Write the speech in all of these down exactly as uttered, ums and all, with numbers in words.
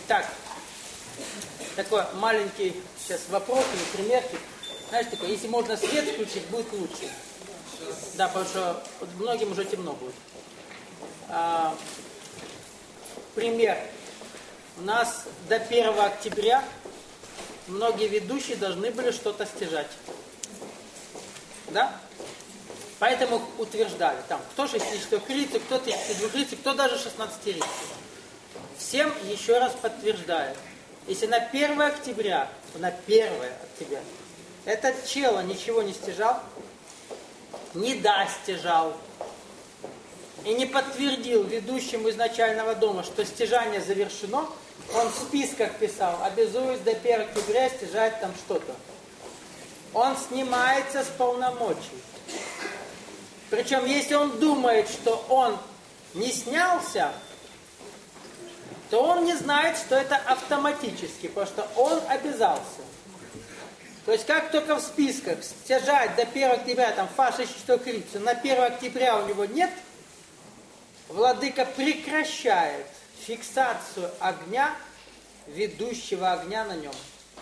Итак, такой маленький сейчас вопрос или примерчик. Знаешь, такой, если можно свет включить, будет лучше. Да, потому что вот многим уже темно будет. А, пример. У нас до первого октября многие ведущие должны были что-то стяжать. Да? Поэтому утверждали. Там, кто шестидесятилетний, кто тридцатидвухлетний, кто даже шестнадцатилетний. Всем еще раз подтверждаю. Если на первое октября, на первое октября этот чело ничего не стяжал, не достяжал и не подтвердил ведущему изначального дома, что стяжание завершено, он в списках писал, обязуюсь до первого октября стяжать там что-то. Он снимается с полномочий. Причем, если он думает, что он не снялся, то он не знает, что это автоматически, потому что он обязался. То есть, как только в списках стяжать до первого октября, там, фаша четырехлицу, на первого октября у него нет, владыка прекращает фиксацию огня, ведущего огня на нем.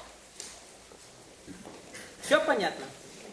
Все понятно?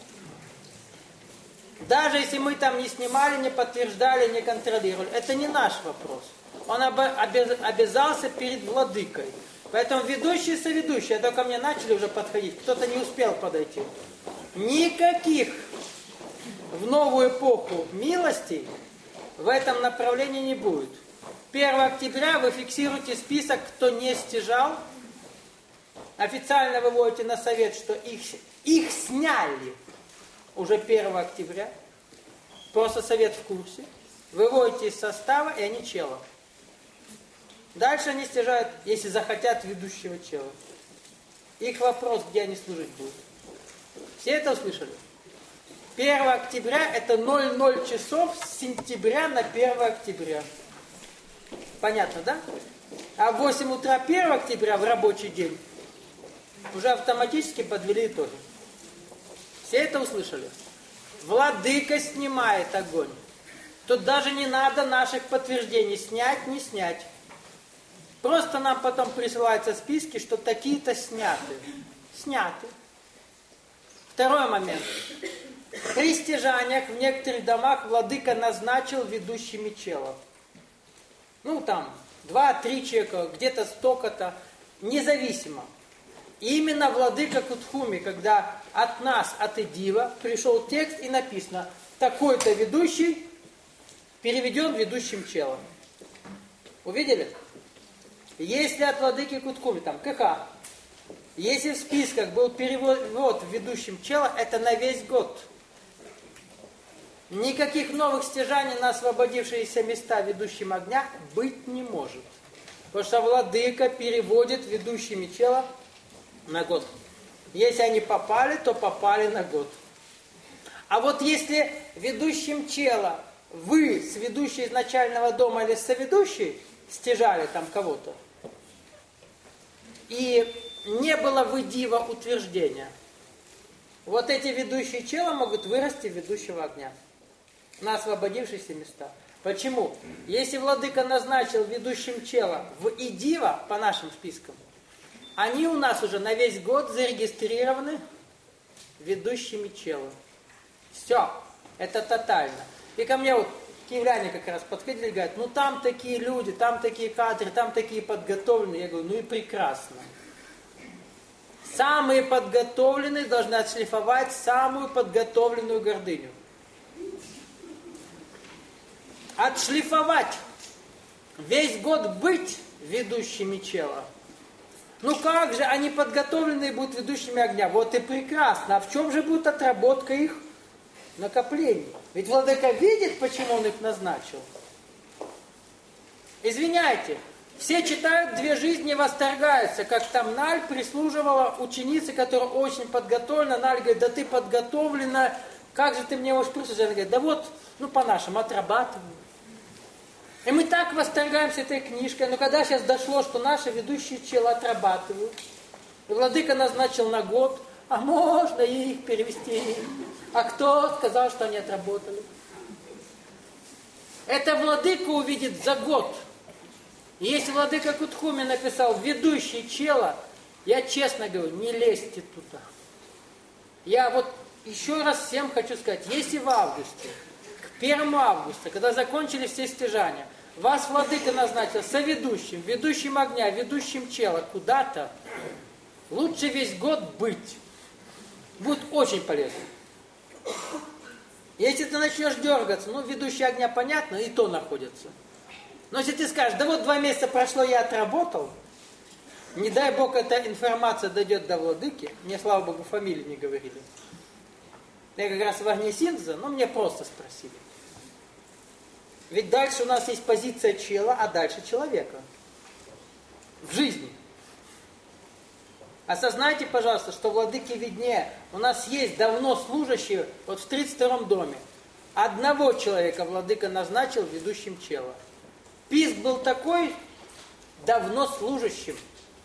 Даже если мы там не снимали, не подтверждали, не контролировали, это не наш вопрос. Он обязался перед владыкой. Поэтому ведущие и соведущие, а то ко мне начали уже подходить, кто-то не успел подойти. Никаких в новую эпоху милостей в этом направлении не будет. первого октября вы фиксируете список, кто не стяжал. Официально выводите на совет, что их, их сняли уже первого октября. Просто совет в курсе. Выводите из состава, и они чело. Дальше они стяжают, если захотят, ведущего чела. Их вопрос, где они служить будут. Все это услышали? первого октября это ноль ноль часов с сентября на первого октября. Понятно, да? А в восемь утра первого октября в рабочий день уже автоматически подвели итоги. Все это услышали? Владыка снимает огонь. Тут даже не надо наших подтверждений. Снять, не снять. Просто нам потом присылаются списки, что такие-то сняты. Сняты. Второй момент. При стяжаниях в некоторых домах владыка назначил ведущими челов. Ну там, два-три человека, где-то столько-то. Независимо. Именно владыка Кутхуми, когда от нас, от Идива, пришел текст и написано, такой-то ведущий переведен ведущим челом. Увидели? Если от владыки Кутхуми, там, КХ, если в списках был перевод ведущим чела, это на весь год. Никаких новых стяжаний на освободившиеся места ведущим огня быть не может. Потому что владыка переводит ведущими чела на год. Если они попали, то попали на год. А вот если ведущим чела вы с ведущей изначального дома или с соведущей стяжали там кого-то, и не было в Идива утверждения, вот эти ведущие чела могут вырасти в ведущего огня на освободившиеся места. Почему? Если владыка назначил ведущим чела в Идива по нашим спискам, они у нас уже на весь год зарегистрированы ведущими чела. Все, это тотально. И ко мне вот киевляне как раз подходили и говорят, ну там такие люди, там такие кадры, там такие подготовленные. Я говорю, ну и прекрасно. Самые подготовленные должны отшлифовать самую подготовленную гордыню. Отшлифовать. Весь год быть ведущими чела. Ну как же, они подготовленные будут ведущими огня. Вот и прекрасно. А в чем же будет отработка их накоплений? Ведь владыка видит, почему он их назначил. Извиняйте, все читают «Две жизни» и восторгаются, как там Наль прислуживала ученице, которая очень подготовлена. Наль говорит, да ты подготовлена, как же ты мне можешь прислуживать? Она говорит, да вот, ну по-нашему, отрабатываю. И мы так восторгаемся этой книжкой, но когда сейчас дошло, что наши ведущие челы отрабатывают, и владыка назначил на год, а можно их перевести. А кто сказал, что они отработали? Это владыка увидит за год. И если владыка Кутхуми написал «ведущий чела», я честно говорю, не лезьте туда. Я вот еще раз всем хочу сказать, если в августе, к первому августа, когда закончили все стяжания, вас владыка назначил соведущим, ведущим огня, ведущим чела куда-то, лучше весь год быть. Будет очень полезно. Если ты начнешь дергаться, ну, ведущий огня, понятно, и то находится. Но если ты скажешь, да вот два месяца прошло, я отработал, не дай Бог, эта информация дойдет до владыки, мне, слава Богу, фамилии не говорили. Я как раз в огне синтеза, но мне просто спросили. Ведь дальше у нас есть позиция чела, а дальше человека. В жизни. Осознайте, пожалуйста, что владыке виднее. У нас есть давно служащие, вот в тридцать втором доме. Одного человека владыка назначил ведущим чела. Писк был такой, давно служащим.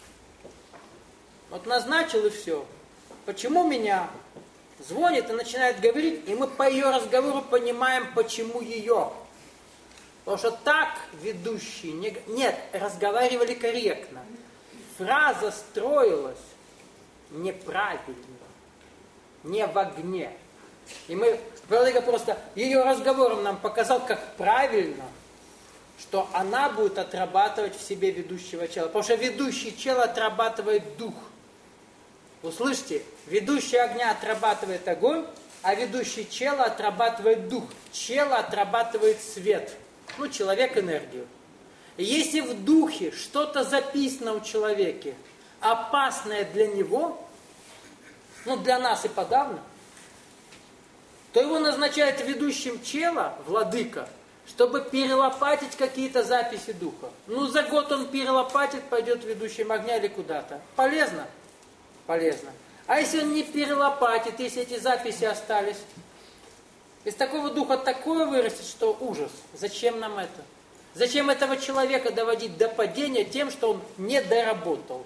Вот назначил и все. Почему меня? Звонит и начинает говорить, и мы по ее разговору понимаем, почему ее. Потому что так ведущие... Не... Нет, разговаривали корректно. Фраза строилась неправильно. Не в огне. И мы, владыка просто ее разговором нам показал, как правильно, что она будет отрабатывать в себе ведущего чела. Потому что ведущий чел отрабатывает дух. Услышьте, ведущий огня отрабатывает огонь, а ведущий чела отрабатывает дух. Чела отрабатывает свет. Ну, человек энергию. И если в духе что-то записано у человека, опасное для него, ну, для нас и подавно, то его назначает ведущим чела, владыка, чтобы перелопатить какие-то записи духа. Ну, за год он перелопатит, пойдет ведущим огня или куда-то. Полезно? Полезно. А если он не перелопатит, если эти записи остались? Из такого духа такое вырастет, что ужас. Зачем нам это? Зачем этого человека доводить до падения тем, что он не доработал?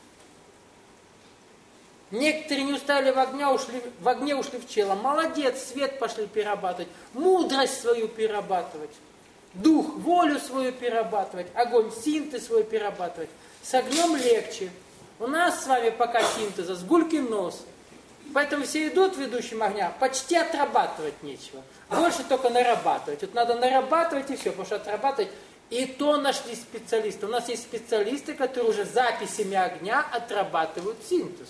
Некоторые не устали в огне, ушли, в огне ушли в чела. Молодец, свет пошли перерабатывать. Мудрость свою перерабатывать. Дух, волю свою перерабатывать. Огонь, синтез свой перерабатывать. С огнем легче. У нас с вами пока синтеза, с гулькин нос. Поэтому все идут ведущим огня, почти отрабатывать нечего. Больше только нарабатывать. Вот надо нарабатывать и все, потому что отрабатывать. И то нашли специалисты. У нас есть специалисты, которые уже записями огня отрабатывают синтез.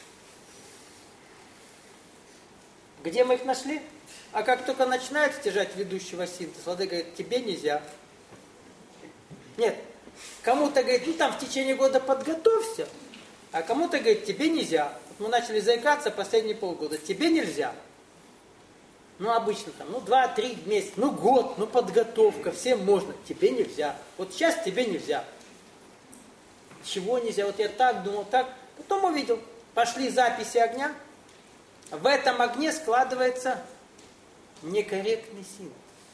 Где мы их нашли? А как только начинают стяжать ведущего синтеза, владыка говорит, тебе нельзя. Нет. Кому-то говорит, ну там в течение года подготовься. А кому-то говорит, тебе нельзя. Мы начали заикаться последние полгода. Тебе нельзя. Ну, обычно там, ну, два-три месяца, ну, год, ну, подготовка, всем можно. Тебе нельзя. Вот сейчас тебе нельзя. Чего нельзя? Вот я так думал, так. Потом увидел. Пошли записи огня. В этом огне складывается некорректный синтез.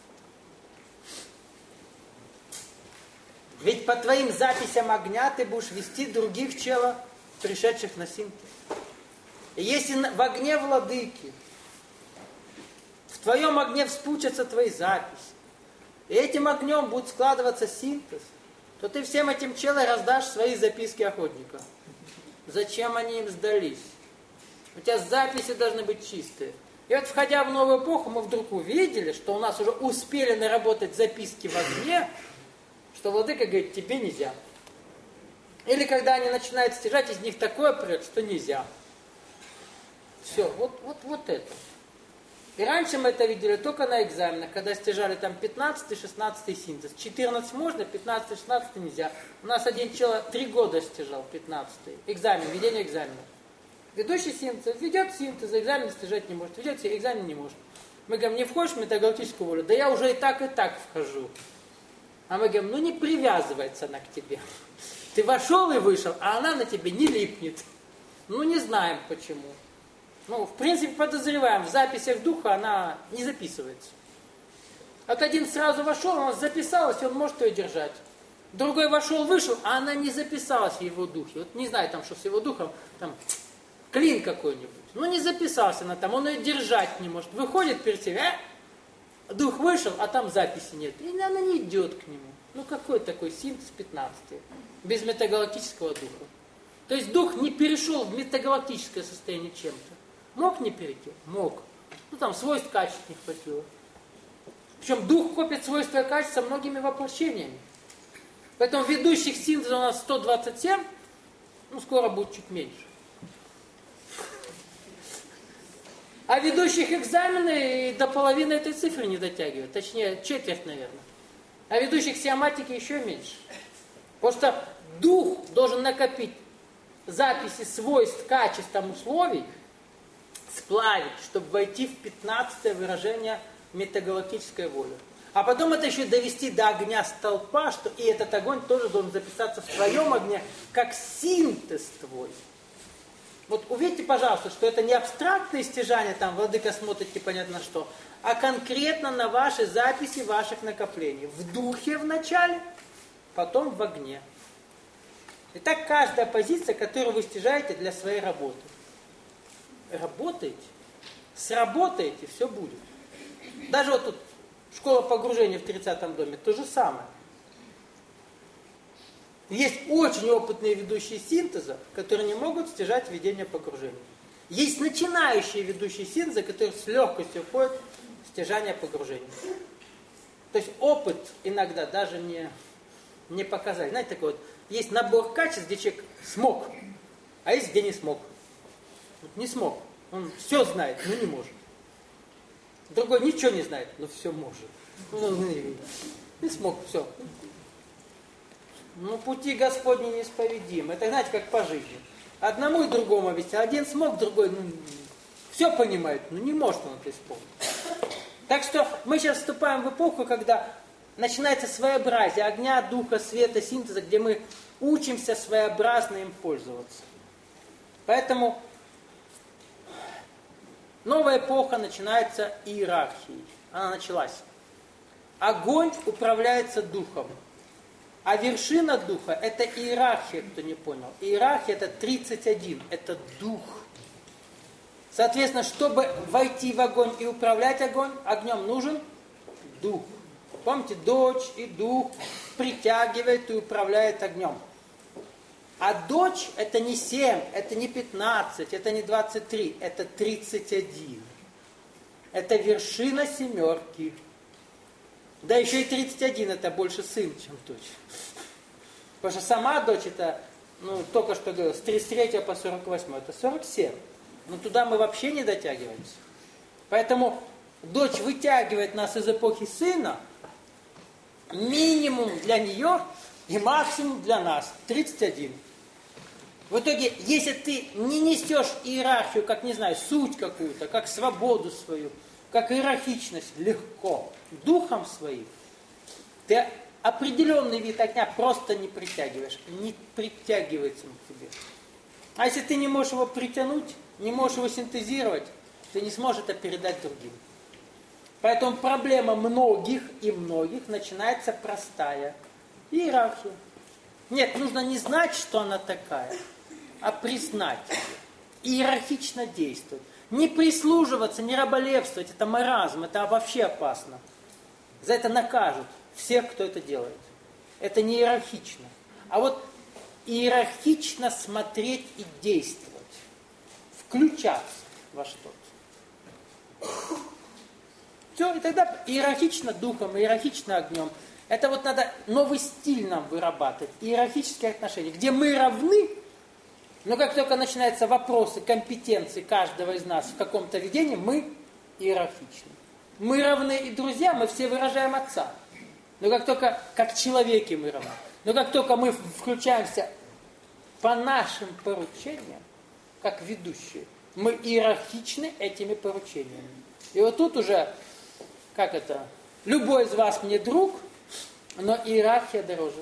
Ведь по твоим записям огня ты будешь вести других челов, пришедших на синтез. И если в огне владыки, в твоем огне вспучатся твои записи, и этим огнем будет складываться синтез, то ты всем этим челам раздашь свои записки охотника. Зачем они им сдались? У тебя записи должны быть чистые. И вот, входя в новую эпоху, мы вдруг увидели, что у нас уже успели наработать записки в огне, что владыка говорит, тебе нельзя. Или когда они начинают стяжать, из них такое прет, что нельзя. Все, вот, вот, вот это. И раньше мы это видели только на экзаменах, когда стяжали там пятнадцатый-шестнадцатый синтез. четырнадцать можно, пятнадцатый-шестнадцатый нельзя. У нас один человек три года стяжал пятнадцатый. Экзамен, ведение экзамена. Ведущий синтез ведет синтез, экзамен стяжать не может. Ведет экзамен не может. Мы говорим, не входишь в метагалактическую волю? Да я уже и так, и так вхожу. А мы говорим, ну не привязывается она к тебе. Ты вошел и вышел, а она на тебе не липнет. Ну не знаем почему. Ну, в принципе, подозреваем, в записях духа она не записывается. Вот один сразу вошел, он записалась, и он может ее держать. Другой вошел, вышел, а она не записалась в его духе. Вот не знаю, там, что с его духом, там, клин какой-нибудь. Ну, не записался она там, он ее держать не может. Выходит перед себя, дух вышел, а там записи нет. И она не идет к нему. Ну какой такой синтез пятнадцатый? Без метагалактического духа. То есть дух не перешел в метагалактическое состояние чем-то. Мог не перейти? Мог. Ну там свойств качеств не хватило. Причем дух копит свойства и качества многими воплощениями. Поэтому ведущих синтеза у нас сто двадцать семь, ну скоро будет чуть меньше. А ведущих экзамены до половины этой цифры не дотягивают. Точнее, четверть, наверное. А ведущих сиоматики еще меньше. Потому что дух должен накопить записи свойств, качеств, там, условий, сплавить, чтобы войти в пятнадцатое выражение метагалактической воли. А потом это еще довести до огня столпа, что и этот огонь тоже должен записаться в твоем огне, как синтез твой. Вот увидите, пожалуйста, что это не абстрактное стяжание, там, владыка смотрит непонятно что, а конкретно на ваши записи ваших накоплений. В духе вначале, потом в огне. Итак, каждая позиция, которую вы стяжаете для своей работы. Работаете, сработаете, все будет. Даже вот тут школа погружения в тридцатом доме, то же самое. Есть очень опытные ведущие синтеза, которые не могут стяжать ведение погружения. Есть начинающие ведущие синтеза, которые с легкостью входят в стяжание погружения. То есть опыт иногда даже не, не показать. Знаете, такой вот, есть набор качеств, где человек смог, а есть где не смог. Вот не смог. Он все знает, но не может. Другой ничего не знает, но все может. Ну, не смог, все. Ну, пути Господни неисповедимы. Это, знаете, как по жизни. Одному и другому объяснить. Один смог, другой, ну, все понимает, но не может он это исполнить. Так что мы сейчас вступаем в эпоху, когда начинается своеобразие огня, духа, света, синтеза, где мы учимся своеобразно им пользоваться. Поэтому новая эпоха начинается иерархией. Она началась. Огонь управляется духом. А вершина духа – это иерархия, кто не понял. Иерархия – это тридцать один, это дух. Соответственно, чтобы войти в огонь и управлять огонь, огнем нужен дух. Помните, дочь и дух притягивает и управляет огнем. А дочь – это не семь, это не пятнадцать, это не двадцать три, это тридцать один. Это вершина семерки. Да еще и тридцать один это больше сын, чем дочь. Потому что сама дочь это, ну, только что говорил, с тридцать третьего по сорок восьмой, это сорок семь. Но туда мы вообще не дотягиваемся. Поэтому дочь вытягивает нас из эпохи сына, минимум для нее и максимум для нас. тридцать один. В итоге, если ты не несешь иерархию, как, не знаю, суть какую-то, как свободу свою, как иерархичность, легко, духом своим, ты определенный вид огня просто не притягиваешь, не притягивается он к тебе. А если ты не можешь его притянуть, не можешь его синтезировать, ты не сможешь это передать другим. Поэтому проблема многих и многих начинается простая. Иерархия. Нет, нужно не знать, что она такая, а признать. Иерархично действовать. Не прислуживаться, не раболепствовать, это маразм, это вообще опасно. За это накажут всех, кто это делает. Это не иерархично. А вот иерархично смотреть и действовать. Включаться во что-то. Все, и тогда иерархично духом, иерархично огнем. Это вот надо новый стиль нам вырабатывать. Иерархические отношения, где мы равны, но как только начинаются вопросы компетенции каждого из нас в каком-то видении, мы иерархичны. Мы равны и друзья, мы все выражаем Отца. Но как только, как человеки мы равны. Но как только мы включаемся по нашим поручениям, как ведущие, мы иерархичны этими поручениями. И вот тут уже, как это, любой из вас мне друг, но иерархия дороже.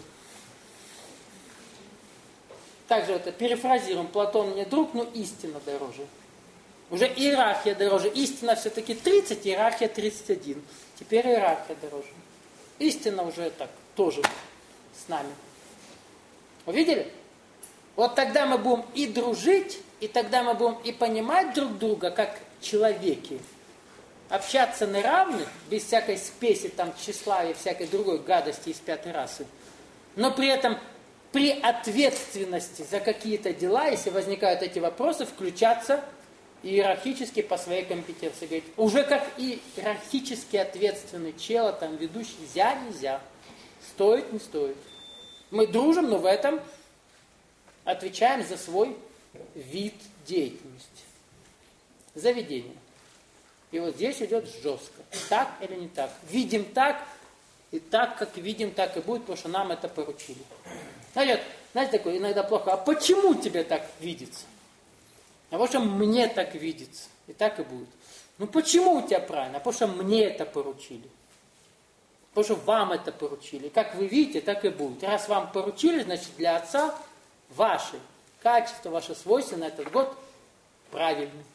Также это перефразируем. Платон мне друг, но истина дороже. Уже иерархия дороже. Истина все-таки тридцать, иерархия тридцать один. Теперь иерархия дороже. Истина уже так, тоже с нами. Увидели? Вот тогда мы будем и дружить, и тогда мы будем и понимать друг друга, как человеки. общаться на равных, без всякой спеси, там, тщеславия, всякой другой гадости из пятой расы, но при этом при ответственности за какие-то дела, если возникают эти вопросы, включаться иерархически по своей компетенции. Говорить, уже как иерархически ответственный чел, там, ведущий, нельзя, нельзя. Стоит, не стоит. Мы дружим, но в этом отвечаем за свой вид деятельности. Заведение. И вот здесь идет жестко. Так или не так. Видим так, и так, как видим, так и будет, потому что нам это поручили. Знаете, знаете, такое иногда плохо. А почему тебе так видится? А потому что мне так видится. И так и будет. Ну почему у тебя правильно? А потому что мне это поручили. Потому что вам это поручили. Как вы видите, так и будет. Раз вам поручили, значит для отца ваши качества, ваши свойства на этот год правильны.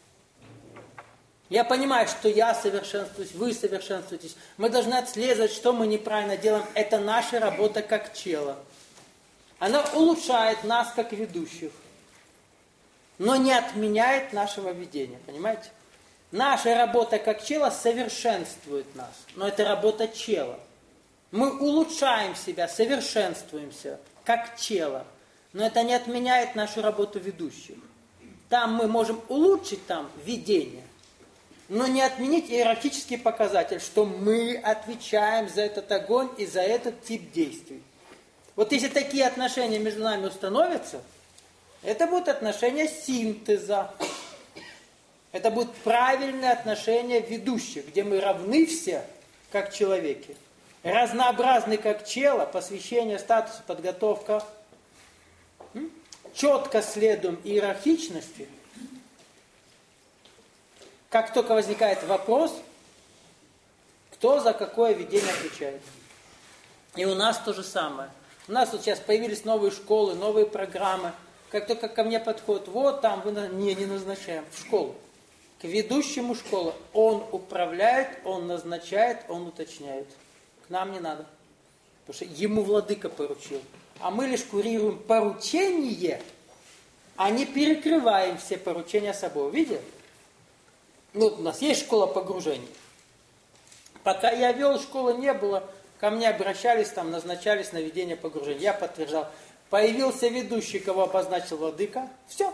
Я понимаю, что я совершенствуюсь, вы совершенствуетесь. Мы должны отслеживать, что мы неправильно делаем. Это наша работа как чела. Она улучшает нас как ведущих, но не отменяет нашего ведения. Понимаете? Наша работа как чела совершенствует нас, но это работа чела. Мы улучшаем себя, совершенствуемся как чела, но это не отменяет нашу работу ведущих. Там мы можем улучшить там ведение, но не отменить иерархический показатель, что мы отвечаем за этот огонь и за этот тип действий. Вот если такие отношения между нами установятся, это будут отношения синтеза. Это будут правильные отношения ведущих, где мы равны все, как человеки. Разнообразны, как чела, посвящение, статус, подготовка. Четко следуем иерархичности. Как только возникает вопрос, кто за какое ведение отвечает. И у нас то же самое. У нас вот сейчас появились новые школы, новые программы. Как только ко мне подходят, вот там, вы не, не назначаем, в школу. К ведущему школы. Он управляет, он назначает, он уточняет. К нам не надо. Потому что ему владыка поручил. А мы лишь курируем поручение, а не перекрываем все поручения собой. Видите? Ну, у нас есть школа погружений. Пока я вел, школы не было. Ко мне обращались, там, назначались на ведение погружения. Я подтверждал. Появился ведущий, кого обозначил владыка. Все.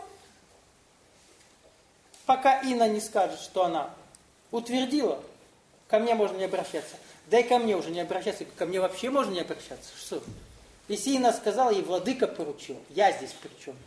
Пока Инна не скажет, что она утвердила, ко мне можно не обращаться. Да и ко мне уже не обращаться. Ко мне вообще можно не обращаться. Что? Если Инна сказала, ей владыка поручил. Я здесь при чем?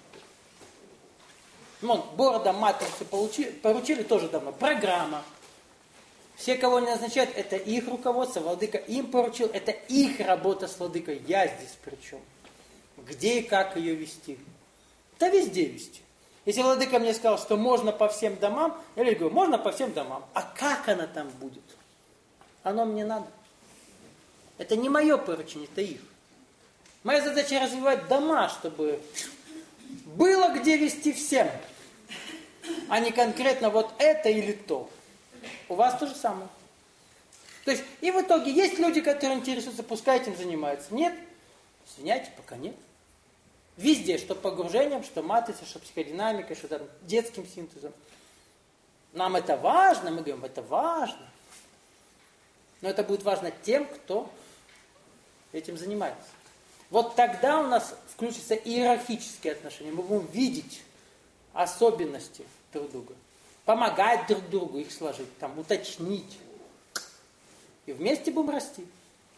Вон, борода, матрицу получили, поручили тоже давно. Программа. Все, кого не назначают, это их руководство. Владыка им поручил. Это их работа с владыкой. Я здесь при чем? Где и как ее вести? Да везде вести. Если владыка мне сказал, что можно по всем домам, я говорю, можно по всем домам. А как она там будет? Оно мне надо. Это не мое поручение, это их. Моя задача развивать дома, чтобы было где вести всем. А не конкретно вот это или то. У вас то же самое. То есть, и в итоге, есть люди, которые интересуются, пускай этим занимаются. Нет? Извиняйте, пока нет. Везде, что погружением, что матрицей, что психодинамикой, что там детским синтезом. Нам это важно, мы говорим, это важно. Но это будет важно тем, кто этим занимается. Вот тогда у нас включатся иерархические отношения. Мы будем видеть особенности друг друга. Помогать друг другу их сложить, там, уточнить. И вместе будем расти.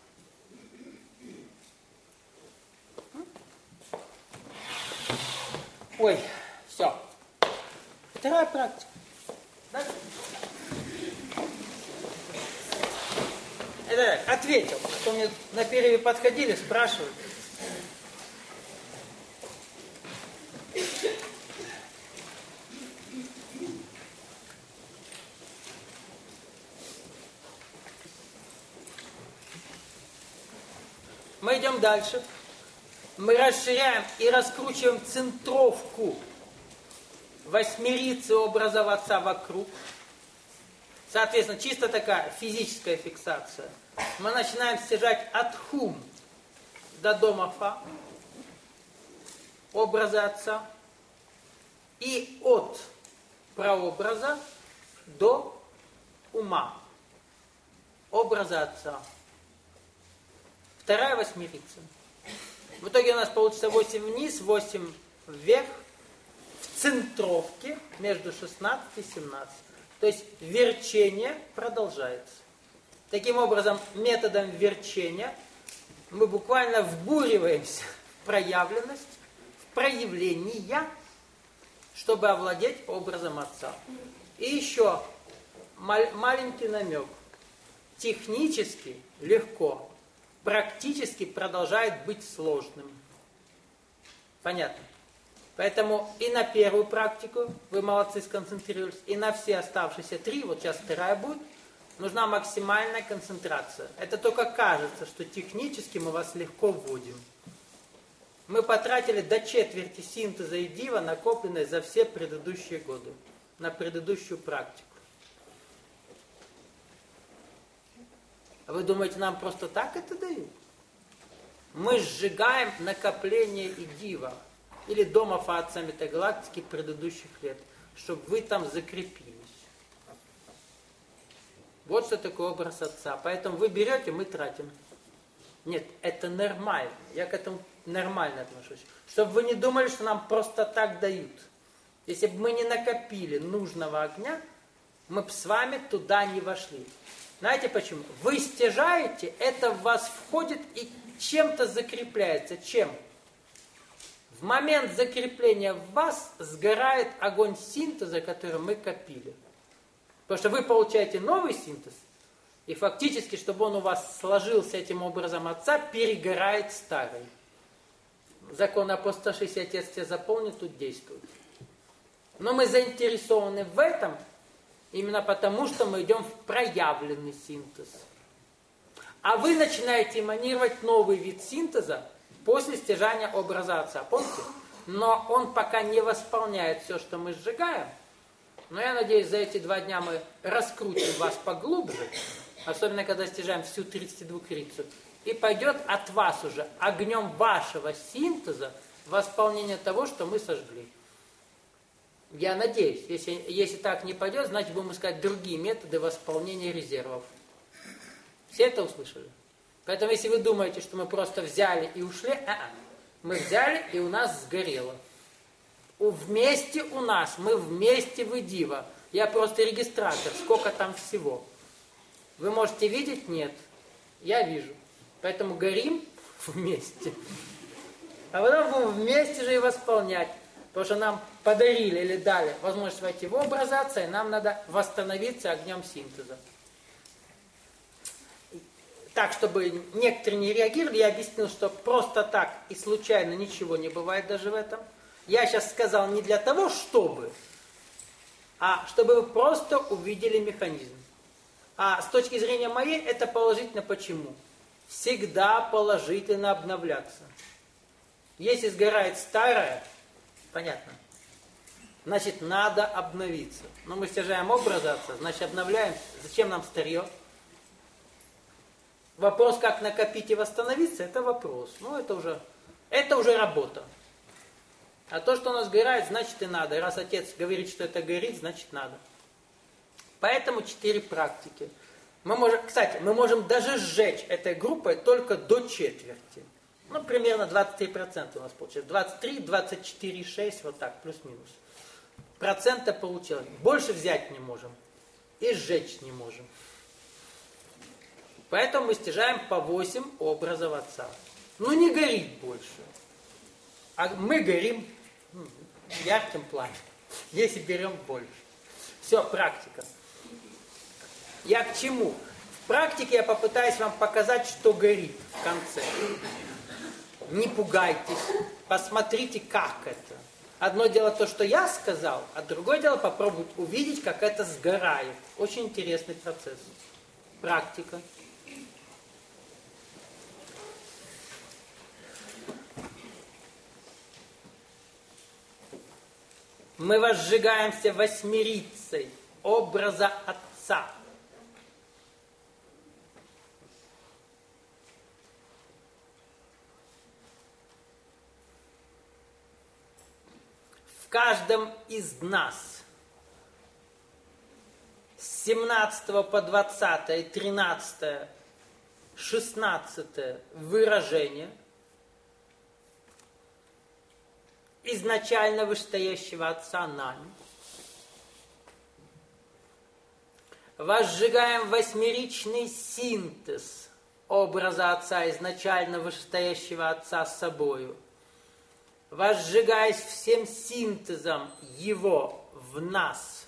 Ой, все. Вторая практика. Дальше. Это ответил. А то мне на перерыве подходили, спрашивали. Мы идем дальше. Мы расширяем и раскручиваем центровку восьмерицы образа Отца вокруг. Соответственно, чисто такая физическая фиксация. Мы начинаем стяжать от хум до дома фа, образа Отца, и от прообраза до ума, образа Отца. Вторая восьмерица. В итоге у нас получится восемь вниз, восемь вверх, в центровке между шестнадцать и семнадцать. То есть верчение продолжается. Таким образом, методом верчения мы буквально вбуриваемся в проявленность, в проявление, чтобы овладеть образом Отца. И еще мал- маленький намек. Технически легко, практически продолжает быть сложным. Понятно? Поэтому и на первую практику, вы молодцы, сконцентрировались, и на все оставшиеся три, вот сейчас вторая будет, нужна максимальная концентрация. Это только кажется, что технически мы вас легко вводим. Мы потратили до четверти синтеза и дива, накопленной за все предыдущие годы, на предыдущую практику. А вы думаете, нам просто так это дают? Мы сжигаем накопление и дива, или дома Фаатца Метагалактики предыдущих лет, чтобы вы там закрепились. Вот что такое образ Отца. Поэтому вы берете, мы тратим. Нет, это нормально. Я к этому нормально отношусь. Чтобы вы не думали, что нам просто так дают. Если бы мы не накопили нужного огня, мы бы с вами туда не вошли. Знаете почему? Вы стяжаете, это в вас входит и чем-то закрепляется. Чем? В момент закрепления в вас сгорает огонь синтеза, который мы копили. Потому что вы получаете новый синтез, и фактически, чтобы он у вас сложился этим образом Отца, перегорает старый. Закон апостоши, если Отец тебя заполнит, тут действует. Но мы заинтересованы в этом, именно потому, что мы идем в проявленный синтез. А вы начинаете эманировать новый вид синтеза после стяжания образа Отца. Помните? Но он пока не восполняет все, что мы сжигаем. Но я надеюсь, за эти два дня мы раскрутим вас поглубже, особенно когда стяжаем всю тридцать двухрицу, и пойдет от вас уже огнем вашего синтеза восполнение того, что мы сожгли. Я надеюсь, если, если так не пойдет, значит будем искать другие методы восполнения резервов. Все это услышали? Поэтому если вы думаете, что мы просто взяли и ушли, а-а. Мы взяли и у нас сгорело. У, вместе у нас, мы вместе в Идива. Я просто регистратор, сколько там всего. Вы можете видеть? Нет. Я вижу. Поэтому горим вместе. А потом будем вместе же и восполнять. Потому что нам подарили или дали возможность войти в образ Отца, и нам надо восстановиться огнем синтеза. Так, чтобы некоторые не реагировали, я объяснил, что просто так и случайно ничего не бывает даже в этом. Я сейчас сказал не для того, чтобы, а чтобы вы просто увидели механизм. А с точки зрения моей, это положительно почему? Всегда положительно обновляться. Если сгорает старое, понятно, значит надо обновиться. Но мы стяжаем образ Отца, значит обновляем. Зачем нам старье? Вопрос, как накопить и восстановиться, это вопрос. Ну, это уже, это уже работа. А то, что у нас сгорает, значит и надо. И раз Отец говорит, что это горит, значит надо. Поэтому четыре практики. Мы можем, кстати, мы можем даже сжечь этой группой только до четверти. Ну, примерно двадцать три процента у нас получилось. двадцать три, двадцать четыре, шесть, вот так, плюс-минус. Процента получилось. Больше взять не можем. И сжечь не можем. Поэтому мы стяжаем по восемь образов Отца. Ну, не горит больше. А мы горим ярким пламенем, если берем больше. Все, практика. Я к чему? В практике я попытаюсь вам показать, что горит в конце. Не пугайтесь, посмотрите, как это. Одно дело то, что я сказал, а другое дело попробовать увидеть, как это сгорает. Очень интересный процесс. Практика. Мы возжигаемся восьмерицей образа Отца. В каждом из нас семнадцатого по двадцатое, тринадцатое, шестнадцатое выражение изначально вышестоящего Отца нами. Возжигаем восьмеричный синтез образа Отца, изначально вышестоящего Отца с собою, возжигаясь всем синтезом Его в нас.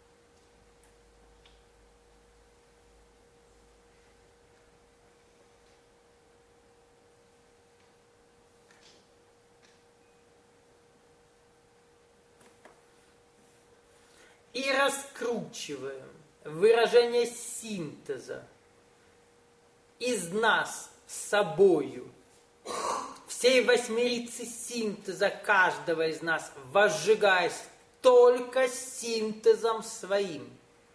И раскручиваем выражение синтеза из нас с собою, всей восьмерицы синтеза каждого из нас, возжигаясь только синтезом своим,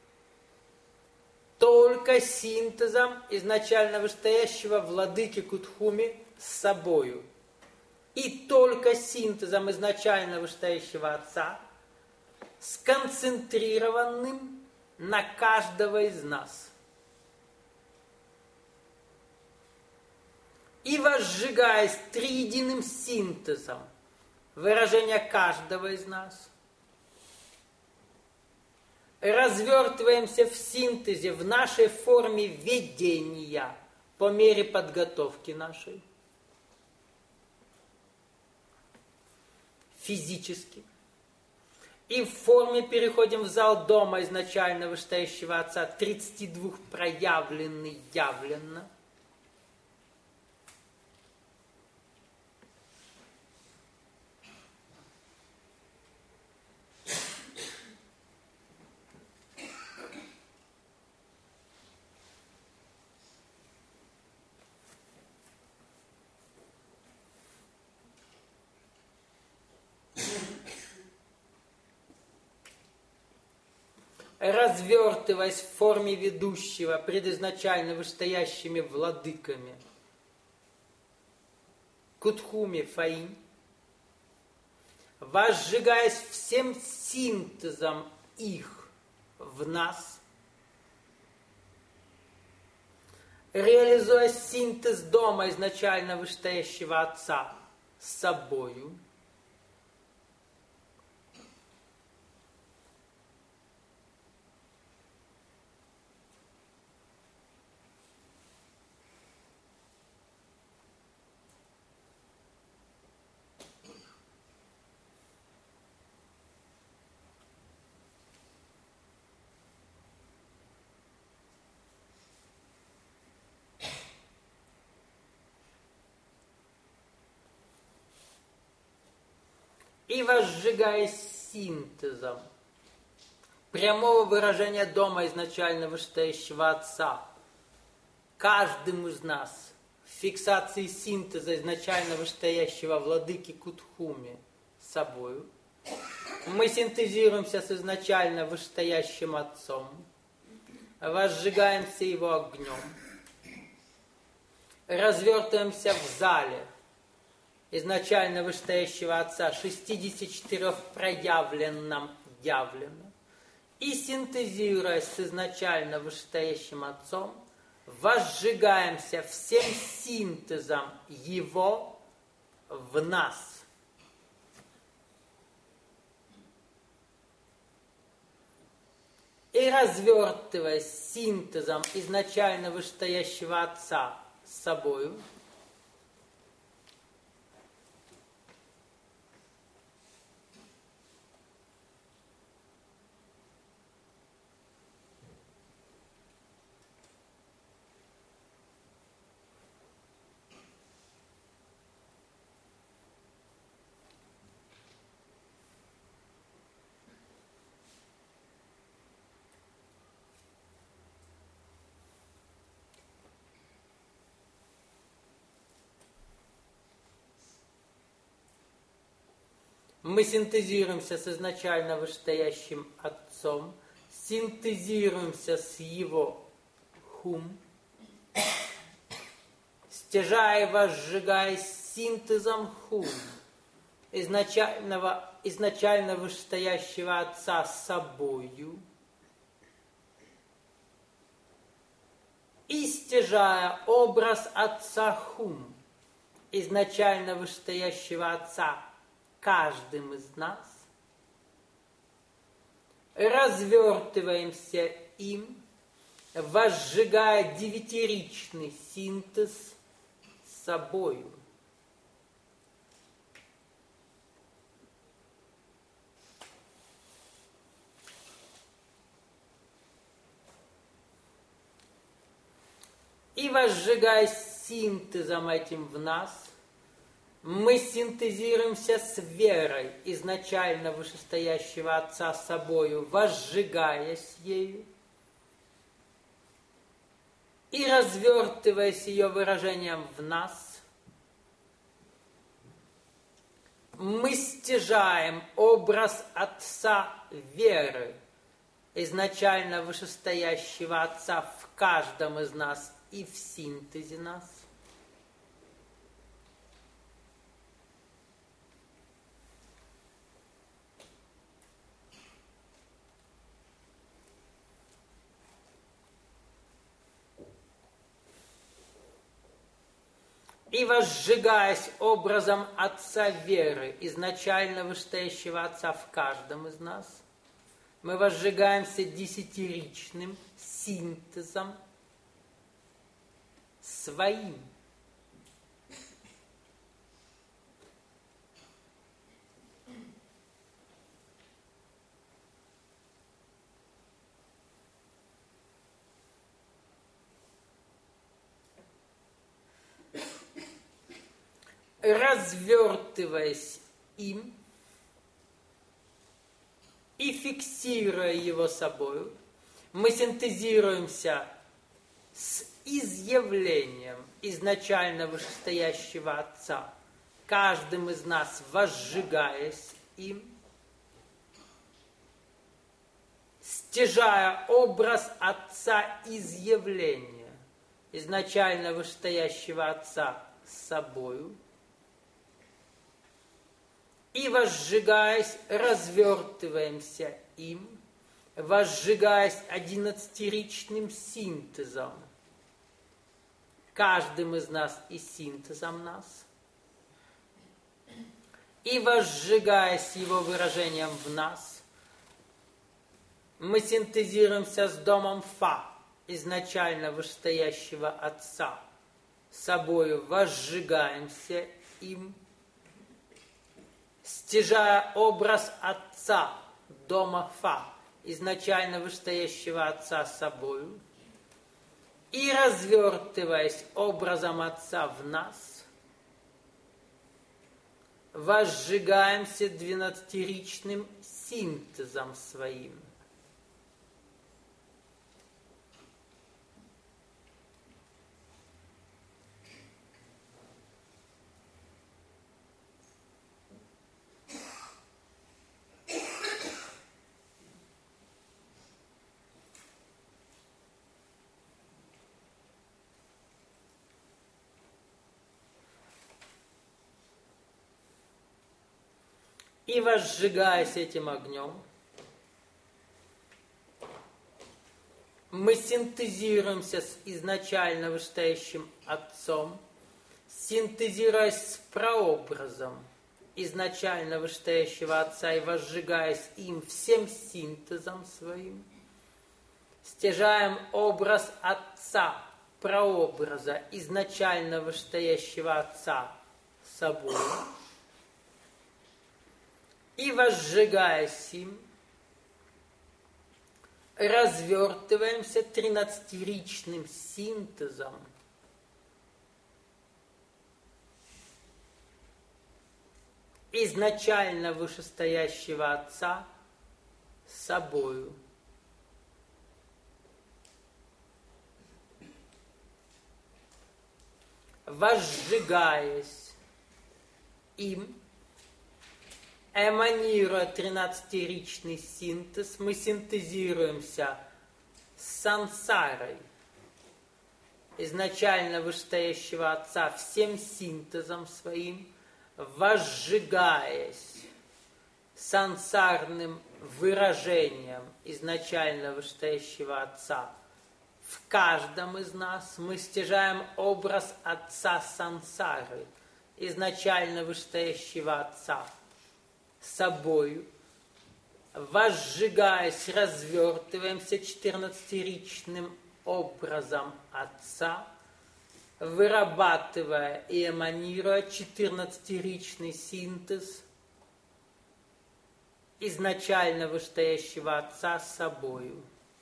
только синтезом изначально вышестоящего владыки Кутхуми с собою, и только синтезом изначально вышестоящего Отца, сконцентрированным на каждого из нас. И возжигаясь триединым синтезом выражения каждого из нас, развертываемся в синтезе, в нашей форме ведения по мере подготовки нашей, физически. И в форме переходим в зал дома изначально вышестоящего Отца, тридцати двух проявленный явленно. Развертываясь в форме ведущего пред изначально вышестоящими владыками Кутхуми Фаинь, возжигаясь всем синтезом их в нас, реализуя синтез дома изначально вышестоящего Отца с собою, и возжигаясь синтезом прямого выражения дома изначально вышестоящего Отца, каждым из нас в фиксации синтеза изначально вышестоящего владыки Кутхуми с собою, мы синтезируемся с изначально вышестоящим Отцом, возжигаемся Его огнем, развертываемся в зале изначально вышестоящего Отца, шестидесяти четырёх проявленном явленно, и синтезируясь с изначально вышестоящим Отцом, возжигаемся всем синтезом Его в нас. И развертываясь синтезом изначально вышестоящего Отца с собою, мы синтезируемся с изначально вышестоящим Отцом, синтезируемся с Его хум, стяжая и возжигаясь синтезом хум, изначального, изначально вышестоящего Отца с собою, и стяжая образ Отца Хум, изначально вышестоящего Отца, каждым из нас, развертываемся им, возжигая девятиричный синтез с собою. И возжигая синтезом этим в нас, мы синтезируемся с верой изначально вышестоящего Отца с собою, возжигаясь ею и развертываясь ее выражением в нас, мы стяжаем образ Отца веры, изначально вышестоящего Отца в каждом из нас и в синтезе нас. И возжигаясь образом Отца веры, изначально вышестоящего Отца в каждом из нас, мы возжигаемся десятиричным синтезом своим. Развертываясь им и фиксируя его собою, мы синтезируемся с изъявлением изначально вышестоящего Отца, каждым из нас возжигаясь им, стяжая образ Отца изъявления изначально вышестоящего Отца с собою, и возжигаясь, развертываемся им, возжигаясь одиннадцатиричным синтезом, каждым из нас и синтезом нас, и возжигаясь его выражением в нас, мы синтезируемся с домом Фа, изначально вышестоящего Отца, собою возжигаемся им, стяжая образ Отца, дома Фа, изначально вышестоящего Отца с собою, и развертываясь образом Отца в нас, возжигаемся двенадцатиричным синтезом своим. И возжигаясь этим огнем, мы синтезируемся с изначально вышестоящим Отцом, синтезируясь с прообразом изначально вышестоящего Отца и возжигаясь им всем синтезом своим, стяжаем образ Отца, прообраза изначально вышестоящего Отца с собой, и возжигаясь им, развертываемся тринадцатиричным синтезом изначально вышестоящего Отца с собою. Возжигаясь им, эманируя тринадцатиричный синтез, мы синтезируемся с сансарой, изначально вышестоящего Отца, всем синтезом своим, возжигаясь сансарным выражением изначально вышестоящего Отца В каждом из нас мы стяжаем образ Отца Сансары, изначально вышестоящего Отца, собою, возжигаясь, развертываемся четырнадцатиричным образом Отца, вырабатывая и эманируя четырнадцатиричный синтез изначально вышестоящего Отца собою.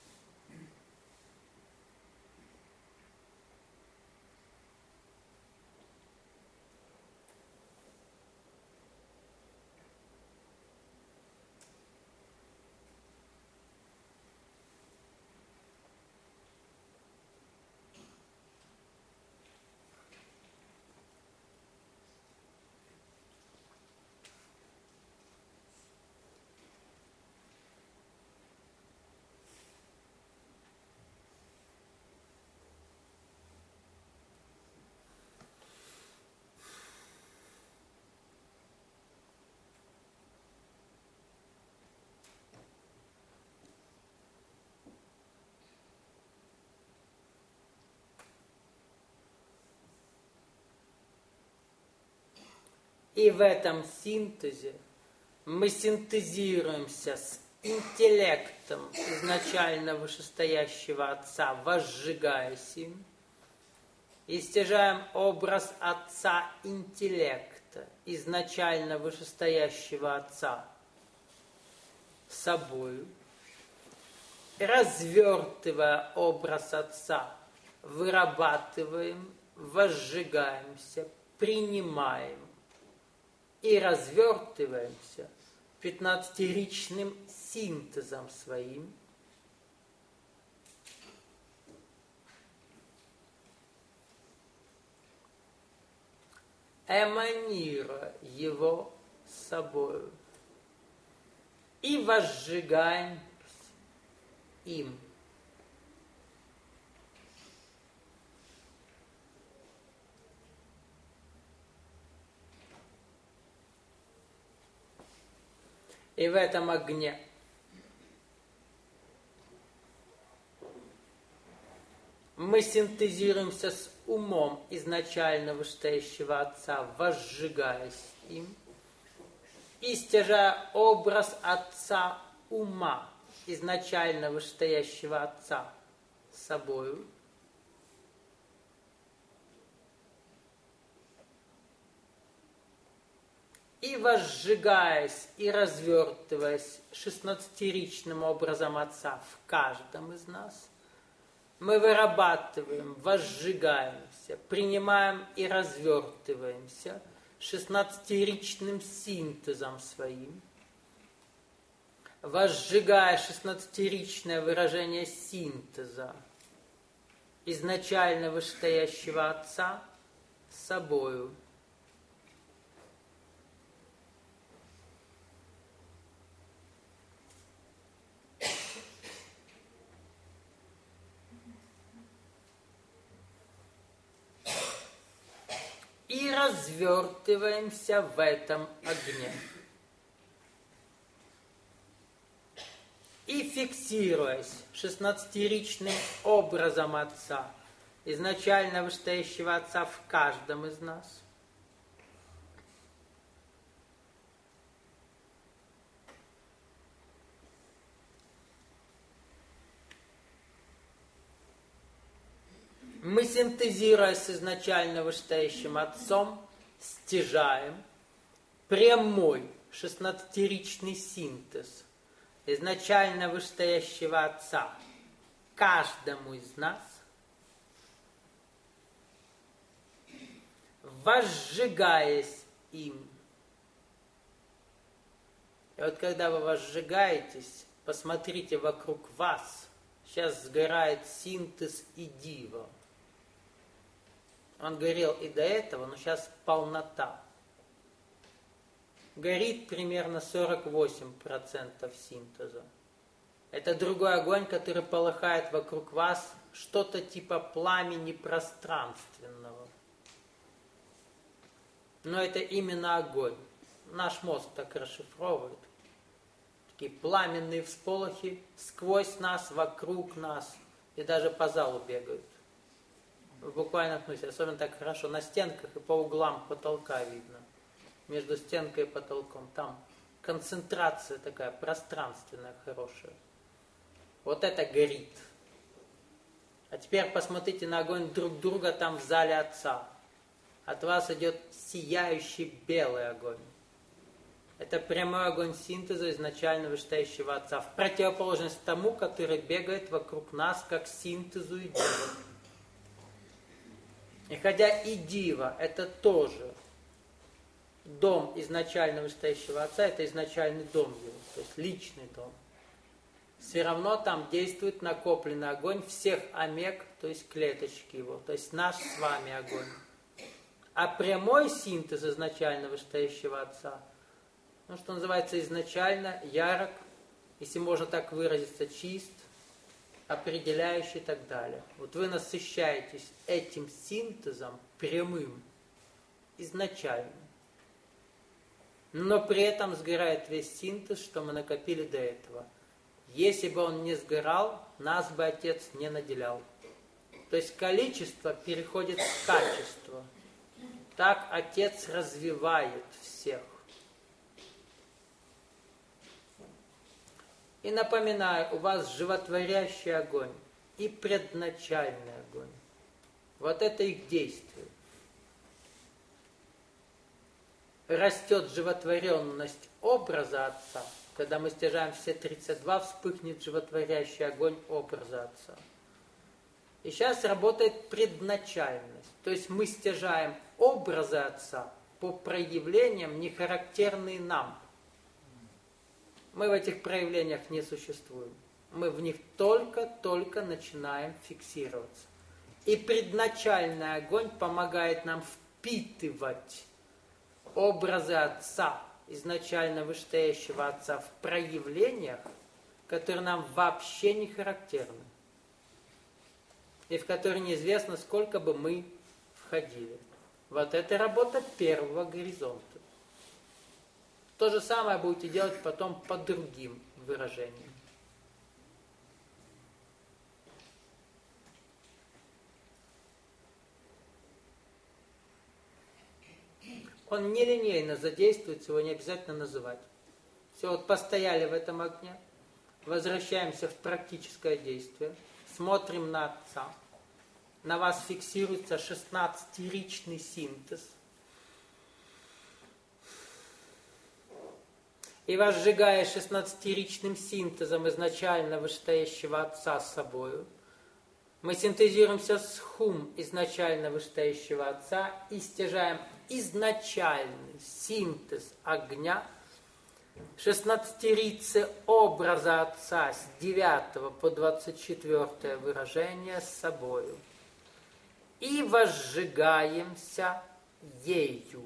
И в этом синтезе мы синтезируемся с интеллектом изначально вышестоящего Отца, возжигаясь им, и стяжаем образ Отца интеллекта, изначально вышестоящего Отца, собою, развертывая образ Отца, вырабатываем, возжигаемся, принимаем и развертываемся пятнадцатиричным синтезом своим, эманируя его собою, и возжигаем им. И в этом огне мы синтезируемся с умом изначально вышестоящего Отца, возжигаясь им, и стяжая образ Отца ума, изначально вышестоящего Отца, собою, и возжигаясь и развертываясь шестнадцатиричным образом Отца в каждом из нас, мы вырабатываем, возжигаемся, принимаем и развертываемся шестнадцатиричным синтезом своим, возжигая шестнадцатиричное выражение синтеза изначально вышестоящего Отца собою. И развертываемся в этом огне. И фиксируясь шестнадцатиричным образом Отца, изначально вышестоящего Отца в каждом из нас, мы, синтезируя с изначально вышестоящим Отцом, стяжаем прямой шестнадцатиричный синтез изначально вышестоящего Отца каждому из нас, возжигаясь им. И вот когда вы возжигаетесь, посмотрите вокруг вас, сейчас сгорает синтез и дива. Он горел и до этого, но сейчас полнота. Горит примерно сорок восемь процентов синтеза. Это другой огонь, который полыхает вокруг вас, что-то типа пламени пространственного. Но это именно огонь. Наш мозг так расшифровывает. Такие пламенные всполохи сквозь нас, вокруг нас, и даже по залу бегают. В буквальном смысле, особенно так хорошо на стенках и по углам потолка видно. Между стенкой и потолком. Там концентрация такая пространственная, хорошая. Вот это горит. А теперь посмотрите на огонь друг друга там в зале Отца. От вас идет сияющий белый огонь. Это прямой огонь синтеза изначально вышестоящего Отца. В противоположность тому, который бегает вокруг нас, как синтезу и дива. И хотя и дива это тоже дом изначально вышестоящего Отца, это изначальный дом его, то есть личный дом. Все равно там действует накопленный огонь всех омег, то есть клеточки его, то есть наш с вами огонь. А прямой синтез изначально вышестоящего Отца, ну, что называется, изначально ярок, если можно так выразиться, чист, определяющий и так далее. Вот вы насыщаетесь этим синтезом прямым, изначально. Но при этом сгорает весь синтез, что мы накопили до этого. Если бы он не сгорал, нас бы Отец не наделял. То есть количество переходит в качество. Так Отец развивает всех. И напоминаю, у вас животворящий огонь и предначальный огонь. Вот это их действие. Растет животворенность образа Отца. Когда мы стяжаем все тридцать два, вспыхнет животворящий огонь образа Отца. И сейчас работает предначальность. То есть мы стяжаем образы Отца по проявлениям, не характерные нам. Мы в этих проявлениях не существуем. Мы в них только-только начинаем фиксироваться. И предначальный огонь помогает нам впитывать образы Отца, изначально вышестоящего Отца, в проявлениях, которые нам вообще не характерны. И в которые неизвестно, сколько бы мы входили. Вот это работа первого горизонта. То же самое будете делать потом по другим выражениям. Он нелинейно задействуется, его не обязательно называть. Все, вот постояли в этом огне, возвращаемся в практическое действие, смотрим на Отца. На вас фиксируется шестнадцатиричный синтез. И вас сжигая шестнадцатиричным синтезом изначально вышестоящего Отца с собою, мы синтезируемся с хум изначально вышестоящего Отца и стяжаем изначальный синтез огня, шестнадцатирицы образа Отца с девятого по двадцать четвёртое выражение с собою. И возжигаемся ею.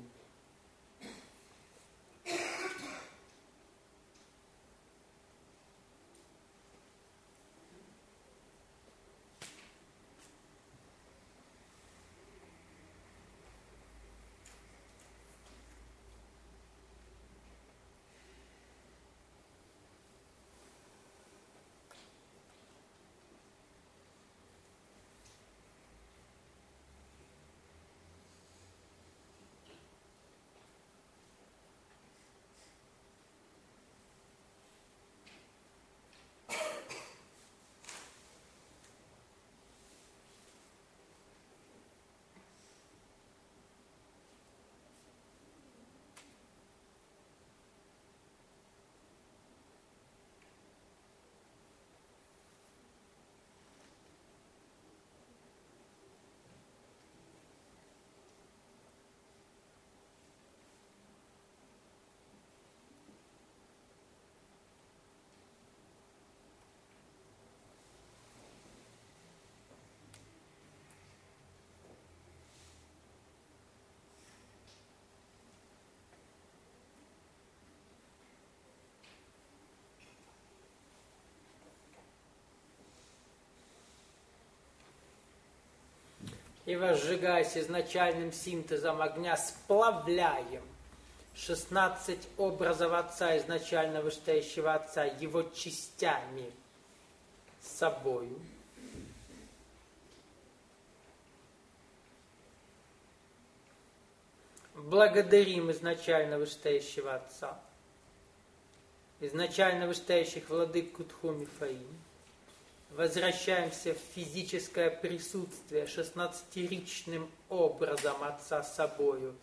И возжигаясь изначальным синтезом огня, сплавляем шестнадцать образов Отца, изначально вышестоящего Отца, его частями с собою. благодарим изначально вышестоящего Отца, изначально вышестоящих владык Кутху Мифаим, возвращаемся в физическое присутствие шестнадцатиричным образом Отца собою,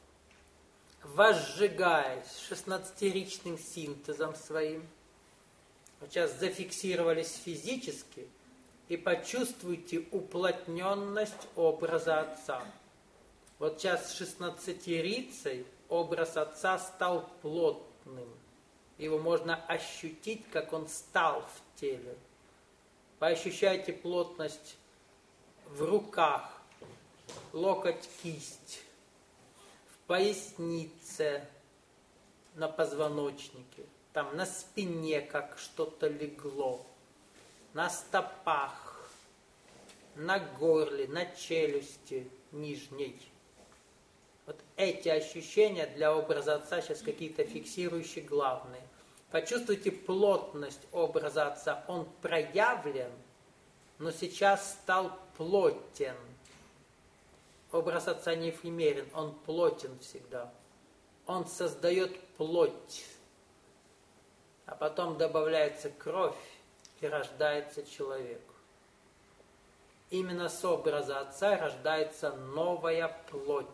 возжигаясь шестнадцатиричным синтезом своим. Вот сейчас зафиксировались физически и почувствуйте уплотненность образа Отца. Вот сейчас с шестнадцатирицей образ Отца стал плотным. Его можно ощутить, как он стал в теле. Поощущайте плотность в руках, локоть, кисть, в пояснице, на позвоночнике, там на спине, как что-то легло, на стопах, на горле, на челюсти нижней. Вот эти ощущения для образа Отца сейчас какие-то фиксирующие главные. Почувствуйте плотность образа Отца. Он проявлен, но сейчас стал плотен. Образ Отца не эфемерен, он плотен всегда. Он создает плоть. А потом добавляется кровь, и рождается человек. Именно с образа Отца рождается новая плоть.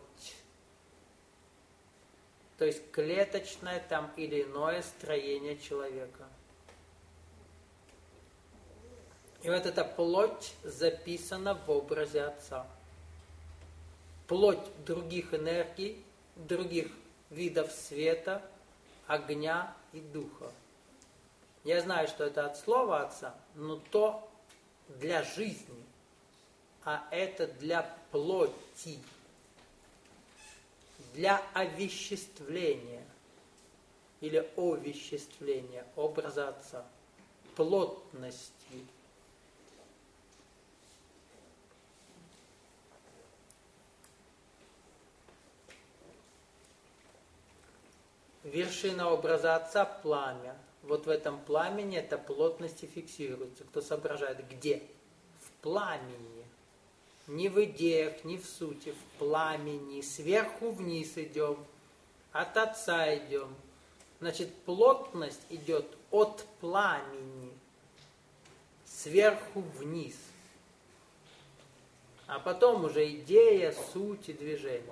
То есть клеточное там или иное строение человека. И вот эта плоть записана в образе Отца. Плоть других энергий, других видов света, огня и духа. Я знаю, что это от слова Отца, но то для жизни, а это для плоти. Для овеществления или овеществления образа Отца, плотности. Вершина образа Отца – пламя. Вот в этом пламени эта плотность и фиксируется. Кто соображает, где? В пламени. Не в идеях, не в сути, в пламени. Сверху вниз идем, от Отца идем. Значит, плотность идет от пламени, сверху вниз. А потом уже идея, суть и движение.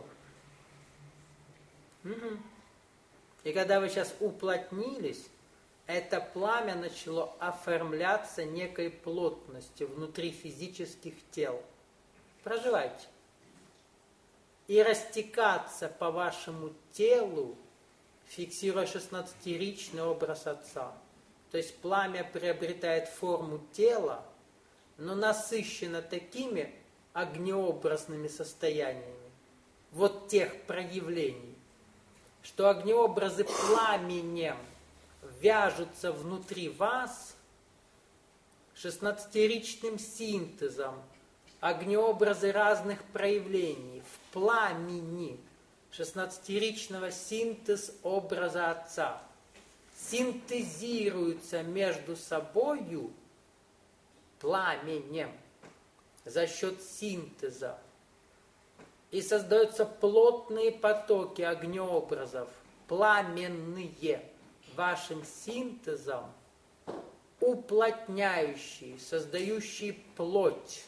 Угу. И когда вы сейчас уплотнились, это пламя начало оформляться некой плотностью внутри физических тел. Проживайте. И растекаться по вашему телу, фиксируя шестнадцатиричный образ Отца. То есть пламя приобретает форму тела, но насыщено такими огнеобразными состояниями, вот тех проявлений, что огнеобразы пламенем вяжутся внутри вас шестнадцатиричным синтезом, огнеобразы разных проявлений в пламени шестнадцатиричного синтез образа Отца синтезируются между собою пламенем за счет синтеза. И создаются плотные потоки огнеобразов, пламенные, вашим синтезом, уплотняющие, создающие плоть.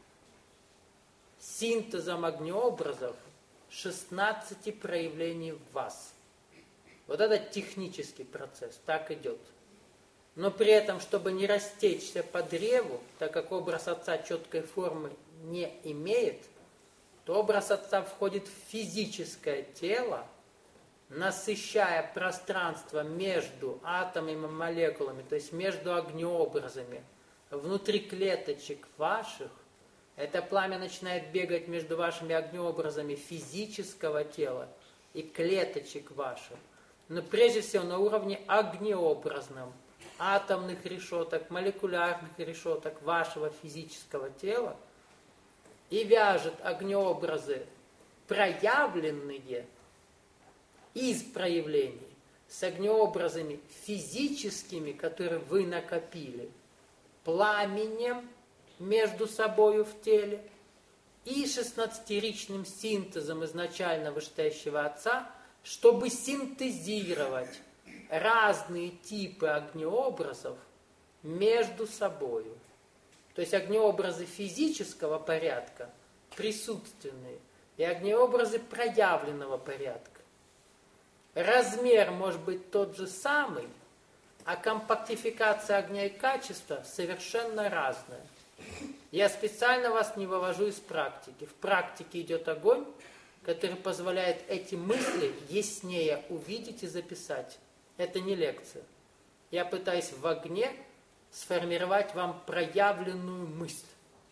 Синтезом огнеобразов шестнадцати проявлений в вас. Вот это технический процесс, так идет. Но при этом, чтобы не растечься по древу, так как образ Отца четкой формы не имеет, то образ Отца входит в физическое тело, насыщая пространство между атомами и молекулами, то есть между огнеобразами, внутри клеточек ваших. Это пламя начинает бегать между вашими огнеобразами физического тела и клеточек ваших. Но прежде всего на уровне огнеобразном, атомных решеток, молекулярных решеток вашего физического тела, и вяжет огнеобразы, проявленные из проявлений, с огнеобразами физическими, которые вы накопили, пламенем между собою в теле, и шестнадцатиричным синтезом изначально вышестоящего Отца, чтобы синтезировать разные типы огнеобразов между собой. То есть огнеобразы физического порядка, присутственные, и огнеобразы проявленного порядка. Размер может быть тот же самый, а компактификация огня и качества совершенно разная. Я специально вас не вывожу из практики. В практике идет огонь, который позволяет эти мысли яснее увидеть и записать. Это не лекция. Я пытаюсь в огне сформировать вам проявленную мысль.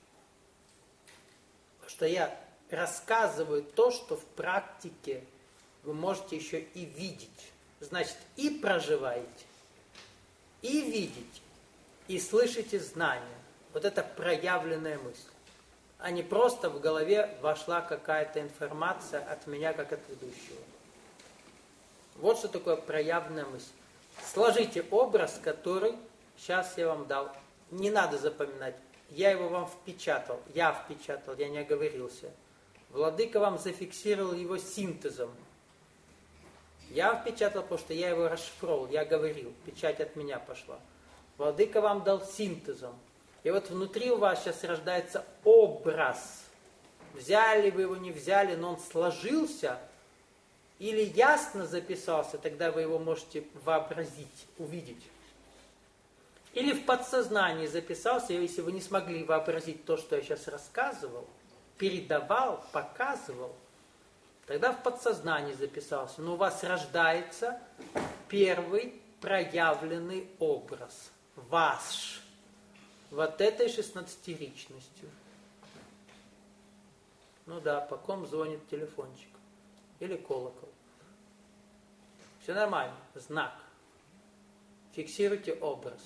Потому что я рассказываю то, что в практике вы можете еще и видеть. Значит, и проживаете, и видите, и слышите знания. Вот это проявленная мысль. А не просто в голове вошла какая-то информация от меня, как от ведущего. Вот что такое проявленная мысль. Сложите образ, который сейчас я вам дал. Не надо запоминать. Я его вам впечатал. Я впечатал, я не оговорился. Владыка вам зафиксировал его синтезом. Я впечатал, потому что я его расшифровал, я говорил. Печать от меня пошла. Владыка вам дал синтезом. И вот внутри у вас сейчас рождается образ. Взяли вы его, не взяли, но он сложился или ясно записался, тогда вы его можете вообразить, увидеть. Или в подсознании записался, если вы не смогли вообразить то, что я сейчас рассказывал, передавал, показывал, тогда в подсознании записался. Но у вас рождается первый проявленный образ. Ваш. Вот этой шестнадцатиричностью. Ну да, по ком звонит телефончик. Или колокол. Все нормально. Знак. Фиксируйте образ.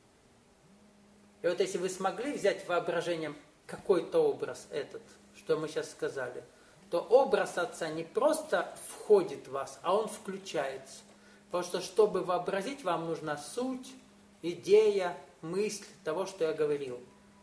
И вот если вы смогли взять воображением какой-то образ этот, что мы сейчас сказали, то образ Отца не просто входит в вас, а он включается. Потому что, чтобы вообразить, вам нужна суть, идея, мысль того, что я говорил.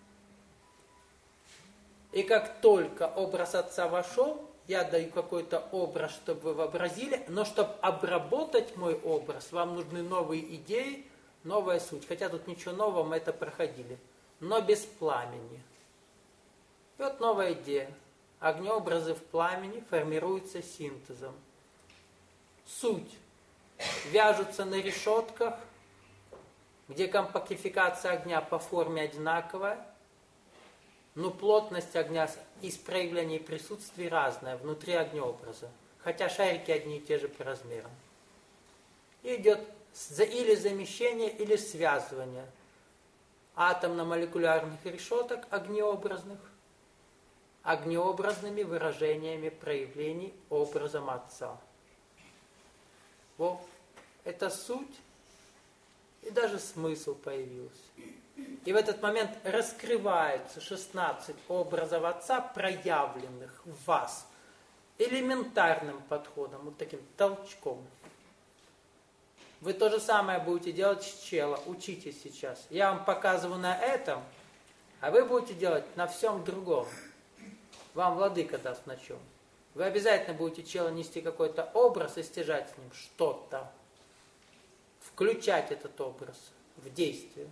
И как только образ Отца вошел, я даю какой-то образ, чтобы вы вообразили, но чтобы обработать мой образ, вам нужны новые идеи, новая суть. Хотя тут ничего нового, мы это проходили. Но без пламени. И вот новая идея. Огнеобразы в пламени формируются синтезом. Суть. Вяжутся на решетках, где компактификация огня по форме одинаковая, но плотность огня из проявления присутствия разная внутри огнеобраза. Хотя шарики одни и те же по размерам. И идет или замещение, или связывание атомно-молекулярных решеток огнеобразных огнеобразными выражениями проявлений образом Отца. Вот, это суть, и даже смысл появился. И в этот момент раскрываются шестнадцать образов Отца, проявленных в вас элементарным подходом, вот таким толчком. Вы то же самое будете делать с чела, учитесь сейчас. Я вам показываю на этом, а вы будете делать на всем другом. Вам Владыка даст на чем. Вы обязательно будете чела нести какой-то образ и стяжать с ним что-то. Включать этот образ в действие.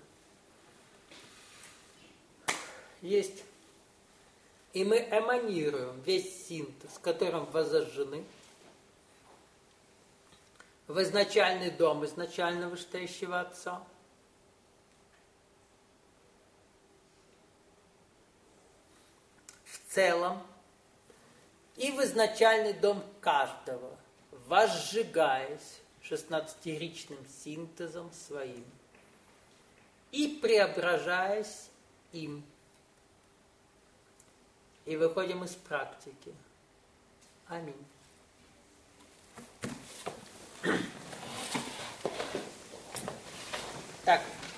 Есть. И мы эманируем весь синтез, которым воззажжены в изначальный дом изначально вышестоящего Отца. В целом и в изначальный дом каждого, возжигаясь шестнадцатиричным синтезом своим и преображаясь им. И выходим из практики. Аминь. Так.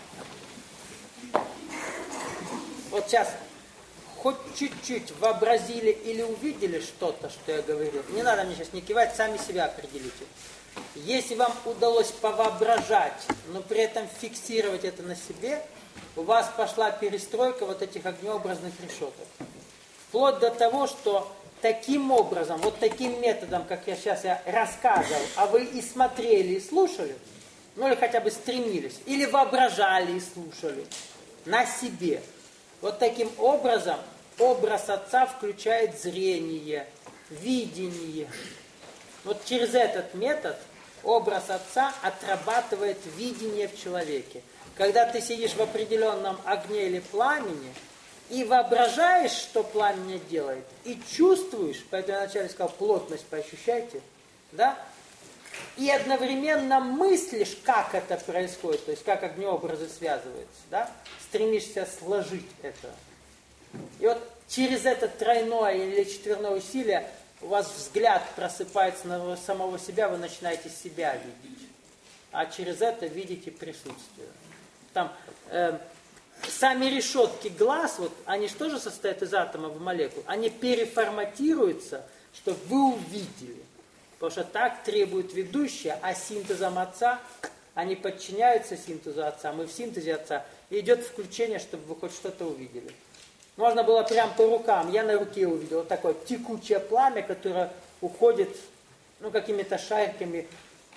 Вот сейчас хоть чуть-чуть вообразили или увидели что-то, что я говорил. Не надо мне сейчас не кивать, сами себя определите. Если вам удалось повоображать, но при этом фиксировать это на себе, у вас пошла перестройка вот этих огнеобразных решеток. Вплоть до того, что таким образом, вот таким методом, как я сейчас я рассказывал, а вы и смотрели, и слушали, ну или хотя бы стремились, или воображали и слушали на себе. Вот таким образом образ Отца включает зрение, видение. Вот через этот метод образ Отца отрабатывает видение в человеке. Когда ты сидишь в определенном огне или пламени, и воображаешь, что пламя делает, и чувствуешь, поэтому я вначале сказал, плотность поощущайте, да? И одновременно мыслишь, как это происходит, то есть как огнеобразы связываются, да? Стремишься сложить это. И вот через это тройное или четверное усилие у вас взгляд просыпается на самого себя, вы начинаете себя видеть. А через это видите присутствие. Там э, сами решетки глаз, вот, они же тоже состоят из атомов и молекул, они переформатируются, чтобы вы увидели. Потому что так требует ведущая, а синтезом Отца, они подчиняются синтезу Отца, мы в синтезе Отца, и идет включение, чтобы вы хоть что-то увидели. Можно было прям по рукам, я на руке увидел вот такое текучее пламя, которое уходит, ну, какими-то шариками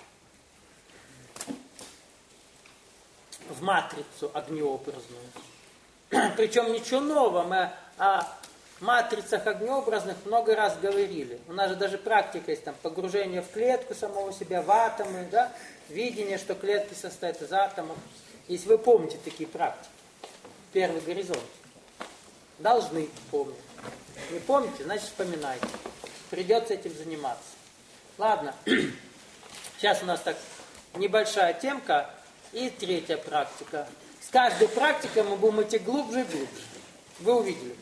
в матрицу огнеобразную. Причем ничего нового, мы о матрицах огнеобразных много раз говорили. У нас же даже практика есть, там, погружение в клетку самого себя, в атомы, да? Видение, что клетки состоят из атомов. Если вы помните такие практики, первый горизонт. Должны помнить. Не помните, значит вспоминайте. Придется этим заниматься. Ладно. Сейчас у нас так небольшая темка. И третья практика. С каждой практикой мы будем идти глубже и глубже. Вы увидели.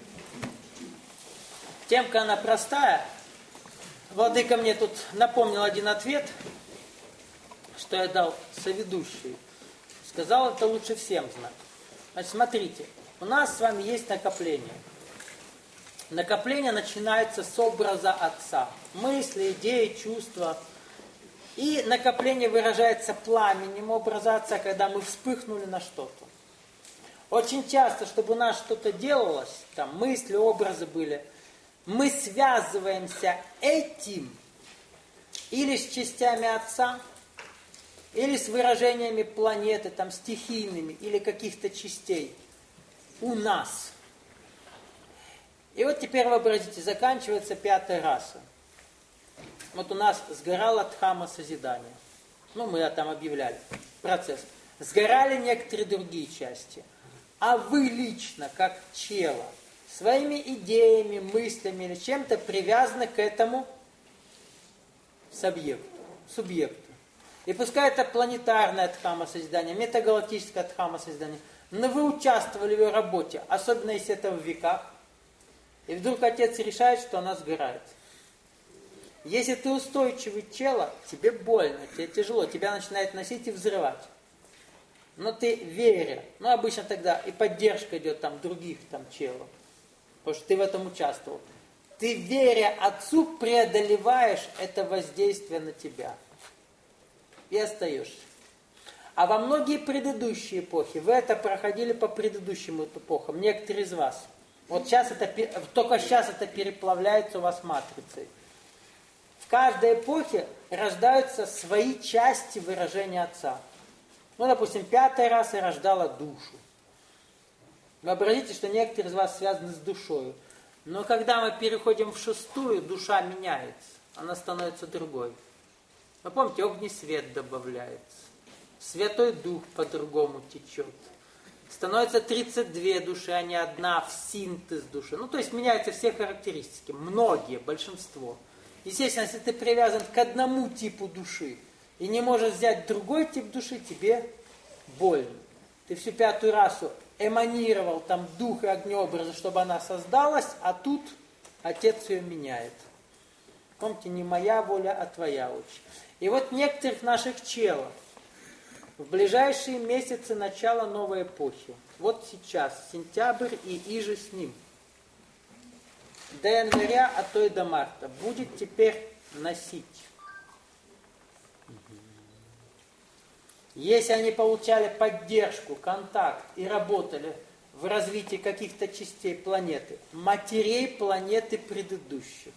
Темка она простая. Владыка мне тут напомнил один ответ, что я дал соведущий. Сказал, это лучше всем знать. Значит, смотрите. У нас с вами есть накопление. Накопление начинается с образа Отца. Мысли, идеи, чувства. И накопление выражается пламенем образа Отца, когда мы вспыхнули на что-то. Очень часто, чтобы у нас что-то делалось, там мысли, образы были, мы связываемся этим или с частями Отца, или с выражениями планеты, там, стихийными, или каких-то частей у нас. И вот теперь вообразите, заканчивается пятая раса. Вот у нас сгорала Дхамма созидания. Ну, мы там объявляли процесс. Сгорали некоторые другие части. А вы лично, как чело, своими идеями, мыслями или чем-то привязаны к этому субъекту. субъекту. И пускай это планетарное Дхамма созидание, метагалактическое Дхамма созидание, но вы участвовали в ее работе, особенно если это в веках. И вдруг Отец решает, что она сгорает. Если ты устойчивый чело, тебе больно, тебе тяжело, тебя начинает носить и взрывать. Но ты веря, ну обычно тогда и поддержка идет там других там челов, потому что ты в этом участвовал. Ты веря Отцу преодолеваешь это воздействие на тебя. И остаешься. А во многие предыдущие эпохи, вы это проходили по предыдущим эпохам, некоторые из вас. Вот сейчас это, только сейчас это переплавляется у вас матрицей. В каждой эпохе рождаются свои части выражения Отца. Ну, допустим, пятая раса рождала душу. Вообразите, что некоторые из вас связаны с душой. Но когда мы переходим в шестую, душа меняется. Она становится другой. Вы помните, огненный свет добавляется. Святой Дух по-другому течет. Становится тридцать две души, а не одна в синтез души. Ну, то есть меняются все характеристики. Многие, большинство. Естественно, если ты привязан к одному типу души и не можешь взять другой тип души, тебе больно. Ты всю пятую расу эманировал там дух и огнеобразы, чтобы она создалась, а тут Отец ее меняет. Помните, не моя воля, а твоя очень. И вот некоторых наших челов в ближайшие месяцы начала новой эпохи, вот сейчас, сентябрь и иже с ним, до января, а то и до марта, будет теперь носить. Если они получали поддержку, контакт и работали в развитии каких-то частей планеты, матерей планеты предыдущих,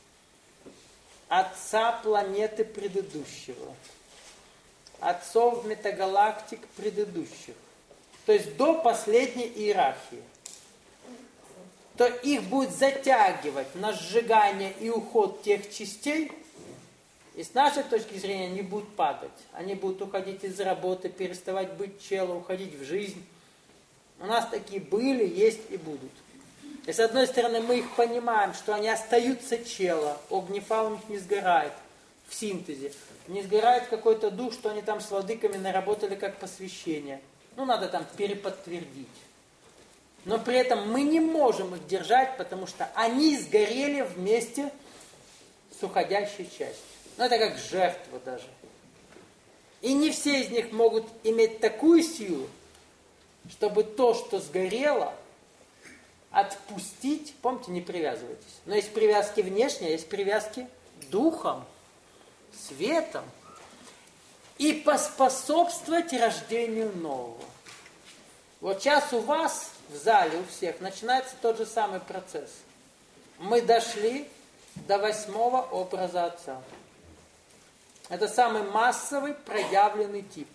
отца планеты предыдущего, отцов метагалактик предыдущих, то есть до последней иерархии, то их будет затягивать на сжигание и уход тех частей, и с нашей точки зрения они будут падать. Они будут уходить из работы, переставать быть челом, уходить в жизнь. У нас такие были, есть и будут. И с одной стороны мы их понимаем, что они остаются чело, огнефа у них не сгорает в синтезе. Не сгорает какой-то дух, что они там с владыками наработали как посвящение. Ну, надо там переподтвердить. Но при этом мы не можем их держать, потому что они сгорели вместе с уходящей частью. Ну, это как жертва даже. И не все из них могут иметь такую силу, чтобы то, что сгорело, отпустить. Помните, не привязывайтесь. Но есть привязки внешние, есть привязки духом, светом. И поспособствовать рождению нового. Вот сейчас у вас в зале, у всех, начинается тот же самый процесс. Мы дошли до восьмого образа Отца. Это самый массовый проявленный тип.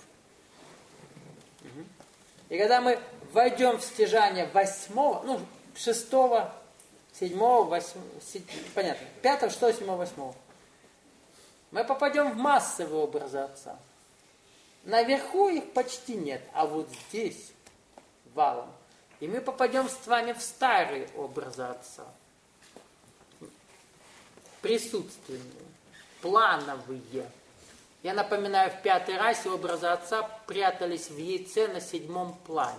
И когда мы войдем в стяжание восьмого, ну, шестого, седьмого, восьмого, понятно, пятого, шестого, седьмого, восьмого, мы попадем в массовые образы Отца. Наверху их почти нет, а вот здесь валом. И мы попадем с вами в старые образы Отца. Присутственные, плановые. Я напоминаю, в пятой расе образы Отца прятались в яйце на седьмом плане.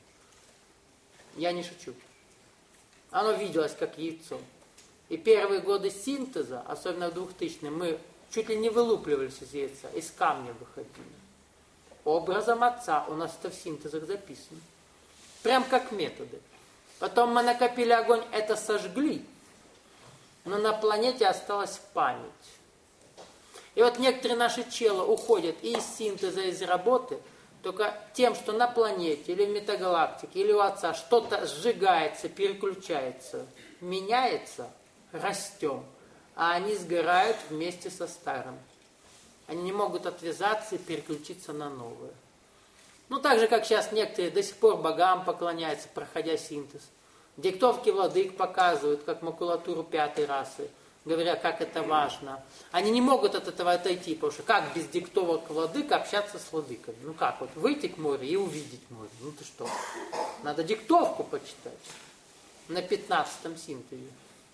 Я не шучу. Оно виделось как яйцо. И первые годы синтеза, особенно в двухтысячном, мы чуть ли не вылупливались из яйца, из камня выходили. Образом Отца у нас это в синтезах записано. Прям как методы. Потом мы накопили огонь, это сожгли. Но на планете осталась память. И вот некоторые наши челы уходят и из синтеза, из работы, только тем, что на планете, или в метагалактике, или у Отца что-то сжигается, переключается, меняется, растем, а они сгорают вместе со старым. Они не могут отвязаться и переключиться на новое. Ну, так же, как сейчас некоторые до сих пор богам поклоняются, проходя синтез. Диктовки владык показывают, как макулатуру пятой расы, говоря, как это важно. Они не могут от этого отойти, потому что как без диктовок владык общаться с владыками? Ну как, вот выйти к морю и увидеть море. Ну ты что? Надо диктовку почитать на пятнадцатом синтезе.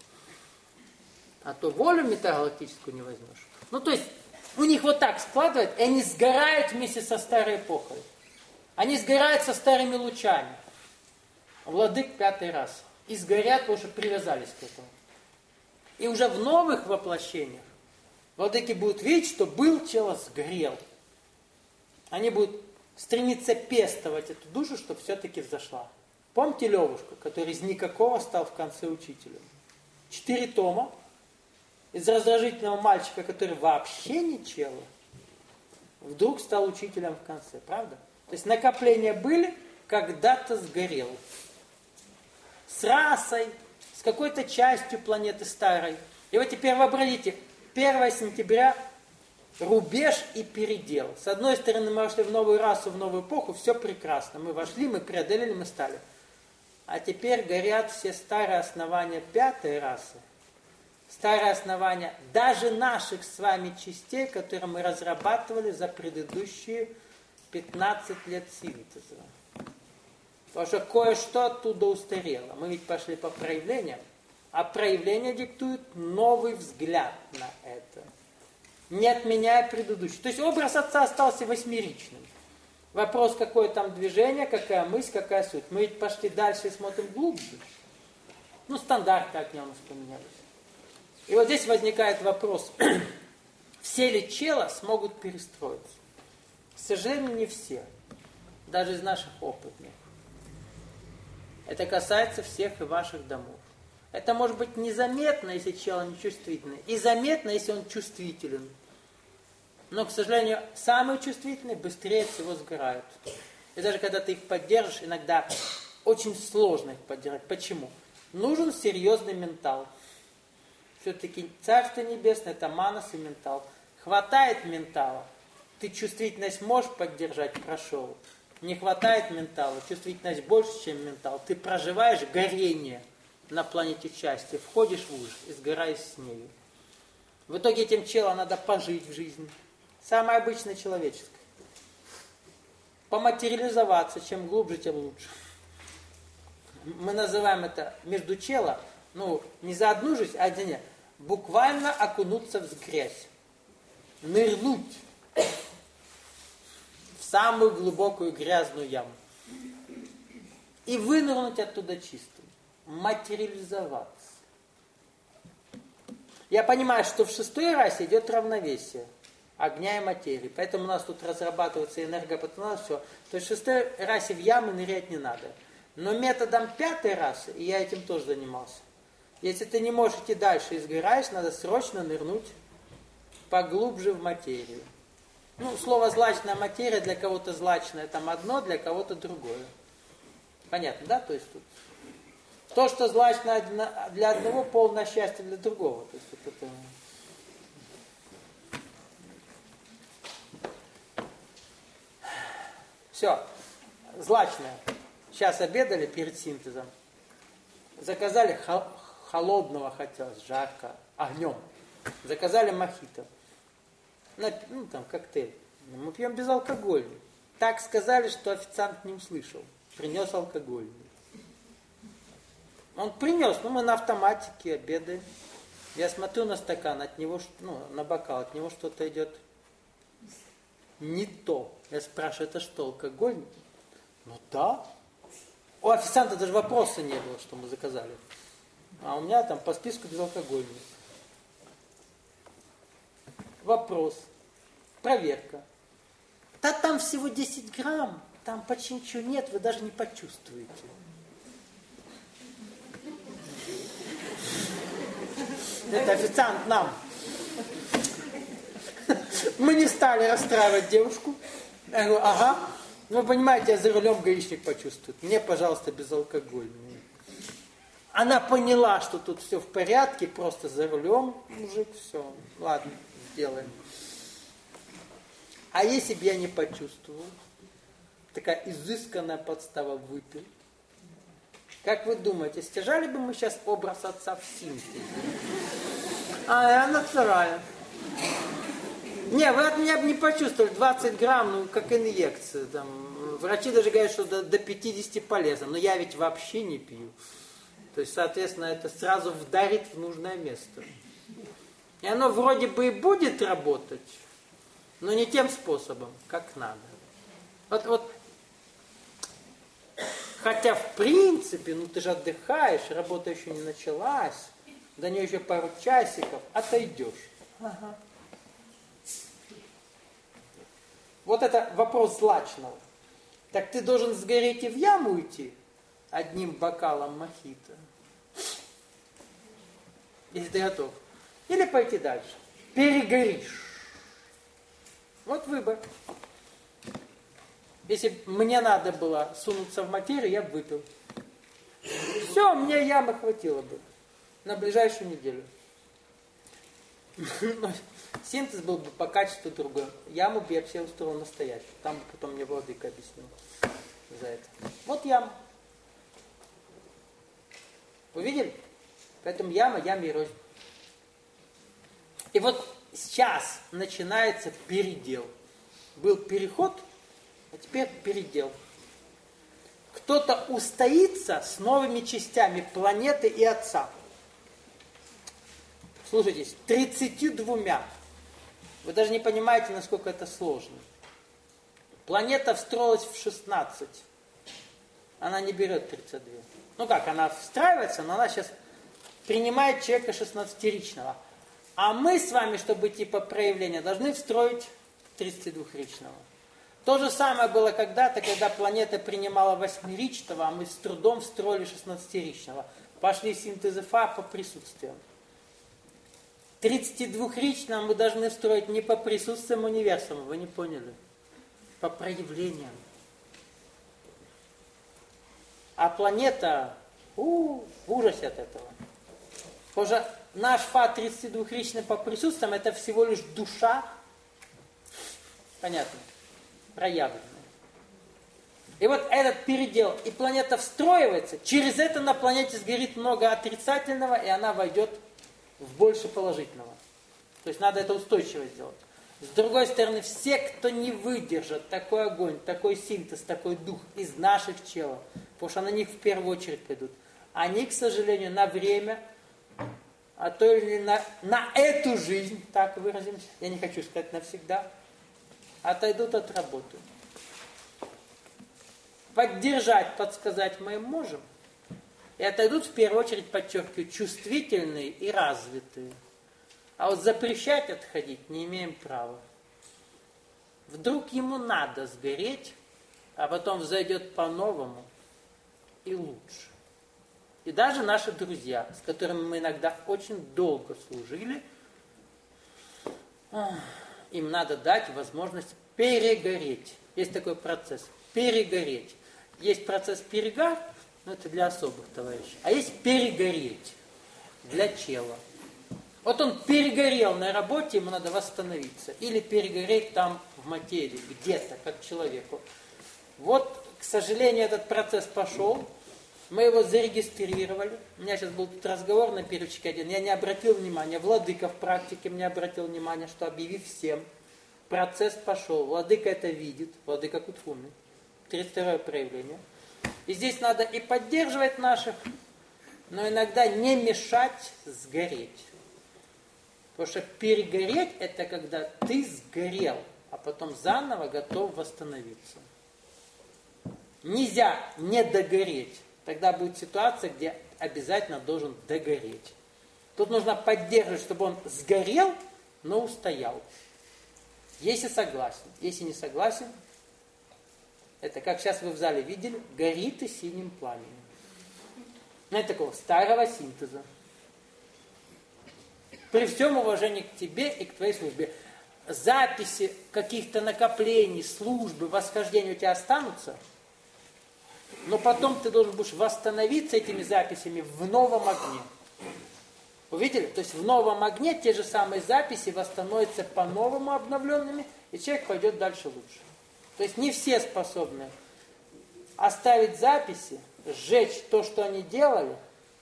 А то волю метагалактическую не возьмешь. Ну то есть у них вот так складывают, и они сгорают вместе со старой эпохой. Они сгорают со старыми лучами. Владык пятой расы. И сгорят, потому что привязались к этому. И уже в новых воплощениях владыки будут видеть, что был чело, сгорел. Они будут стремиться пестовать эту душу, чтобы все-таки взошла. Помните Левушку, который из никакого стал в конце учителем? Четыре тома. Из раздражительного мальчика, который вообще не чело, вдруг стал учителем в конце. Правда? То есть накопления были, когда-то сгорел. С расой, с какой-то частью планеты старой. И вот теперь вообразите, первого сентября рубеж и передел. С одной стороны, мы вошли в новую расу, в новую эпоху, все прекрасно. Мы вошли, мы преодолели, мы стали. А теперь горят все старые основания пятой расы. Старые основания даже наших с вами частей, которые мы разрабатывали за предыдущие пятнадцать лет синтеза. Потому что кое-что оттуда устарело. Мы ведь пошли по проявлениям, а проявления диктуют новый взгляд на это, не отменяя предыдущий. То есть образ Отца остался восьмеричным. Вопрос, какое там движение, какая мысль, какая суть. Мы ведь пошли дальше и смотрим глубже. Ну, стандарты от него у нас поменялись. И вот здесь возникает вопрос, все ли чела смогут перестроиться? К сожалению, не все. Даже из наших опытных. Это касается всех и ваших домов. Это может быть незаметно, если чело не чувствительный, и заметно, если он чувствителен. Но, к сожалению, самые чувствительные быстрее всего сгорают. И даже когда ты их поддержишь, иногда очень сложно их поддержать. Почему? Нужен серьезный ментал. Все-таки Царство Небесное, это манас и ментал. Хватает ментала, ты чувствительность можешь поддержать, прошел. Не хватает ментала, чувствительность больше, чем ментал. Ты проживаешь горение на планете счастья, входишь в ужас и сгораешь с нею. В итоге этим челом надо пожить в жизни. Самое обычное человеческое. Поматериализоваться, чем глубже, тем лучше. Мы называем это между чело, ну, не за одну жизнь, а за нет. Буквально окунуться в грязь. Нырнуть в самую глубокую грязную яму. И вынырнуть оттуда чистым. Материализоваться. Я понимаю, что в шестой расе идет равновесие огня и материи. Поэтому у нас тут разрабатывается энергопотенциал, все. То есть в шестой расе в ямы нырять не надо. Но методом пятой расы, и я этим тоже занимался, если ты не можешь идти дальше и сгораешь, надо срочно нырнуть поглубже в материю. Ну, слово «злачная материя» для кого-то злачное там одно, для кого-то другое. Понятно, да? То есть тут то, что злачно для одного, полное счастье для другого. То есть вот это... Все. Злачное. Сейчас обедали перед синтезом. Заказали хол- холодного, хотелось, жарко, огнем. Заказали мохито. Ну, там, коктейль. Мы пьем безалкогольный. Так сказали, что официант не услышал. Принес алкогольный. Он принес, ну, мы на автоматике обедаем. Я смотрю на стакан, от него, ну, на бокал, от него что-то идет не то. Я спрашиваю, это что, алкоголь? Ну да. У официанта даже вопроса не было, что мы заказали. А у меня там по списку безалкогольный. Вопрос. Проверка. Да там всего десять грамм, там почти ничего нет, вы даже не почувствуете. Это официант нам. Мы не стали расстраивать девушку. Я говорю, ага. Вы понимаете, я за рулем гаишник почувствует. Мне, пожалуйста, безалкогольный. Она поняла, что тут все в порядке, просто за рулем, мужик, все, ладно, сделаем. А если бы я не почувствовал, такая изысканная подстава выпил, как вы думаете, стяжали бы мы сейчас образ отца в синтезе? А, и она вторая. Не, вы от меня бы не почувствовали, двадцать грамм, ну, как инъекция. Там. Врачи даже говорят, что до, до пятидесяти полезно, но я ведь вообще не пью. То есть, соответственно, это сразу вдарит в нужное место. И оно вроде бы и будет работать, но не тем способом, как надо. Вот, вот. Хотя, в принципе, ну ты же отдыхаешь, работа еще не началась, до нее еще пару часиков, отойдешь. Ага. Вот это вопрос злачного. Так ты должен сгореть и в яму уйти одним бокалом мохито. Если ты готов. Или пойти дальше. Перегоришь. Вот выбор. Если бы мне надо было сунуться в материю, я бы выпил. Все, мне ямы хватило бы. На ближайшую неделю. Синтез был бы по качеству другой. Яму бы я все устроил настоящую. Там бы потом мне Владыка объяснил за это. Вот яма. Увидели? Поэтому яма, яма и рознь. И вот сейчас начинается передел. Был переход, а теперь передел. Кто-то устоится с новыми частями планеты и Отца. Слушайтесь, тридцатью двумя. Вы даже не понимаете, насколько это сложно. Планета встроилась в шестнадцать. Она не берет тридцать два. Ну как, она встраивается, но она сейчас принимает человека шестнадцатиричного. А мы с вами, чтобы типа проявления, должны встроить тридцатидвухричного. То же самое было когда-то, когда планета принимала восьмиричного, а мы с трудом встроили шестнадцатиричного. Пошли синтезы Фа по присутствиям. тридцатидвухричного мы должны встроить не по присутствиям универсума, вы не поняли? По проявлениям. А планета у, в ужасе от этого. Потому что наш Фа тридцатидвухричный по присутствиям это всего лишь душа, понятно, проявленная. И вот этот передел, и планета встроивается, через это на планете сгорит много отрицательного, и она войдет в больше положительного. То есть надо это устойчиво сделать. С другой стороны, все, кто не выдержат такой огонь, такой синтез, такой дух из наших челов, потому что на них в первую очередь пойдут, они, к сожалению, на время, а то или на, на эту жизнь, так выразимся, я не хочу сказать навсегда, отойдут от работы. Поддержать, подсказать мы им можем. И отойдут, в первую очередь, подчеркиваю, чувствительные и развитые. А вот запрещать отходить не имеем права. Вдруг ему надо сгореть, а потом взойдет по-новому и лучше. И даже наши друзья, с которыми мы иногда очень долго служили, им надо дать возможность перегореть. Есть такой процесс. Перегореть. Есть процесс перегар, но это для особых товарищей. А есть перегореть для чела. Вот он перегорел на работе, ему надо восстановиться. Или перегореть там в материи, где-то, как человеку. Вот, к сожалению, этот процесс пошел. Мы его зарегистрировали. У меня сейчас был тут разговор на переводчике один. Я не обратил внимания, владыка в практике мне обратил внимание, что объявив всем, процесс пошел. Владыка это видит, владыка Кутхумный. тридцать второе проявление. И здесь надо и поддерживать наших, но иногда не мешать сгореть. Потому что перегореть это когда ты сгорел, а потом заново готов восстановиться. Нельзя не догореть. Тогда будет ситуация, где обязательно должен догореть. Тут нужно поддерживать, чтобы он сгорел, но устоял. Если согласен. Если не согласен, это как сейчас вы в зале видели, горит и синим пламенем. Ну, это такого старого синтеза. При всем уважении к тебе и к твоей службе. Записи каких-то накоплений, службы, восхождения у тебя останутся, но потом ты должен будешь восстановиться этими записями в новом огне. Увидели? То есть в новом огне те же самые записи восстановятся по-новому обновленными, и человек пойдет дальше лучше. То есть не все способны оставить записи, сжечь то, что они делали,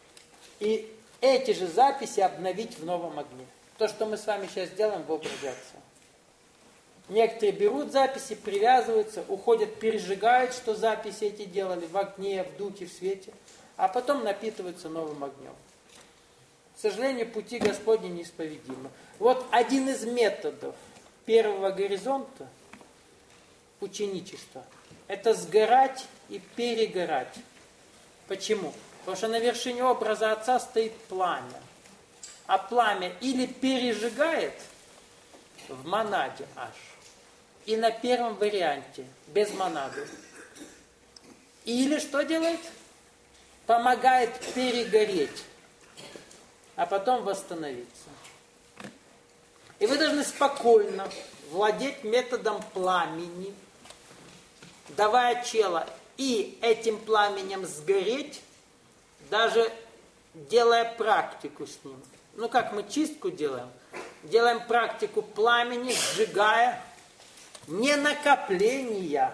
и эти же записи обновить в новом огне. То, что мы с вами сейчас делаем в образе Отца. Некоторые берут записи, привязываются, уходят, пережигают, что записи эти делали в огне, в духе, в свете, а потом напитываются новым огнем. К сожалению, пути Господни неисповедимы. Вот один из методов первого горизонта ученичества – это сгорать и перегорать. Почему? Потому что на вершине образа Отца стоит пламя. А пламя или пережигает в монаде аж, и на первом варианте, без монады. Или что делает? Помогает перегореть, а потом восстановиться. И вы должны спокойно владеть методом пламени, давая чело и этим пламенем сгореть, даже делая практику с ним. Ну, как мы чистку делаем? Делаем практику пламени, сжигая не накопления,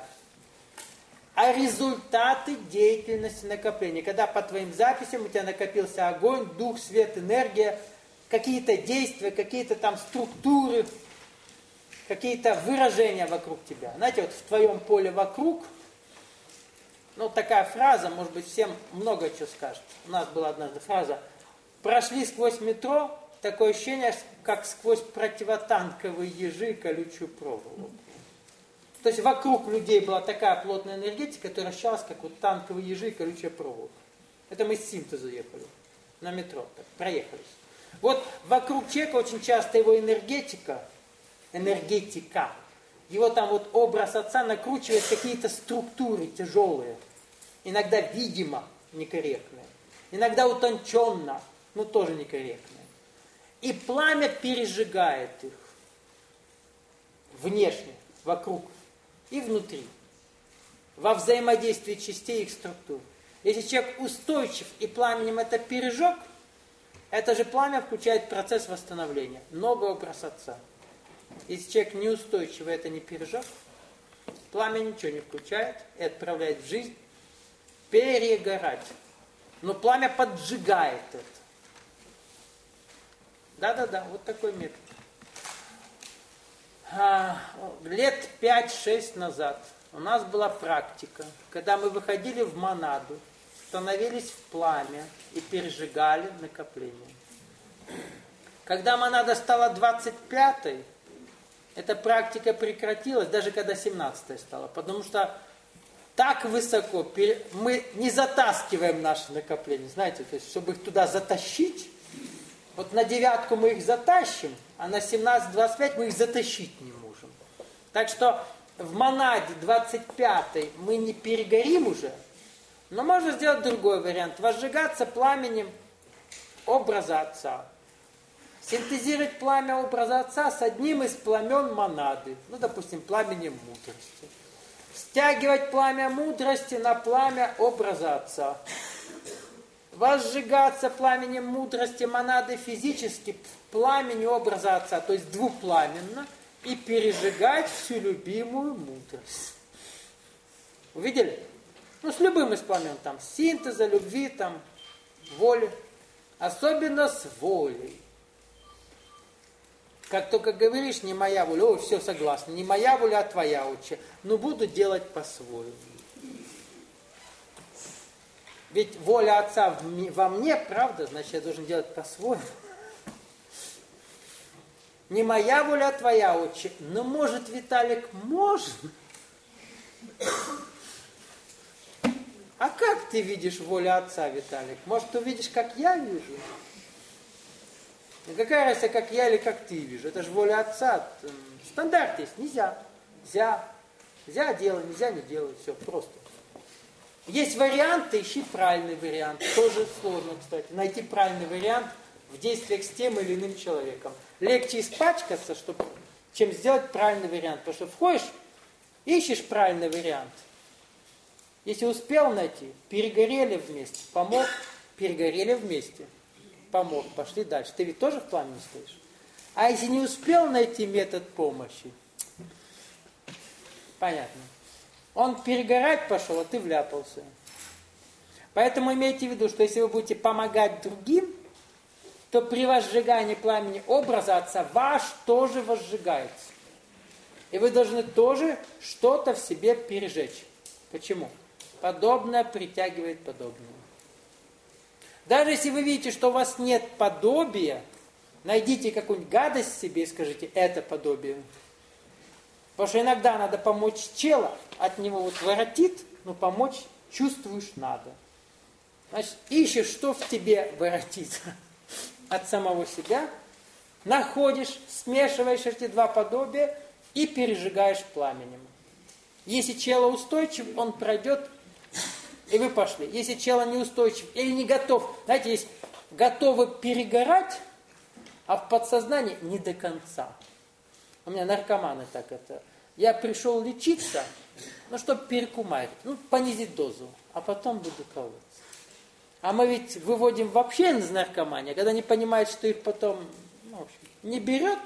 а результаты деятельности накопления. Когда по твоим записям у тебя накопился огонь, дух, свет, энергия, какие-то действия, какие-то там структуры, какие-то выражения вокруг тебя. Знаете, вот в твоем поле вокруг, ну, такая фраза, может быть, всем много чего скажет. У нас была однажды фраза: прошли сквозь метро, такое ощущение, как сквозь противотанковые ежи колючую проволоку. То есть вокруг людей была такая плотная энергетика, которая ощущалась, как вот танковые ежи и колючая проволока. Это мы с синтеза ехали на метро, так, проехались. Вот вокруг человека очень часто его энергетика, энергетика, его там вот образ Отца накручивает какие-то структуры тяжелые, иногда видимо некорректные, иногда утонченно, но тоже некорректные. И пламя пережигает их внешне, вокруг и внутри, во взаимодействии частей их структур. Если человек устойчив и пламенем это пережег, это же пламя включает процесс восстановления. Новый образ Отца. Если человек неустойчивый, это не пережег, пламя ничего не включает и отправляет в жизнь перегорать. Но пламя поджигает это. Да-да-да, вот такой метод. А, лет пять-шесть назад у нас была практика, когда мы выходили в монаду, становились в пламя и пережигали накопление. Когда монада стала двадцать пятой, эта практика прекратилась, даже когда семнадцатая стала, потому что так высоко мы не затаскиваем наши накопления, знаете, то есть, чтобы их туда затащить, вот на девятку мы их затащим, а на семнадцать-двадцать пять мы их затащить не можем. Так что в монаде двадцать пятой мы не перегорим уже, но можно сделать другой вариант. Возжигаться пламенем образа Отца. Синтезировать пламя образа Отца с одним из пламен монады. Ну, допустим, пламенем мудрости. Стягивать пламя мудрости на пламя образа Отца. Возжигаться пламенем мудрости монады физически в пламени образа Отца, то есть двупламенно, и пережигать всю любимую мудрость. Увидели? Ну, с любым из пламен, там, синтеза, любви, там, воли. Особенно с волей. Как только говоришь, не моя воля, ой, все, согласна, не моя воля, а твоя отче. Но буду делать по-своему. Ведь воля Отца во мне, правда, значит, я должен делать по-своему. Не моя воля, а твоя отче. Но может, Виталик, можно? А как ты видишь волю Отца, Виталик? Может, ты видишь, как я вижу? И какая разница, как я или как ты видишь? Это же воля Отца. Стандарт есть. Нельзя. Нельзя. Нельзя делать, нельзя не делать. Все, просто. Есть варианты, ищи правильный вариант. Тоже сложно, кстати. Найти правильный вариант в действиях с тем или иным человеком. Легче испачкаться, чтобы, чем сделать правильный вариант. Потому что входишь, ищешь правильный вариант. Если успел найти, перегорели вместе, помог, перегорели вместе, помог, пошли дальше. Ты ведь тоже в пламени стоишь. А если не успел найти метод помощи, понятно. Он перегорать пошел, а ты вляпался. Поэтому имейте в виду, что если вы будете помогать другим, то при возжигании пламени образа Отца ваш тоже возжигается. И вы должны тоже что-то в себе пережечь. Почему? Подобное притягивает подобное. Даже если вы видите, что у вас нет подобия, найдите какую-нибудь гадость в себе и скажите, это подобие. Потому что иногда надо помочь челу, от него вот воротит, но помочь чувствуешь надо. Значит, ищешь, что в тебе воротит от самого себя, находишь, смешиваешь эти два подобия и пережигаешь пламенем. Если чело устойчив, он пройдет, и вы пошли. Если чело неустойчив или не готов, знаете, есть готовы перегорать, а в подсознании не до конца. У меня наркоманы так это. Я пришел лечиться, ну, чтобы перекумарить, ну, понизить дозу, а потом буду колоться. А мы ведь выводим вообще из наркомании, когда не понимают, что их потом, ну, в общем, не берет.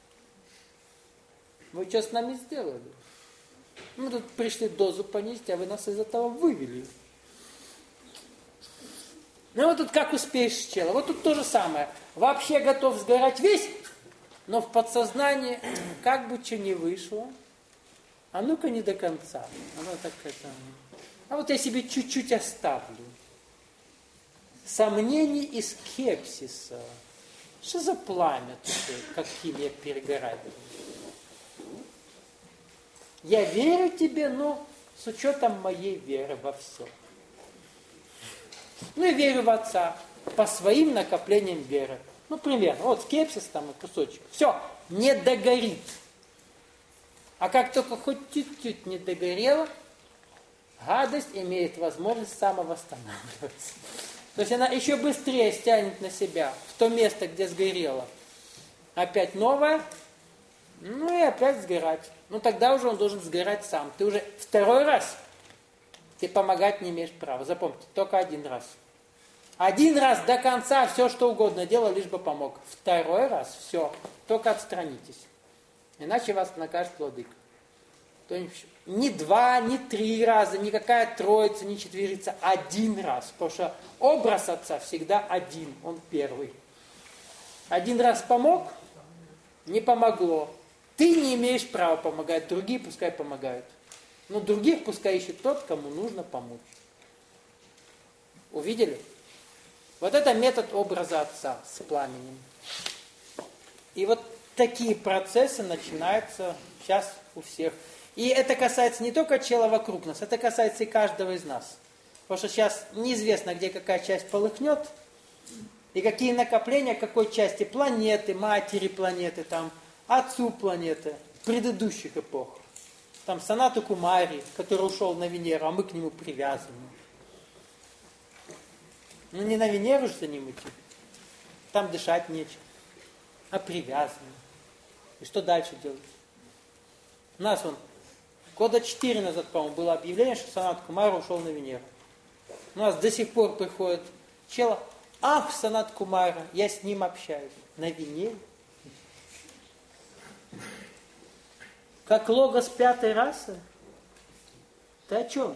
Вы что с нами сделали? Мы тут пришли дозу понизить, а вы нас из этого вывели. Ну вот тут как успеешь с челом. Вот тут то же самое. Вообще готов сгорать весь, но в подсознании как бы что не вышло. А ну-ка не до конца. Оно так это... А вот я себе чуть-чуть оставлю. Сомнений и скепсиса. Что за пламя такое, каким я перегораю? Я верю тебе, но с учетом моей веры во все. Ну и верю в Отца по своим накоплениям веры. Ну, примерно. Вот скепсис там и кусочек. Все, не догорит. А как только хоть чуть-чуть не догорело, гадость имеет возможность самовосстанавливаться. То есть она еще быстрее стянет на себя в то место, где сгорело. Опять новое, ну и опять сгорать. Ну тогда уже он должен сгорать сам. Ты уже второй раз ты помогать не имеешь права. Запомните, только один раз. Один раз до конца все, что угодно делал, лишь бы помог. Второй раз все, только отстранитесь. Иначе вас накажет владыка. То есть ни два, ни три раза, никакая троица, ни четверица. Один раз. Потому что образ отца всегда один. Он первый. Один раз помог, не помогло. Ты не имеешь права помогать. Другие пускай помогают. Но других пускай ищет тот, кому нужно помочь. Увидели? Вот это метод образа отца с пламенем. И вот такие процессы начинаются сейчас у всех. И это касается не только чела вокруг нас, это касается и каждого из нас. Потому что сейчас неизвестно, где какая часть полыхнет, и какие накопления какой части планеты, матери планеты, там, отцу планеты, предыдущих эпох. Там Санату Кумари, который ушел на Венеру, а мы к нему привязаны. Ну не на Венеру же за ним идти. Там дышать нечем. А привязаны. И что дальше делать? У нас вон года четыре назад, по-моему, было объявление, что Санат Кумара ушел на Венеру. У нас до сих пор приходит чела, ах, Санат Кумара, я с ним общаюсь. На Венере? Как логос пятой расы? Ты о чем?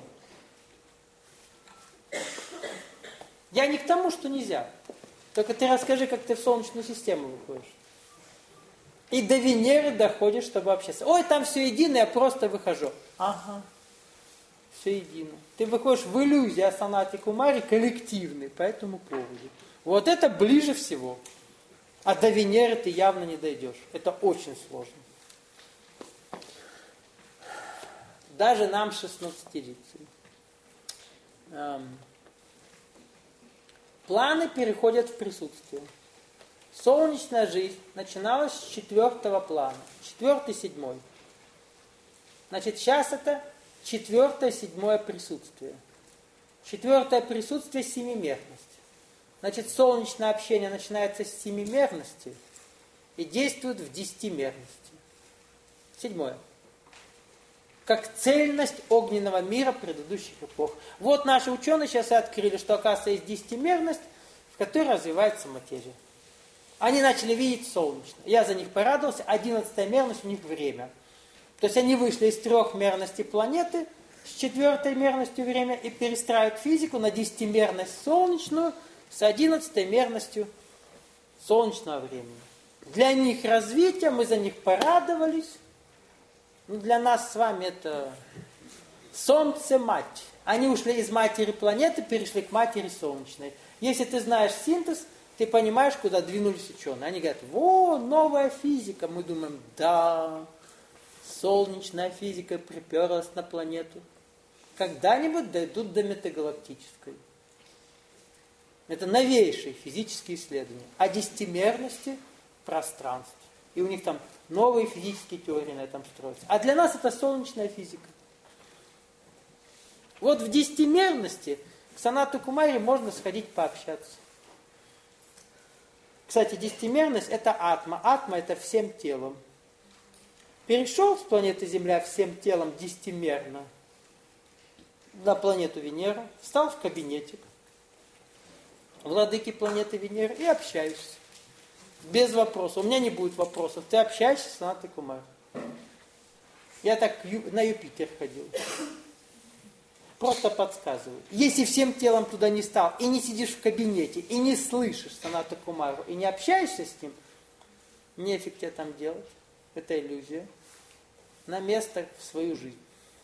Я не к тому, что нельзя. Только ты расскажи, как ты в Солнечную систему выходишь. И до Венеры доходишь, чтобы общаться. Ой, там все едино, я просто выхожу. Ага, все едино. Ты выходишь в иллюзии о Санате Кумаре коллективной по этому поводу. Вот это ближе всего. А до Венеры ты явно не дойдешь. Это очень сложно. Даже нам шестнадцатилетним. Эм. Планы переходят в присутствие. Солнечная жизнь начиналась с четвертого плана. Четвертый, седьмой. Значит, сейчас это четвертое, седьмое присутствие. Четвертое присутствие – семимерность. Значит, солнечное общение начинается с семимерности и действует в десятимерности. Седьмое. Как цельность огненного мира предыдущих эпох. Вот наши ученые сейчас и открыли, что, оказывается, есть десятимерность, в которой развивается материя. Они начали видеть солнечное. Я за них порадовался. Одиннадцатая мерность у них время. То есть они вышли из трехмерности планеты с четвертой мерностью время и перестраивают физику на десятимерность солнечную с одиннадцатой мерностью солнечного времени. Для них развитие, мы за них порадовались. Ну, для нас с вами это Солнце-мать. Они ушли из матери планеты, перешли к матери солнечной. Если ты знаешь синтез, ты понимаешь, куда двинулись ученые. Они говорят, во, новая физика. Мы думаем, да, солнечная физика приперлась на планету. Когда-нибудь дойдут до метагалактической. Это новейшие физические исследования о десятимерности пространства. И у них там новые физические теории на этом строятся. А для нас это солнечная физика. Вот в десятимерности к Санату Кумаре можно сходить пообщаться. Кстати, десятимерность – это атма. Атма – это всем телом. Перешел с планеты Земля всем телом десятимерно на планету Венера, встал в кабинетик владыки планеты Венера и общаешься. Без вопросов. У меня не будет вопросов. Ты общаешься с Санатой Кумарой. Я так на Юпитер ходил. Просто подсказываю. Если всем телом туда не стал, и не сидишь в кабинете, и не слышишь Санату Кумару, и не общаешься с ним, нефиг тебе там делать. Это иллюзия. На место в свою жизнь.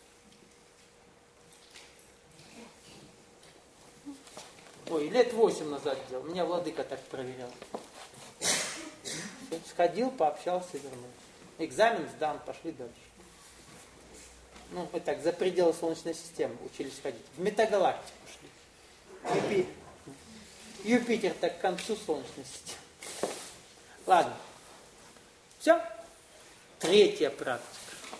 Ой, лет восемь назад делал. Меня владыка так проверял. Сходил, пообщался и вернулся. Экзамен сдан, пошли дальше. Ну, мы так, за пределы Солнечной системы учились ходить. В метагалактику шли. Юпи... Юпитер так к концу Солнечной системы. Ладно. Все? Третья практика.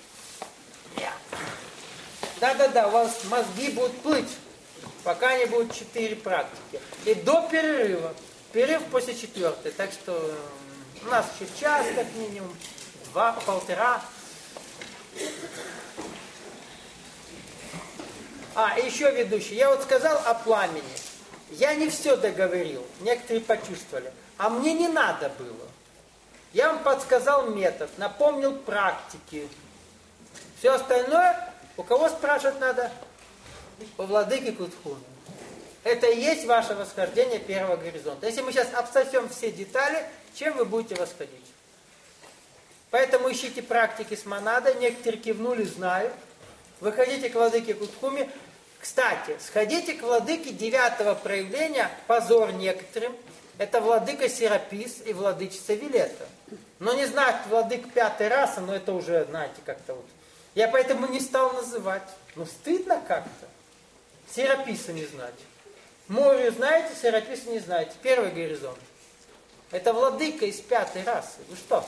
Да-да-да, у вас мозги будут плыть, пока не будет четыре практики. И до перерыва. Перерыв после четвертой. Так что у нас еще час как минимум, два, полтора. А, еще ведущий. Я вот сказал о пламени. Я не все договорил. Некоторые почувствовали. А мне не надо было. Я вам подсказал метод, напомнил практики. Все остальное, у кого спрашивать надо? У владыки Кутхуны. Это и есть ваше восхождение первого горизонта. Если мы сейчас обсосем все детали, чем вы будете восходить? Поэтому ищите практики с монадой. Некоторые кивнули, знают. Выходите к владыке Кутхуме. Кстати, сходите к владыке девятого проявления, позор некоторым. Это владыка Серапис и владычица Вилета. Но не знать владык пятой расы, но это уже, знаете, как-то вот. Я поэтому не стал называть. Ну, стыдно как-то. Сераписа не знать. Морю знаете, Сераписа не знаете. Первый горизонт. Это владыка из пятой расы. Вы что?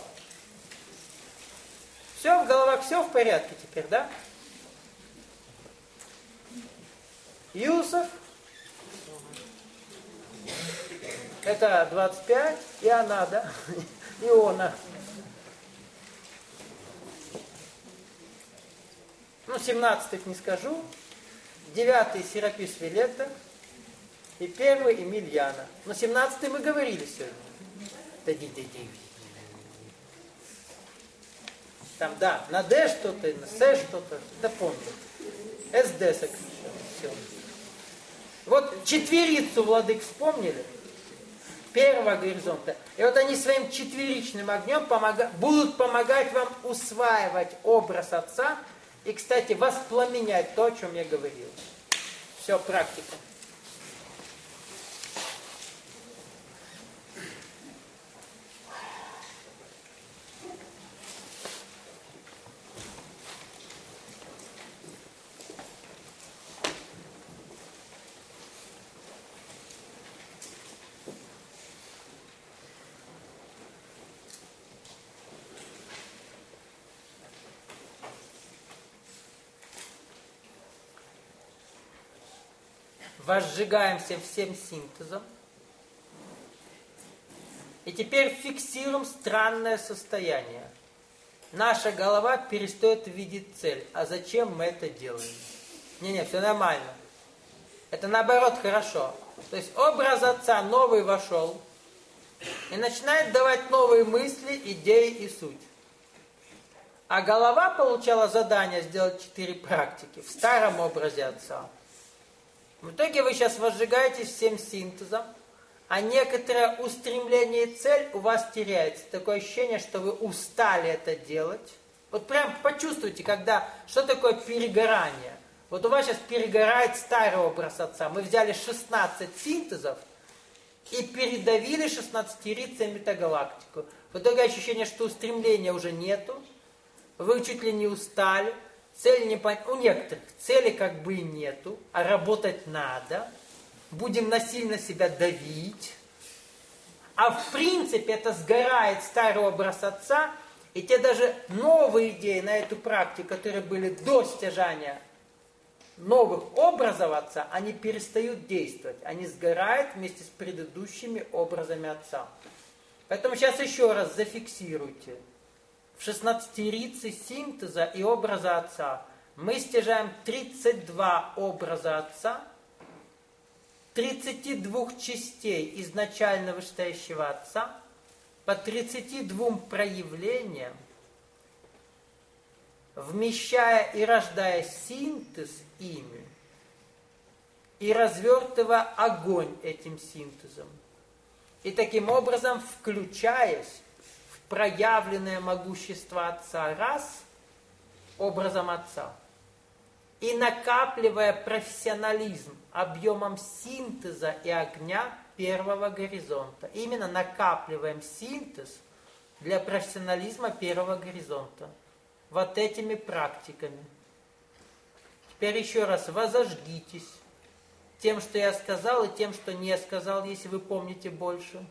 Все в головах, все в порядке теперь, да? Юсов. Это двадцать пять. И она, да? Иона. Ну, семнадцатых не скажу. Девятый Серапис Вилета. И первый Эмильяна. Но семнадцатый мы говорили сегодня. Да-ди-ди-ди. Там, да, на Д что-то, на С что-то. Да помню. СД сокращенно. Все. Вот четверицу владык вспомнили. Первого горизонта. И вот они своим четверичным огнем помога... будут помогать вам усваивать образ Отца и, кстати, воспламенять то, о чем я говорил. Все, практика. Возжигаемся всем синтезом. И теперь фиксируем странное состояние. Наша голова перестает видеть цель. А зачем мы это делаем? Не-не, все нормально. Это наоборот хорошо. То есть образ Отца новый вошел и начинает давать новые мысли, идеи и суть. А голова получала задание сделать четыре практики в старом образе Отца. В итоге вы сейчас возжигаетесь всем синтезом, а некоторое устремление и цель у вас теряется. Такое ощущение, что вы устали это делать. Вот прям почувствуйте, когда, что такое перегорание. Вот у вас сейчас перегорает старый образ Отца. Мы взяли шестнадцать синтезов и передавили шестнадцатерицей метагалактику. В итоге ощущение, что устремления уже нету, вы чуть ли не устали. Цель не пон... У некоторых цели как бы и нету, а работать надо. Будем насильно себя давить. А в принципе это сгорает старый образ Отца, и те даже новые идеи на эту практику, которые были до стяжания новых образов Отца, они перестают действовать. Они сгорают вместе с предыдущими образами Отца. Поэтому сейчас еще раз зафиксируйте. В шестнадцатерице синтеза и образа Отца мы стяжаем тридцать два образа Отца, тридцать два частей изначально вышестоящего Отца, по тридцати двум проявлениям, вмещая и рождая синтез ими, и развертывая огонь этим синтезом. И таким образом, включаясь проявленное могущество Отца раз, образом Отца, и накапливая профессионализм объемом синтеза и огня первого горизонта. Именно накапливаем синтез для профессионализма первого горизонта. Вот этими практиками. Теперь еще раз возожгитесь тем, что я сказал, и тем, что не сказал, если вы помните больше.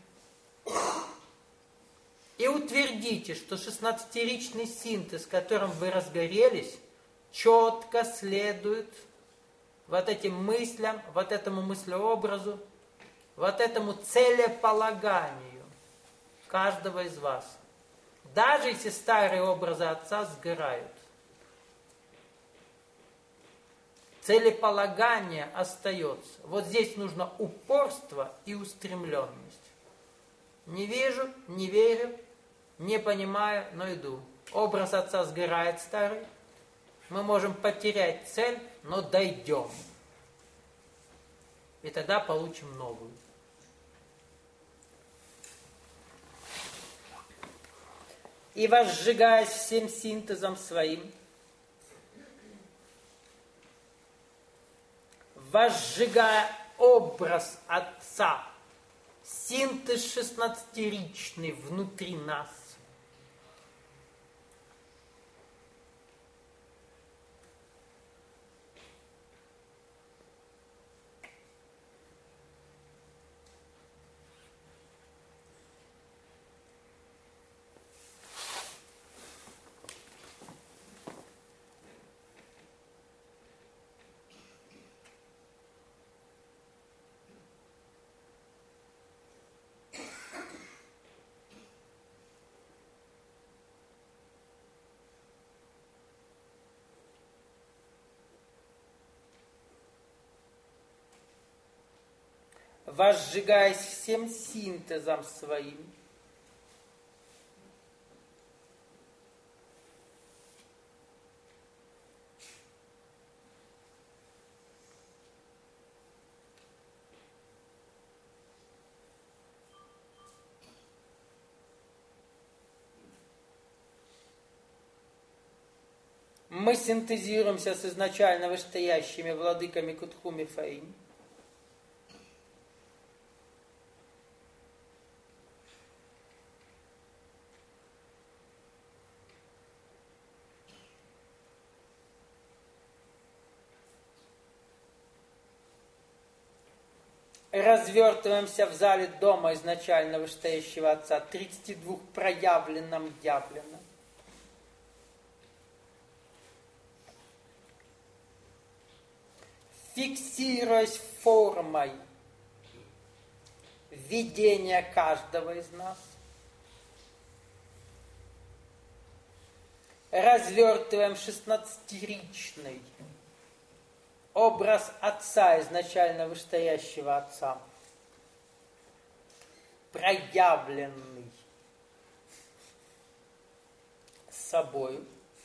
И утвердите, что шестнадцатеричный синтез, которым вы разгорелись, четко следует вот этим мыслям, вот этому мыслеобразу, вот этому целеполаганию каждого из вас. Даже если старые образы Отца сгорают. целеполагание остается. Вот здесь нужно упорство и устремленность. Не вижу, не верю, не понимаю, но иду. Образ отца сгорает старый. Мы можем потерять цель, но дойдем. И тогда получим новую. И возжигаясь всем синтезом своим, возжигая образ Отца, синтез шестнадцатиричный внутри нас, возжигаясь всем синтезом своим, мы синтезируемся с изначально вышестоящими владыками Кутхуми Фаим. Развертываемся в зале дома изначально вышестоящего Отца, тридцати двух проявленном явленном. Фиксируясь формой видения каждого из нас, развертываем шестнадцатиричный образ Отца, изначально вышестоящего Отца, проявленный собою,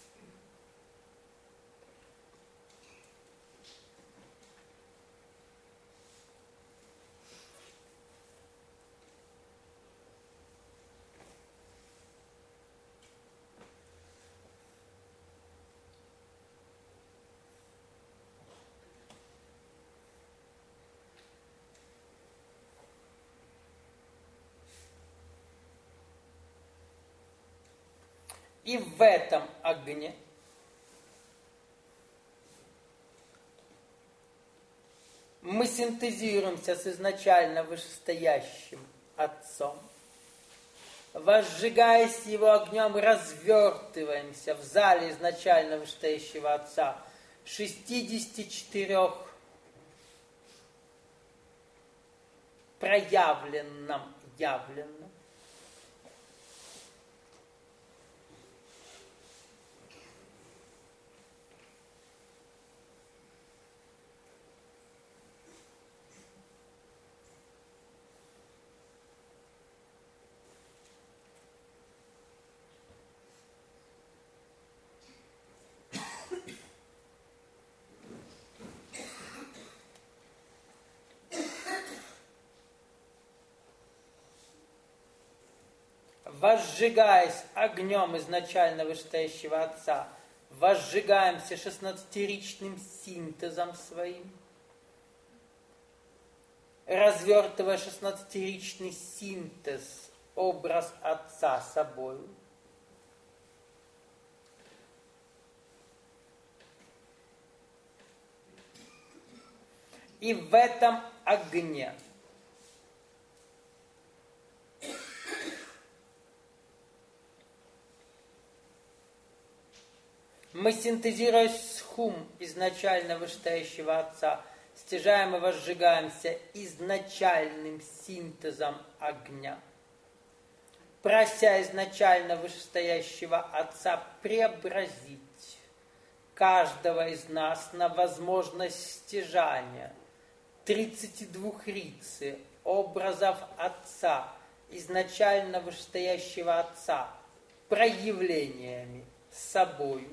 и в этом огне мы синтезируемся с изначально вышестоящим Отцом. Возжигаясь его огнем, развертываемся в зале изначально вышестоящего Отца шестидесяти четырёх проявленном явленном. Возжигаясь огнем изначально вышестоящего Отца, возжигаемся шестнадцатиричным синтезом своим, развертывая шестнадцатиричный синтез, образ Отца собою. И в этом огне мы, синтезируясь с хум изначально вышестоящего Отца, стяжаем и возжигаемся изначальным синтезом огня, прося изначально вышестоящего Отца преобразить каждого из нас на возможность стяжания тридцати двух рицы, образов Отца, изначально вышестоящего Отца, проявлениями собою,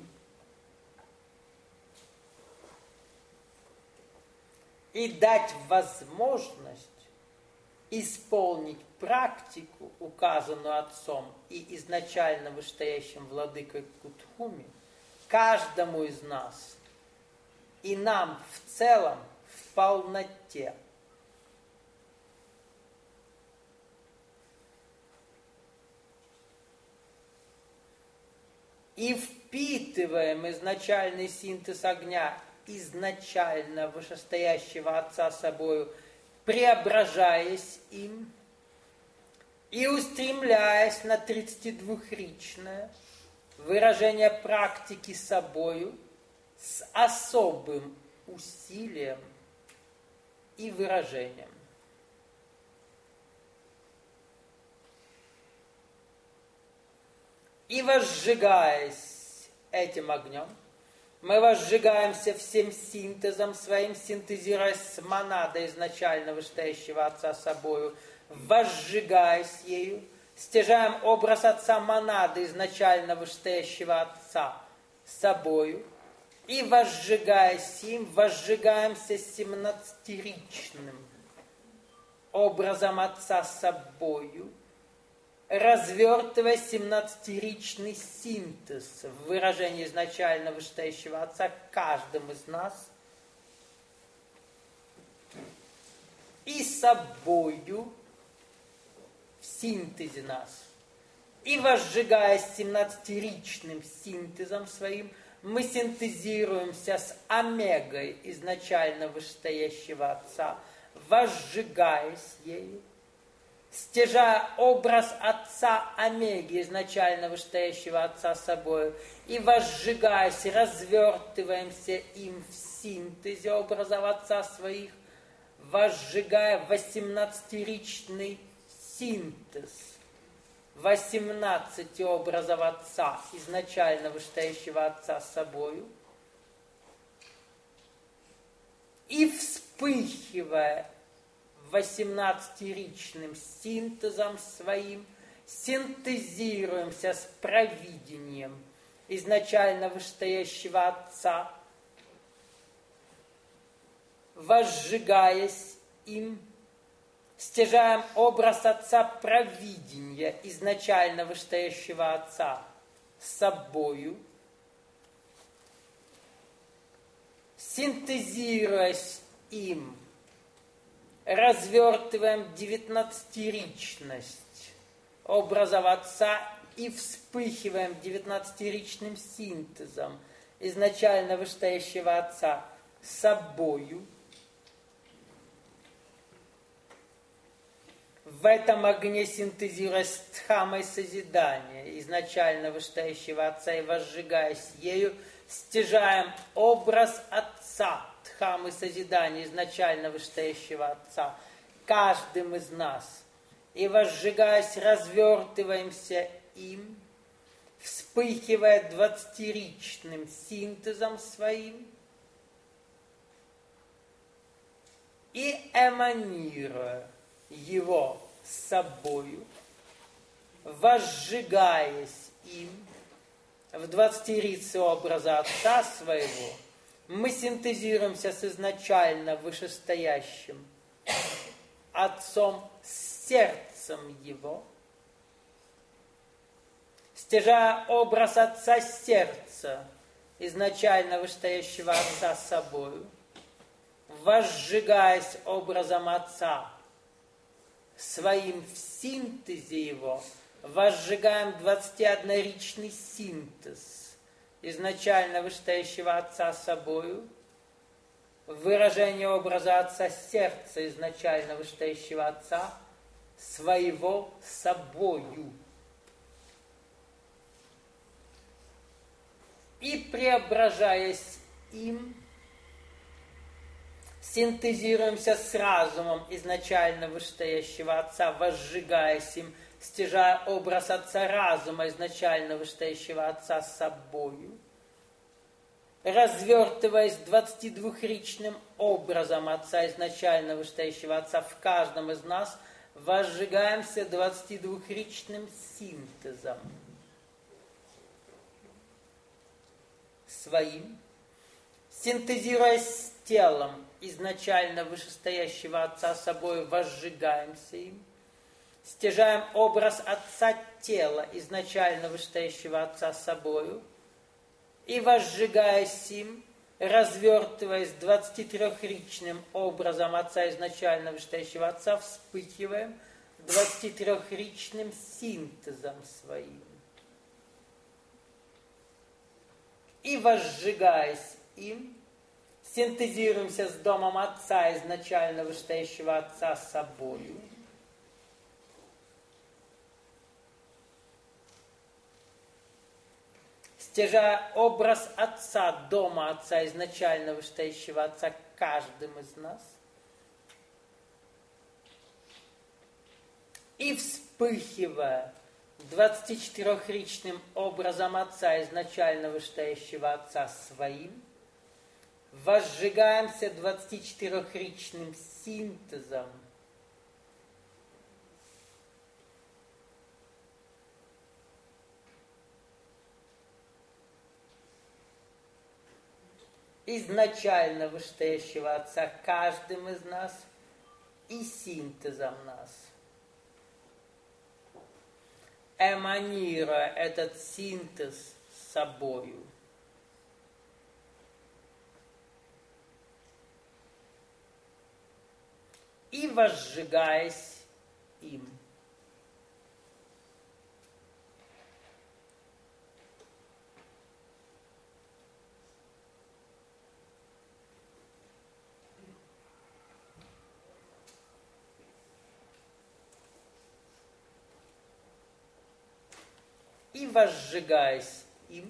и дать возможность исполнить практику, указанную Отцом и изначально вышестоящим владыкой Кутхуми, каждому из нас и нам в целом в полноте. И впитываем изначальный синтез огня, изначально вышестоящего Отца собою, преображаясь им и устремляясь на тридцатидвухричное выражение практики собою с особым усилием и выражением. И возжигаясь этим огнем, мы возжигаемся всем синтезом своим, синтезируясь с монадой изначально вышестоящего Отца собою, возжигаясь ею, стяжаем образ Отца монады изначально вышестоящего Отца собою, и возжигаясь им, возжигаемся семнадцатиричным образом Отца собою, развертывая семнадцатиричный синтез в выражении изначально вышестоящего Отца каждым из нас и собою в синтезе нас. И возжигаясь семнадцатиричным синтезом своим, мы синтезируемся с омегой изначально вышестоящего Отца, возжигаясь ею, стяжая образ Отца Омеги, изначально вышестоящего Отца собою, и возжигаясь, развертываемся им в синтезе образов Отца своих, возжигая восемнадцатиричный синтез восемнадцати образов Отца, изначально вышестоящего Отца собою, и вспыхивая восемнадцатиричным синтезом своим, синтезируемся с провидением изначально вышестоящего Отца, возжигаясь им, стяжаем образ Отца провидения изначально вышестоящего Отца собою, синтезируясь им, развертываем девятнадцатиричность образов Отца и вспыхиваем девятнадцатиричным синтезом изначально вышестоящего Отца собою. В этом огне синтезируясь дхамой созидания изначально вышестоящего Отца и возжигаясь ею, стяжаем образ Отца, дхамы созидания изначально вышестоящего Отца, каждым из нас, и возжигаясь, развертываемся им, вспыхивая двадцатиричным синтезом своим и эманируя его с собою, возжигаясь им в двадцатирице образа Отца своего, мы синтезируемся с изначально вышестоящим Отцом, с сердцем Его, стяжая образ Отца сердца, изначально вышестоящего Отца собою, возжигаясь образом Отца своим в синтезе Его, возжигаем двадцатиодноричный синтез изначально вышестоящего Отца собою, выражение образа Отца сердца изначально вышестоящего Отца своего собою. И преображаясь им, синтезируемся с разумом изначально вышестоящего Отца, возжигаясь им, стяжая образ Отца разума изначально вышестоящего Отца с собою, развертываясь двадцатидвухричным образом Отца изначально вышестоящего Отца в каждом из нас, возжигаемся двадцатидвухричным синтезом своим, синтезируясь с телом изначально вышестоящего Отца собой, возжигаемся им, стяжаем образ Отца тела изначально вышестоящего Отца собою, и, возжигаясь им, развертываясь двадцатитрехричным образом Отца изначально вышестоящего Отца, вспыхиваем двадцатитрехричным синтезом своим. И, возжигаясь им, синтезируемся с домом Отца изначально вышестоящего Отца собою. Стяжая образ Отца, дома Отца, изначально вышестоящего Отца, каждым из нас. И вспыхивая двадцатичетырехричным образом Отца, изначально вышестоящего Отца своим, возжигаемся двадцатичетырехричным синтезом изначально вышестоящего Отца каждым из нас и синтезом нас. Эманируя этот синтез собою. И возжигаясь им. И возжигаясь им,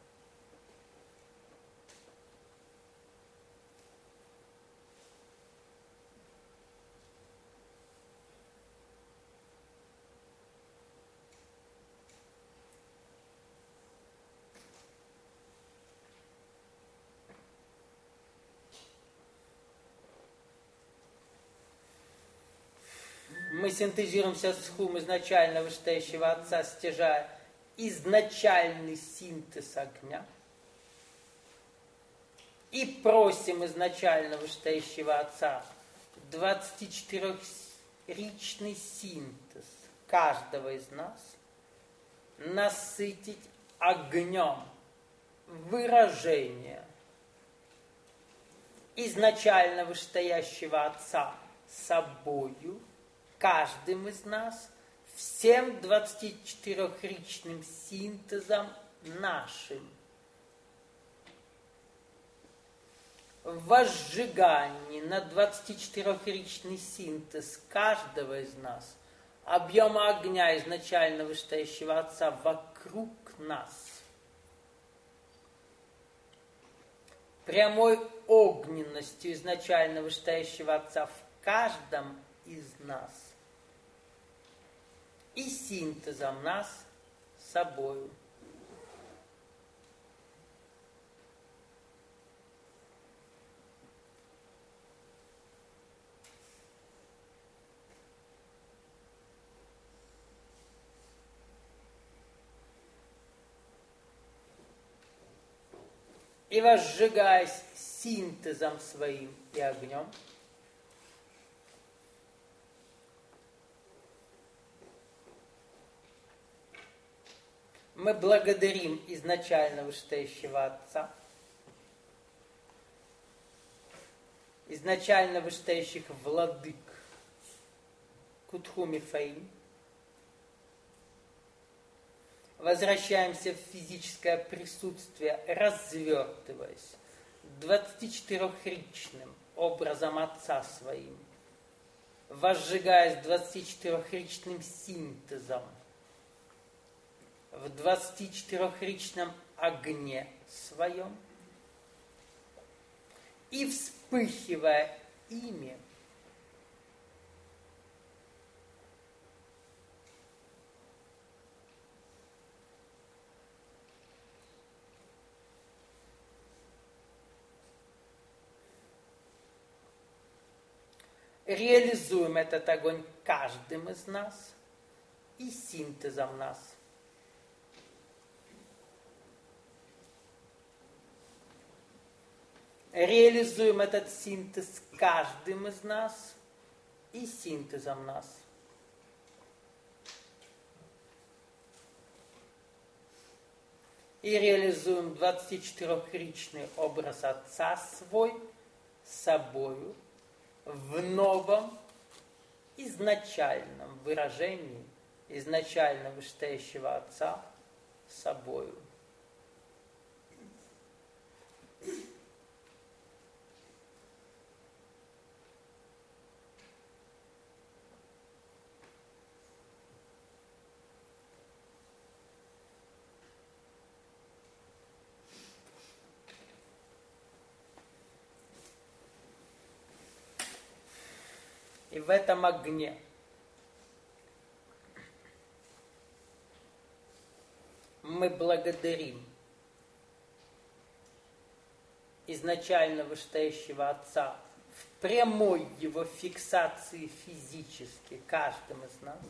мы синтезируемся с хум изначально вышестоящего Отца, стяжая изначальный синтез огня, и просим изначально вышестоящего Отца двадцатичетырехричный синтез каждого из нас насытить огнем выражения изначально вышестоящего Отца собою, каждым из нас, всем двадцатичетырехричным синтезом нашим. В возжигании на двадцатичетырехричный синтез каждого из нас, объема огня изначально вышестоящего Отца вокруг нас, прямой огненностью изначально вышестоящего Отца в каждом из нас, и синтезом нас собою. И возжигаясь синтезом своим и огнем, мы благодарим изначально вышестоящего Отца, изначально вышестоящих владык Кутхуми Фаим. Возвращаемся в физическое присутствие, развертываясь двадцатичетырехричным образом Отца своим, возжигаясь двадцатичетырехричным синтезом в двадцатичетырехричном огне своем и вспыхивая ими, реализуем этот огонь каждым из нас и синтезом нас. Реализуем этот синтез каждым из нас и синтезом нас. И реализуем двадцатичетырёхричный образ Отца свой собою в новом изначальном выражении изначально вышестоящего Отца собою. И в этом огне мы благодарим изначально вышестоящего Отца в прямой его фиксации физически каждым из нас.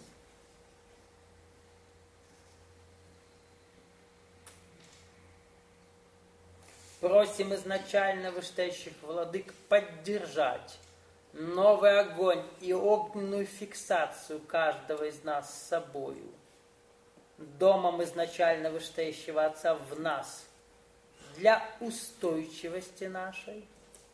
Просим изначально вышестоящих владык поддержать новый огонь и огненную фиксацию каждого из нас с собою, домом изначально вышестоящего Отца в нас, для устойчивости нашей,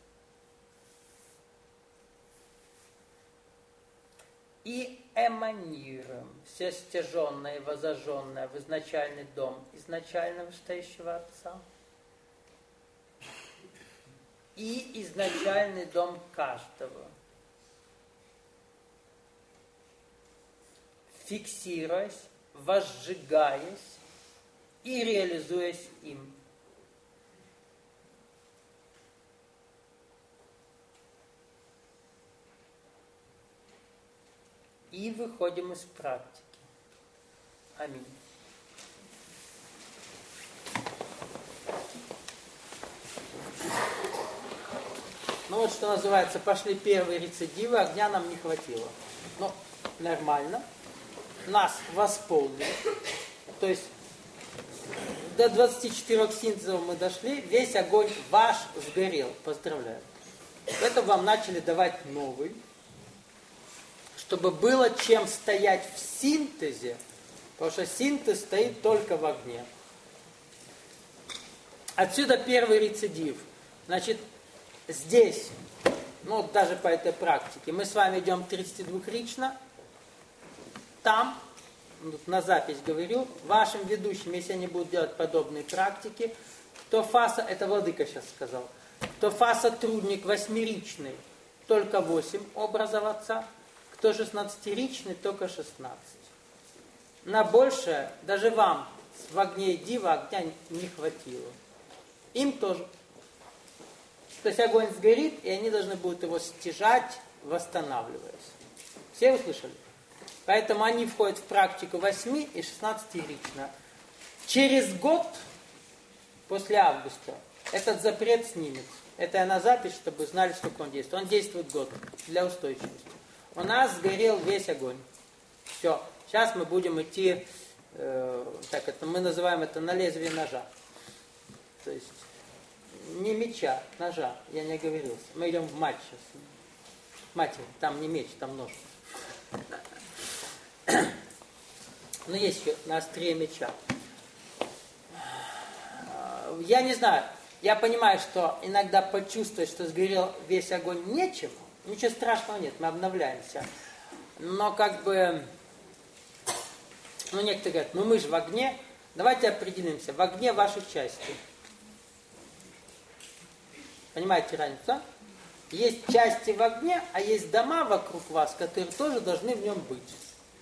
и эманируем все стяженное и возожженное в изначальный дом изначально вышестоящего Отца и изначальный дом каждого, фиксируясь, возжигаясь и реализуясь им. И выходим из практики. Аминь. Ну вот что называется, пошли первые рецидивы, огня нам не хватило. Ну, нормально. Нас восполнили. То есть до двадцати четырёх синтезов мы дошли, весь огонь ваш сгорел. Поздравляю. Это вам начали давать новый. Чтобы было чем стоять в синтезе, потому что синтез стоит только в огне. Отсюда первый рецидив. Значит, здесь, ну даже по этой практике, мы с вами идем тридцатидвухрично. Там, вот на запись говорю, вашим ведущим, если они будут делать подобные практики, кто фаса, это владыка сейчас сказал, кто фаса трудник восьмеричный, только восемь образов Отца, кто шестнадцатиричный, только шестнадцать. На большее, даже вам в огне и дива огня не хватило. Им тоже. То есть огонь сгорит, и они должны будут его стяжать, восстанавливаясь. Все услышали? Поэтому они входят в практику восьми и шестнадцатирично. Через год, после августа, этот запрет снимется. Это я на запись, чтобы знали, сколько он действует. Он действует год для устойчивости. У нас сгорел весь огонь. Все. Сейчас мы будем идти, э, так это мы называем это на лезвие ножа. То есть не меча, ножа. Я не оговорился. Мы идем в мать сейчас. Матерь, там не меч, там нож. Но есть еще на острие меча. Я не знаю. Я понимаю, что иногда почувствовать, что сгорел весь огонь, нечем. Ничего страшного нет, мы обновляемся. Но как бы, ну некоторые говорят, ну мы же в огне, давайте определимся, в огне ваших частей. Понимаете разницу, да? Есть части в огне, а есть дома вокруг вас, которые тоже должны в нем быть.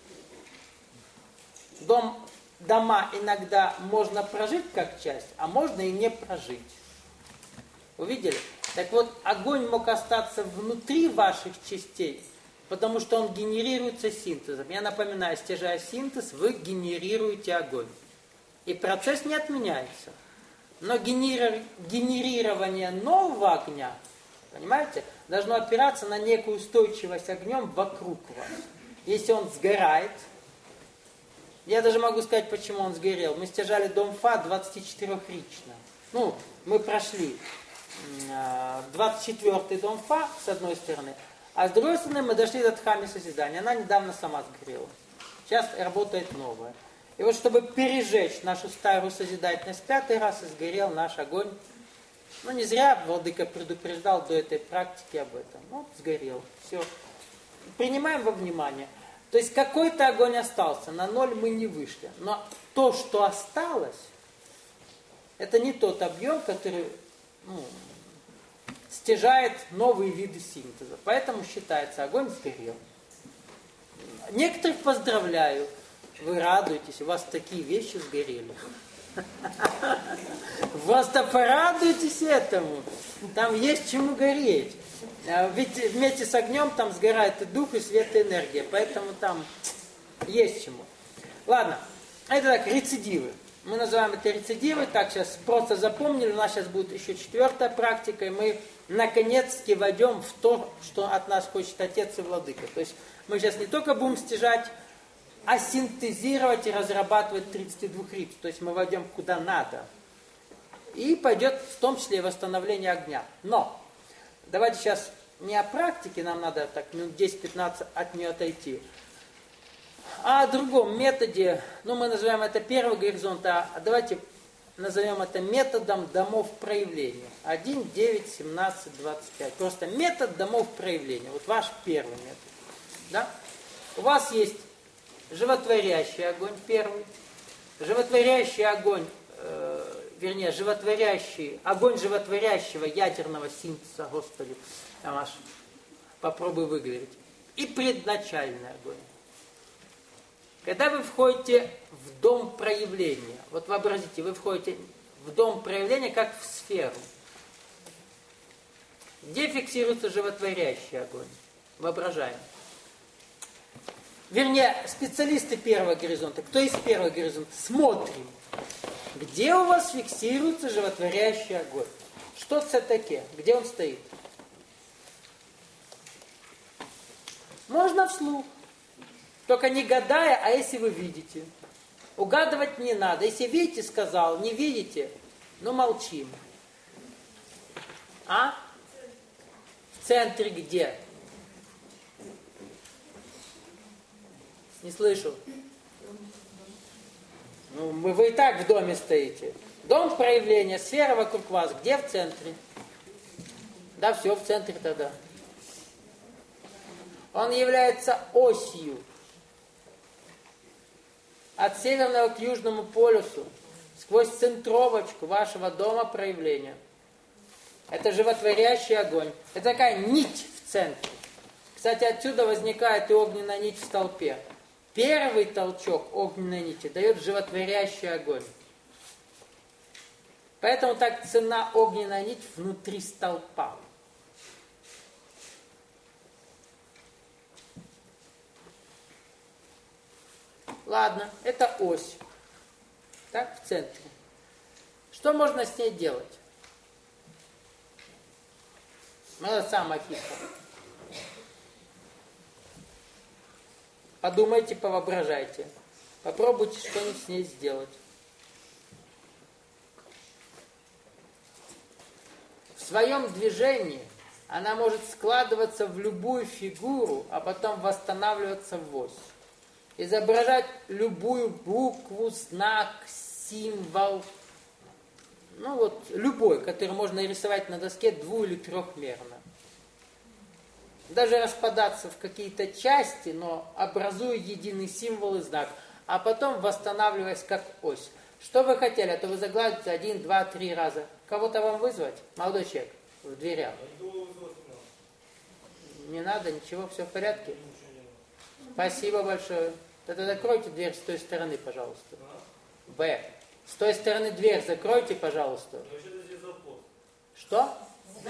Дом, дома иногда можно прожить как часть, а можно и не прожить. Увидели? Так вот, огонь мог остаться внутри ваших частей, потому что он генерируется синтезом. Я напоминаю, стяжая синтез, вы генерируете огонь. И процесс не отменяется. Но генери... генерирование нового огня, понимаете, должно опираться на некую устойчивость огнем вокруг вас. Если он сгорает, я даже могу сказать, почему он сгорел. Мы стяжали дом Фа двадцатичетырёхрично. Ну, мы прошли двадцать четвёртый дом Фа с одной стороны, а с другой стороны мы дошли до Дхамми созидания. Она недавно сама сгорела. Сейчас работает новая. И вот чтобы пережечь нашу старую созидательность, пятый раз и сгорел наш огонь. Ну не зря владыка предупреждал до этой практики об этом. Ну, сгорел. Все. Принимаем во внимание. То есть какой-то огонь остался, на ноль мы не вышли. Но то, что осталось, это не тот объем, который ну, стяжает новые виды синтеза. Поэтому считается, огонь сгорел. Некоторых поздравляю, вы радуетесь, у вас такие вещи сгорели. Вас-то порадуйтесь этому, там есть чему гореть. Ведь вместе с огнем там сгорает и дух, и свет, и энергия, поэтому там есть чему. Ладно, это так, рецидивы. Мы называем это рецидивы, так сейчас просто запомнили, у нас сейчас будет еще четвертая практика, и мы наконец-таки войдем в то, что от нас хочет Отец и Владыка. То есть мы сейчас не только будем стяжать, а синтезировать и разрабатывать тридцать два ритм. То есть мы войдем куда надо. И пойдет в том числе и восстановление огня. Но давайте сейчас не о практике, нам надо так минут десять-пятнадцать от нее отойти, а о другом методе. Ну, мы называем это первый горизонт, а давайте назовем это методом домов проявления. один, девять, семнадцать, двадцать пять. Просто метод домов проявления. Вот ваш первый метод. Да? У вас есть животворящий огонь первый, животворящий огонь, э, вернее, животворящий, огонь животворящего ядерного синтеза, Господи, Амаш, попробуй выговорить, и предначальный огонь. Когда вы входите в дом проявления, вот вообразите, вы входите в дом проявления как в сферу, где фиксируется животворящий огонь, воображаем. Вернее, специалисты первого горизонта. Кто из первого горизонта? Смотрим. Где у вас фиксируется животворящий огонь? Что это такое? Где он стоит? Можно вслух. Только не гадая, а если вы видите. Угадывать не надо. Если видите, сказал, не видите, ну молчим. А? В центре где? Не слышу. Ну, вы, вы и так в доме стоите. Дом проявления, сфера вокруг вас. Где в центре? Да, все в центре тогда. Он является осью. От северного к южному полюсу. Сквозь центровочку вашего дома проявления. Это животворящий огонь. Это такая нить в центре. Кстати, отсюда возникает и огненная нить в столпе. Первый толчок огненной нити дает животворящий огонь. Поэтому так цена огненная нить внутри столпа. Ладно, это ось. Так, в центре. Что можно с ней делать? Это самое хитрое. Подумайте, повоображайте. Попробуйте что-нибудь с ней сделать. В своем движении она может складываться в любую фигуру, а потом восстанавливаться в ось. Изображать любую букву, знак, символ. Ну вот, любой, который можно рисовать на доске дву- или трехмерно. Даже распадаться в какие-то части, но образуя единый символ и знак, а потом восстанавливаясь как ось. Что вы хотели? А то вы загладите один, два, три раза. Кого-то вам вызвать? Молодой человек в дверях. Не надо, ничего, все в порядке? Спасибо большое. Тогда закройте дверь с той стороны, пожалуйста. Б. С той стороны дверь закройте, пожалуйста. Что?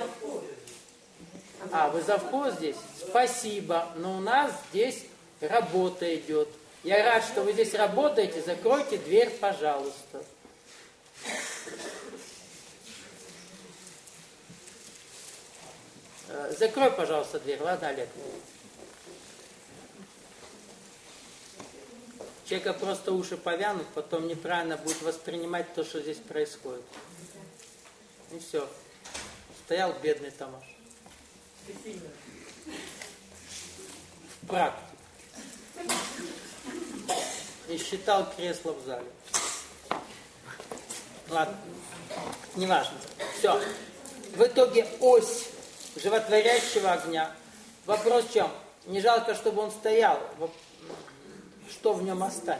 А, вы завхоз здесь? Спасибо. Но у нас здесь работа идет. Я рад, что вы здесь работаете. Закройте дверь, пожалуйста. Закрой, пожалуйста, дверь, ладно, Олег? Человека просто уши повянут, потом неправильно будет воспринимать то, что здесь происходит. И все. Стоял бедный Тамаш. В практике. И считал кресло в зале. Ладно. Неважно. Все. В итоге ось животворящего огня. Вопрос в чем? Не жалко, чтобы он стоял. Что в нем останется?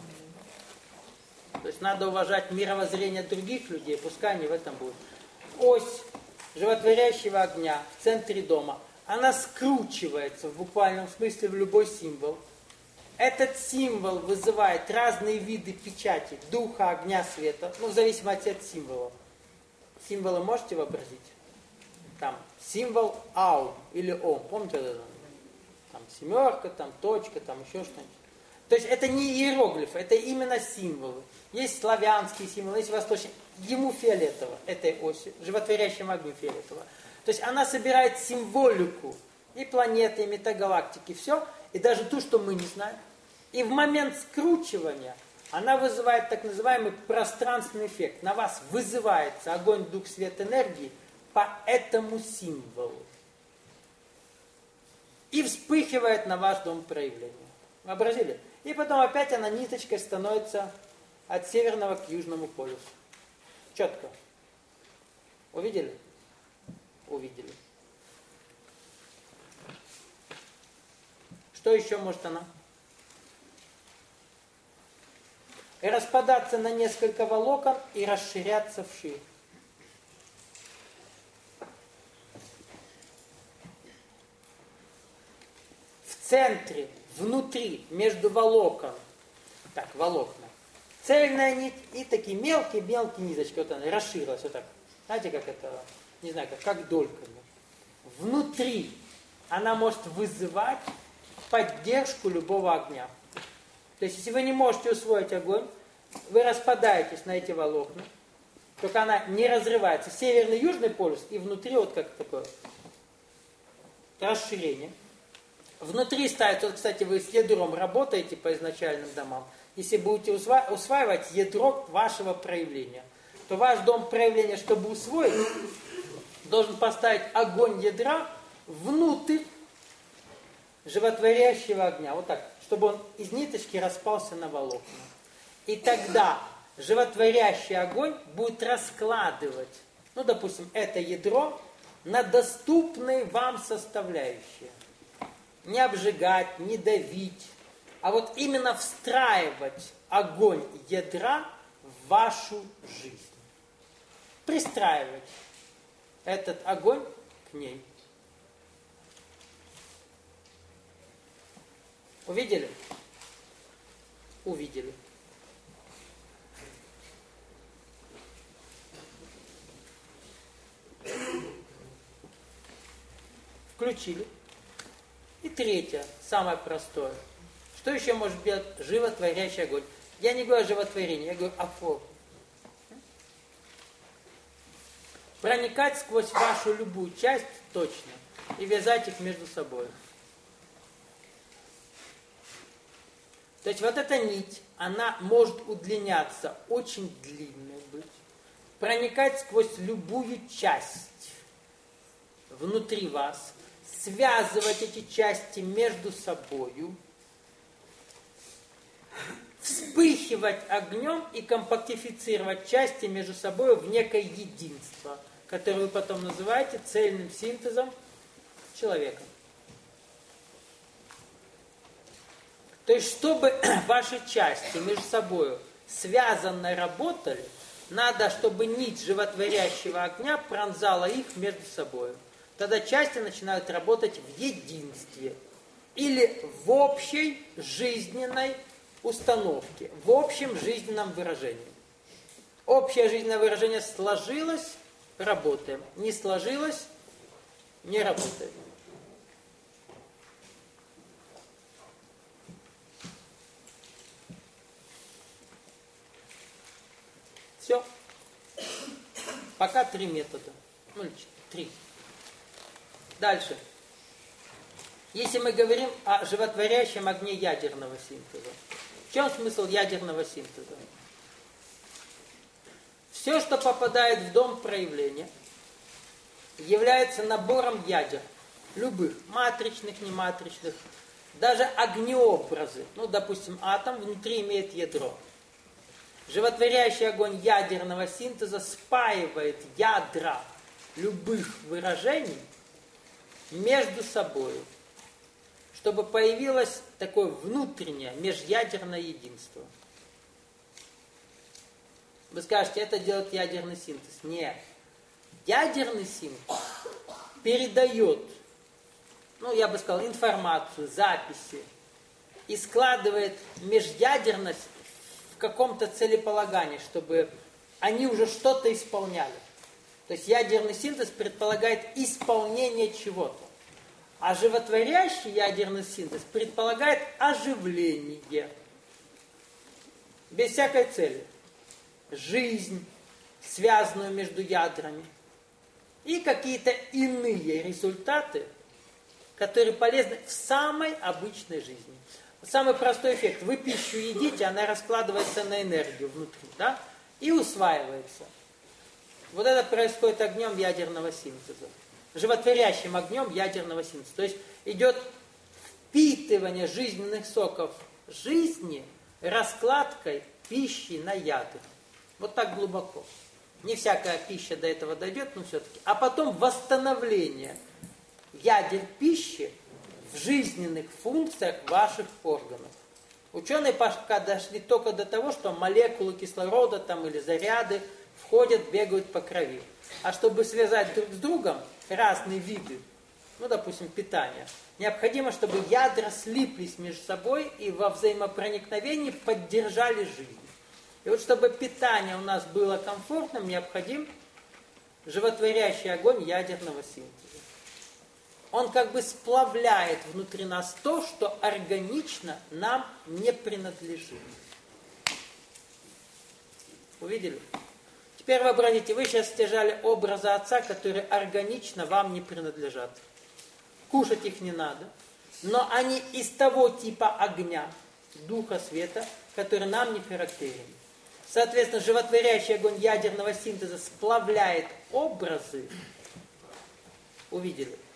То есть надо уважать мировоззрение других людей, пускай они в этом будут. Ось животворящего огня в центре дома, она скручивается в буквальном смысле в любой символ. Этот символ вызывает разные виды печати, духа, огня, света, ну в зависимости от символа. Символы можете вообразить? Там символ Ау или Ом, помните это? Там семерка, там точка, там еще что-нибудь. То есть это не иероглифы, это именно символы. Есть славянские символы, есть восточные. Ему фиолетово, этой оси, животворящему огню фиолетово. То есть она собирает символику и планеты, и метагалактики, все, и даже ту, что мы не знаем. И в момент скручивания она вызывает так называемый пространственный эффект. На вас вызывается огонь, дух, свет, энергии по этому символу. И вспыхивает на ваш дом проявления. Вообразили? И потом опять она ниточкой становится от северного к южному полюсу. Четко. Увидели? Увидели. Что еще может она? И распадаться на несколько волокон и расширяться вширь. В центре, внутри, между волокон, так, волокна, цельная нить и такие мелкие-мелкие ниточки, вот она расширилась, вот так. Знаете, как это, не знаю, как, как дольками. Внутри она может вызывать поддержку любого огня. То есть, если вы не можете усвоить огонь, вы распадаетесь на эти волокна, только она не разрывается. Северный, южный полюс, и внутри вот как такое расширение. Внутри ставится, вот, кстати, вы с ядром работаете по изначальным домам. Если будете усва- усваивать ядро вашего проявления, то ваш дом проявления, чтобы усвоить, должен поставить огонь ядра внутрь животворящего огня. Вот так, чтобы он из ниточки распался на волокна. И тогда животворящий огонь будет раскладывать, ну, допустим, это ядро на доступные вам составляющие. Не обжигать, не давить, а вот именно встраивать огонь ядра в вашу жизнь. Пристраивать этот огонь к ней. Увидели? Увидели. Включили. И третье, самое простое. Что еще может быть животворящий огонь? Я не говорю о животворении, я говорю о форме. Проникать сквозь вашу любую часть точно и вязать их между собой. То есть вот эта нить, она может удлиняться, очень длинной быть, проникать сквозь любую часть внутри вас, связывать эти части между собою, вспыхивать огнем и компактифицировать части между собой в некое единство, которое вы потом называете цельным синтезом человека. То есть, чтобы ваши части между собой связанно работали, надо, чтобы нить животворящего огня пронзала их между собой. Тогда части начинают работать в единстве или в общей жизненной установке, в общем жизненном выражении. Общее жизненное выражение сложилось, работаем. Не сложилось, не работаем. Все. Пока три метода. Ну, три. Дальше. Если мы говорим о животворящем огне ядерного синтеза, в чем смысл ядерного синтеза? Все, что попадает в дом проявления, является набором ядер, любых, матричных, нематричных, даже огнеобразы. Ну, допустим, атом внутри имеет ядро. Животворящий огонь ядерного синтеза спаивает ядра любых выражений между собой, чтобы появилось такое внутреннее межядерное единство. Вы скажете, это делает ядерный синтез. Нет. Ядерный синтез передает, ну, я бы сказал, информацию, записи и складывает межядерность в каком-то целеполагании, чтобы они уже что-то исполняли. То есть ядерный синтез предполагает исполнение чего-то. А животворящий ядерный синтез предполагает оживление. Без всякой цели. Жизнь, связанную между ядрами. И какие-то иные результаты, которые полезны в самой обычной жизни. Самый простой эффект. Вы пищу едите, она раскладывается на энергию внутри, да? И усваивается. Вот это происходит огнем ядерного синтеза. Животворящим огнем ядерного синтеза. То есть идет впитывание жизненных соков жизни раскладкой пищи на ядра. Вот так глубоко. Не всякая пища до этого дойдет, но все-таки. А потом восстановление ядер пищи в жизненных функциях ваших органов. Ученые пока дошли только до того, что молекулы кислорода там, или заряды входят, бегают по крови. А чтобы связать друг с другом разные виды, ну, допустим, питания, необходимо, чтобы ядра слиплись между собой и во взаимопроникновении поддержали жизнь. И вот чтобы питание у нас было комфортным, необходим животворящий огонь ядерного синтеза. Он как бы сплавляет внутри нас то, что органично нам не принадлежит. Увидели? Теперь вообразите, вы сейчас стяжали образы отца, которые органично вам не принадлежат. Кушать их не надо, но они из того типа огня, духа света, который нам не характерен. Соответственно, животворящий огонь ядерного синтеза сплавляет образы, увидели,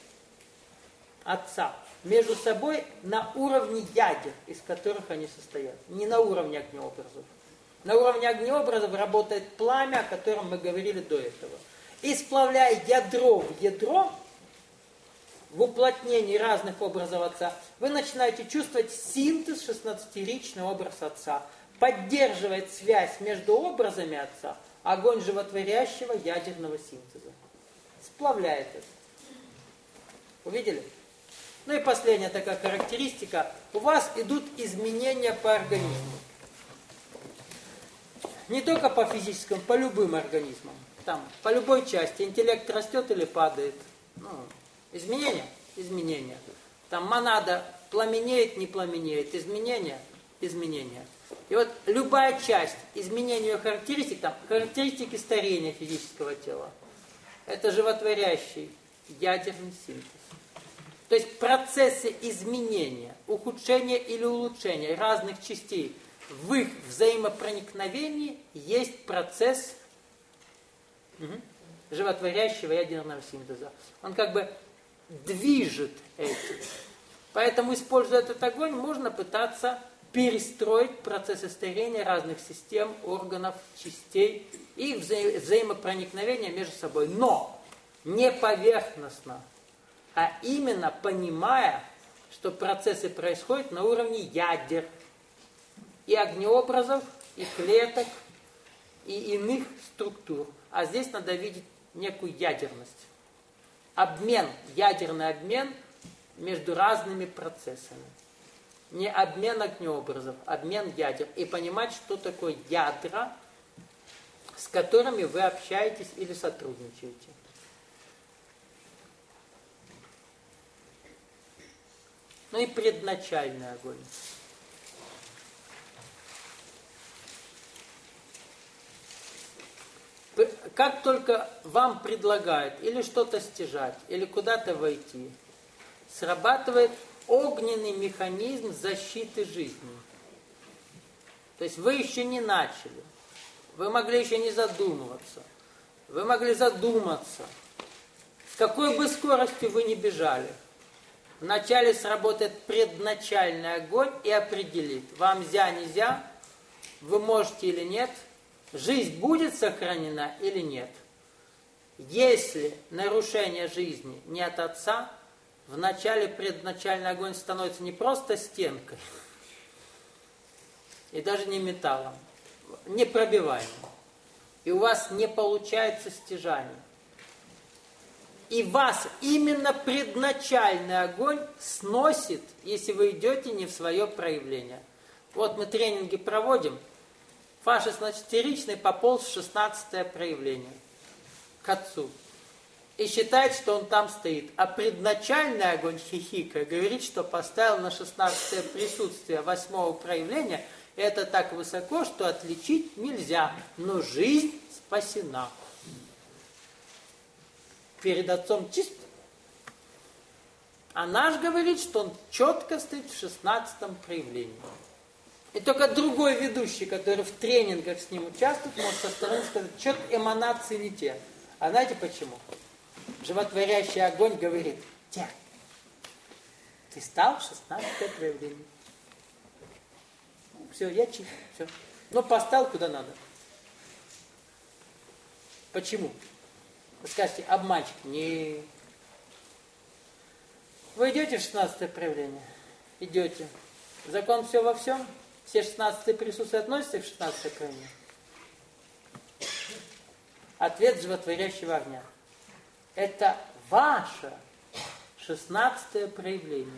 отца между собой на уровне ядер, из которых они состоят. Не на уровне огнеобразов. На уровне огнеобразов работает пламя, о котором мы говорили до этого. И сплавляя ядро в ядро, в уплотнении разных образов отца, вы начинаете чувствовать синтез шестнадцатиричный образ отца. Поддерживает связь между образами отца огонь животворящего ядерного синтеза. Сплавляет это. Увидели? Ну и последняя такая характеристика. У вас идут изменения по организму. Не только по физическому, по любым организмам. Там, по любой части. Интеллект растет или падает. Ну, изменения? Изменения. Там монада пламенеет, не пламенеет. Изменения? Изменения. И вот любая часть изменения ее характеристик, там, характеристики старения физического тела, это животворящий ядерный синтез. То есть процессы изменения, ухудшения или улучшения разных частей в их взаимопроникновении есть процесс угу, животворящего ядерного синтеза. Он как бы движет этим. Поэтому, используя этот огонь, можно пытаться перестроить процессы старения разных систем, органов, частей и их вза- взаимопроникновения между собой. Но не поверхностно, а именно понимая, что процессы происходят на уровне ядер и огнеобразов, и клеток, и иных структур. А здесь надо видеть некую ядерность. Обмен, ядерный обмен между разными процессами. Не обмен огнеобразов, обмен ядер. И понимать, что такое ядра, с которыми вы общаетесь или сотрудничаете. Ну и предначальный огонь. как только вам предлагают или что-то стяжать, или куда-то войти, срабатывает огненный механизм защиты жизни. То есть вы еще не начали, вы могли еще не задумываться, вы могли задуматься, с какой бы скоростью вы ни бежали. Вначале сработает предначальный огонь и определит, вам нельзя, нельзя, вы можете или нет, жизнь будет сохранена или нет. Если нарушение жизни не от Отца, вначале предначальный огонь становится не просто стенкой, и даже не металлом, непробиваемым. И у вас не получается стяжание. И вас именно предначальный огонь сносит, если вы идете не в свое проявление. Вот мы тренинги проводим. Фашист, значит, истеричный пополз в шестнадцатое проявление к Отцу. И считает, что он там стоит. А предначальный огонь хихика говорит, что поставил на шестнадцатое присутствие восьмого проявления. Это так высоко, что отличить нельзя. Но жизнь спасена. Перед Отцом чист. А наш говорит, что он четко стоит в шестнадцатом проявлении. И только другой ведущий, который в тренингах с ним участвует, может со стороны сказать, что-то эманации не те. А знаете почему? Животворящий огонь говорит, те, ты стал в шестнадцатое проявление. Все, я чист, все. Но поставил куда надо. Почему? Вы скажете, обманщик. Не. Вы идете в шестнадцатое проявление? Идете. Закон все во всем? Все шестнадцатые присутствия относятся к шестнадцатое проявление? Ответ животворящего огня. Это ваше шестнадцатое проявление,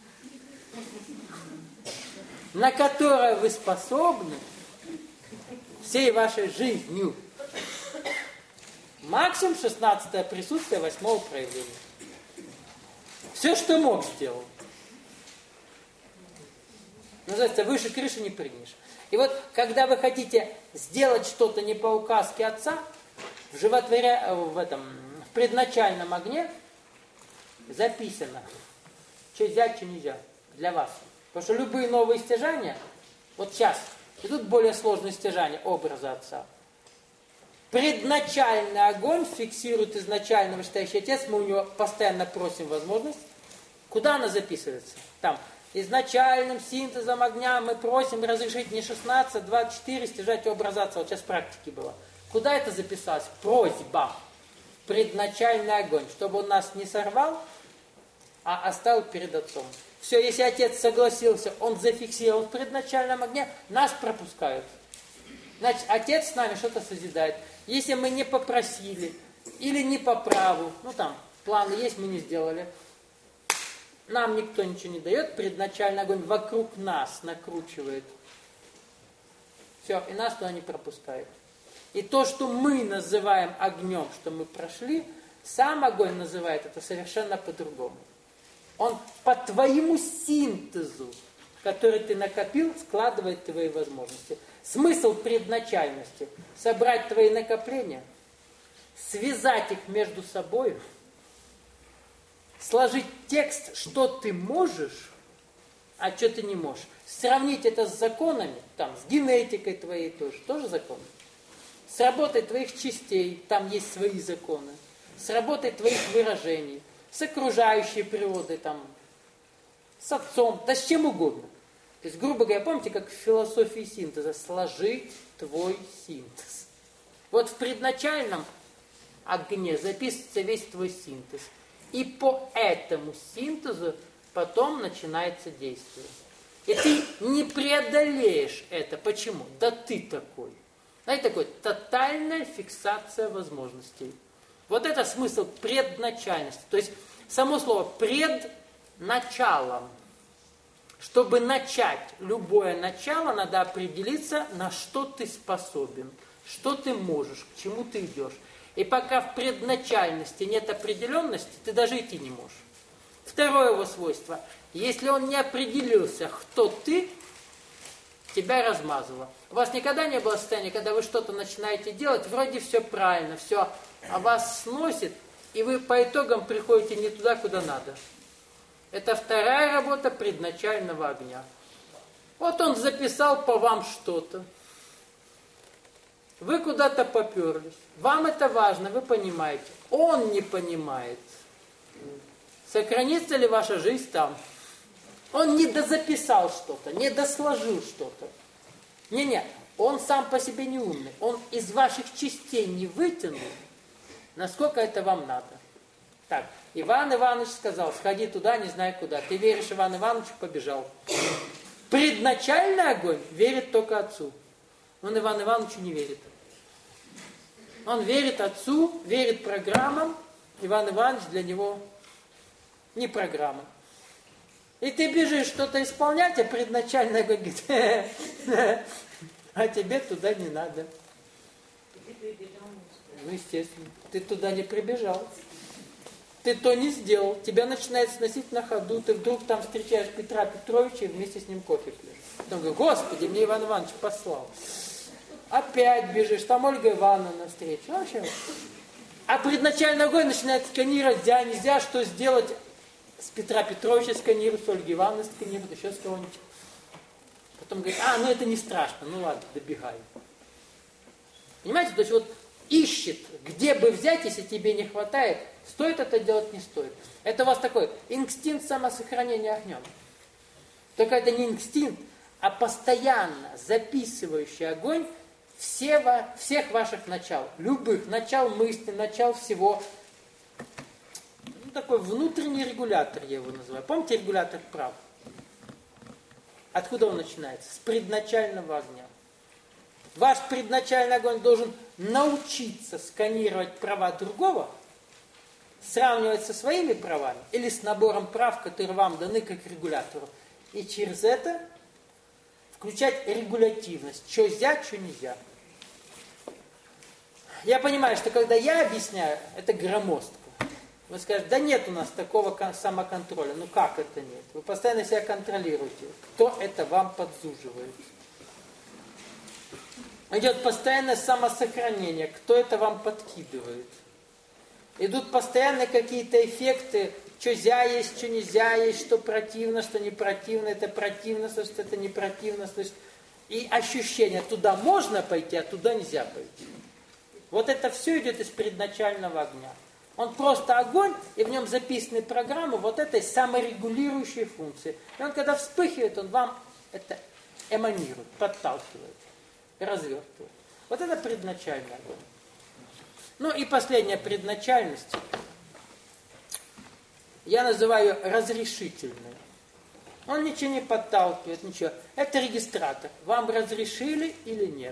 на которое вы способны всей вашей жизнью. Максимум шестнадцатое присутствие восьмого проявления. Все, что мог, сделал. Называется, выше крыши не прыгнешь. И вот, когда вы хотите сделать что-то не по указке Отца, в, животворя... в, этом... в предначальном огне записано, что взять, что нельзя. Для вас. Потому что любые новые стяжания, вот сейчас, идут более сложные стяжания образа Отца. Предначальный огонь фиксирует изначально вышестоящий Отец, мы у него постоянно просим возможность. Куда она записывается? Там. Изначальным синтезом огня мы просим разрешить не шестнадцать, а двадцать четыре стяжать образ Отца. Вот сейчас в практике было. Куда это записалось? Просьба. Предначальный огонь. Чтобы он нас не сорвал, а оставил перед Отцом. Все, если Отец согласился, он зафиксировал в предначальном огне, нас пропускают. Значит, Отец с нами что-то созидает. Если мы не попросили, или не по праву, ну там, планы есть, мы не сделали, нам никто ничего не дает, предначальный огонь вокруг нас накручивает. Все, и нас туда не пропускает. И то, что мы называем огнем, что мы прошли, сам огонь называет это совершенно по-другому. Он по твоему синтезу, который ты накопил, складывает твои возможности. Смысл предначальности – собрать твои накопления, связать их между собой, сложить текст, что ты можешь, а что ты не можешь. Сравнить это с законами, там, с генетикой твоей тоже, тоже законы. С работой твоих частей, там есть свои законы. С работой твоих выражений, с окружающей природой, там, с отцом, да с чем угодно. То есть, грубо говоря, помните, как в философии синтеза, сложить твой синтез. Вот в предначальном огне записывается весь твой синтез. И по этому синтезу потом начинается действие. И ты не преодолеешь это. Почему? Да ты такой. Знаете, такой тотальная фиксация возможностей. Вот это смысл предначальности. То есть, само слово «пред» началом. Чтобы начать любое начало, надо определиться, на что ты способен, что ты можешь, к чему ты идешь. И пока в предначальности нет определенности, ты даже идти не можешь. Второе его свойство. Если он не определился, кто ты, тебя размазало. У вас никогда не было состояния, когда вы что-то начинаете делать, вроде все правильно, все, а вас сносит, и вы по итогам приходите не туда, куда надо. Это вторая работа предначального огня. Вот он записал по вам что-то. Вы куда-то поперлись. Вам это важно, вы понимаете. Он не понимает. Сохранится ли ваша жизнь там? Он не дозаписал что-то, не досложил что-то. Не-не, он сам по себе не умный. Он из ваших частей не вытянул, насколько это вам надо. Так, Иван Иванович сказал, сходи туда, не знаю куда. Ты веришь Ивану Ивановичу, побежал. Предначальный огонь верит только отцу. Он Ивану Ивановичу не верит. Он верит отцу, верит программам. Иван Иванович для него не программа. И ты бежишь что-то исполнять, а предначальный огонь говорит, а тебе туда не надо. Ну, естественно. Ты туда не прибежал. Ты то не сделал. Тебя начинает сносить на ходу. Ты вдруг там встречаешь Петра Петровича и вместе с ним кофе пьешь. Потом говоришь, Господи, мне Иван Иванович послал. Опять бежишь. Там Ольга Ивановна навстречу. В общем, а предначальный огонь начинает сканировать, нельзя, нельзя, что сделать. С Петра Петровича сканирует, с Ольги Ивановны сканирует, еще с кого-нибудь. Потом говорит, а, ну это не страшно, ну ладно, добегаю. Понимаете, то есть вот ищет, где бы взять, если тебе не хватает, стоит это делать, не стоит. Это у вас такой инстинкт самосохранения огнем. Только это не инстинкт, а постоянно записывающий огонь все, всех ваших начал. Любых начал мысли, начал всего. Ну, такой внутренний регулятор, я его называю. Помните регулятор прав? Откуда он начинается? С предначального огня. Ваш предначальный огонь должен научиться сканировать права другого, сравнивать со своими правами или с набором прав, которые вам даны как регулятору. И через это включать регулятивность. Что нельзя, что нельзя. Я понимаю, что когда я объясняю, это громоздко. Вы скажете, да нет у нас такого самоконтроля. Ну как это нет? Вы постоянно себя контролируете. Кто это вам подзуживает? Идет постоянное самосохранение. Кто это вам подкидывает? Идут постоянно какие-то эффекты. Что нельзя есть, что нельзя есть, что противно, что не противно. Это противно, что это не противно. И ощущение, туда можно пойти, а туда нельзя пойти. Вот это все идет из предначального огня. Он просто огонь, и в нем записаны программы вот этой саморегулирующей функции. И он, когда вспыхивает, он вам это эманирует, подталкивает, развертывает. Вот это предначальный огонь. Ну и последняя предначальность. Я называю разрешительной. Он ничего не подталкивает, ничего. Это регистратор. Вам разрешили или нет?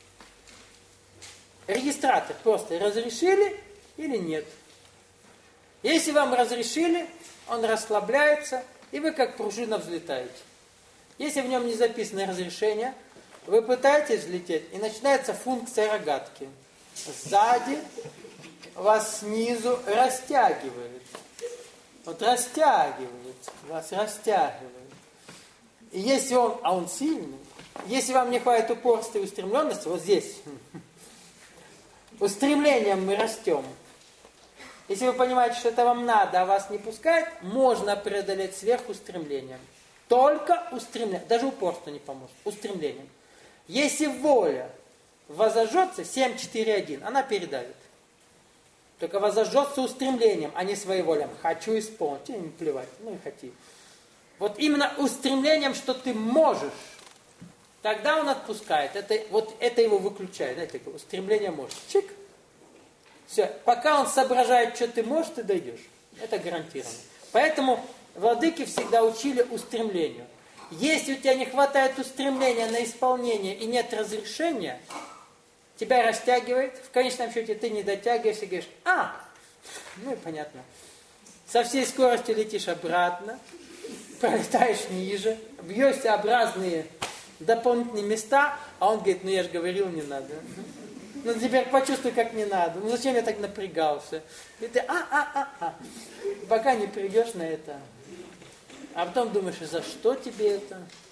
Регистратор просто разрешили или нет? Если вам разрешили, он расслабляется, и вы как пружина взлетаете. Если в нем не записано разрешение, вы пытаетесь взлететь, и начинается функция рогатки. Сзади вас снизу растягивает. Вот растягивает, вас растягивает. И если он, а он сильный, если вам не хватит упорства и устремленности, вот здесь, устремлением мы растем. Если вы понимаете, что это вам надо, а вас не пускает, можно преодолеть сверхустремлением. Только устремлением. Даже упорство не поможет. Устремлением. Если воля возожжется, семь четыре один, она передавит. Только возожжется устремлением, а не своеволием. Хочу исполнить. Тебе не плевать. Ну и хоти. Вот именно устремлением, что ты можешь. Тогда он отпускает. Это, вот это его выключает. Знаете, устремление может. Чик. Все, пока он соображает, что ты можешь, ты дойдешь. Это гарантированно. Поэтому владыки всегда учили устремлению. Если у тебя не хватает устремления на исполнение и нет разрешения, тебя растягивает, в конечном счете ты не дотягиваешься и говоришь, а, ну и понятно. Со всей скоростью летишь обратно, пролетаешь ниже, в ёстеобразные дополнительные места, а он говорит, ну я же говорил, не надо. Ну теперь почувствуй, как не надо. Ну зачем я так напрягался? И ты а-а-а-а. Пока не придешь на это. А потом думаешь, за что тебе это?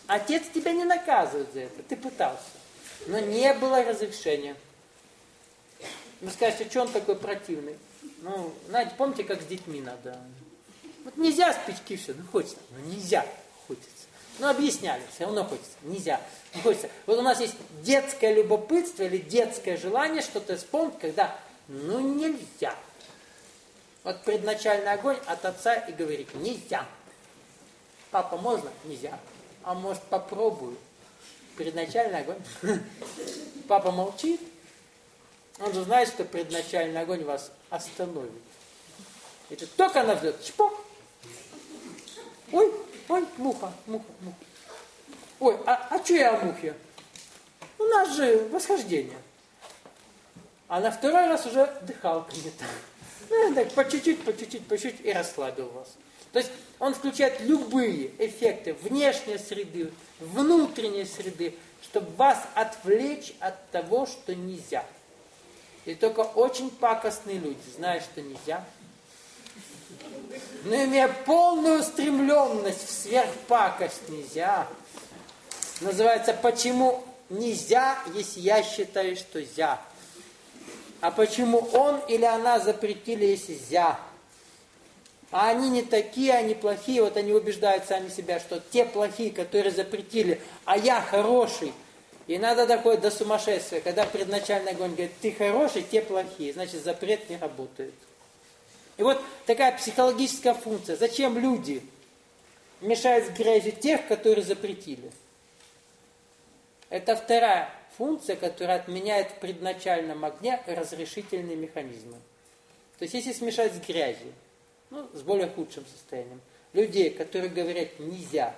Отец тебя не наказывает за это, ты пытался. Но не было разрешения. Вы скажете, что он такой противный? Ну, знаете, помните, как с детьми надо? Вот нельзя с печки все, ну хочется, ну нельзя, хочется. Ну объясняли, все равно хочется, нельзя, не хочется. Вот у нас есть детское любопытство или детское желание что-то исполнить, когда ну нельзя. Вот предначальный огонь от отца и говорит, нельзя. Папа, можно? Нельзя. А может попробую? Предначальный огонь. Папа молчит. Он же знает, что предначальный огонь вас остановит. Это только она взлет. Чпок. Ой, ой, муха, муха, муха. Ой, а, а что я о мухе? У нас же восхождение. А на второй раз уже дыхалка не так. Ну, так по чуть-чуть, по чуть-чуть, по чуть-чуть и расслабил вас. То есть он включает любые эффекты внешней среды, внутренней среды, чтобы вас отвлечь от того, что нельзя. И только очень пакостные люди знают, что нельзя. Но имея полную устремленность в сверхпакость нельзя. Называется «Почему нельзя, если я считаю, что зя». А почему он или она запретили, если зя? А они не такие, они плохие. Вот они убеждают сами себя, что те плохие, которые запретили, а я хороший. И надо доходить до сумасшествия, когда предначальный огонь говорит, ты хороший, те плохие. Значит, запрет не работает. И вот такая психологическая функция. Зачем люди мешают с грязью тех, которые запретили? Это вторая функция, которая отменяет в предначальном огне разрешительные механизмы. То есть, если смешать с грязью, ну, с более худшим состоянием, людей, которые говорят «нельзя»,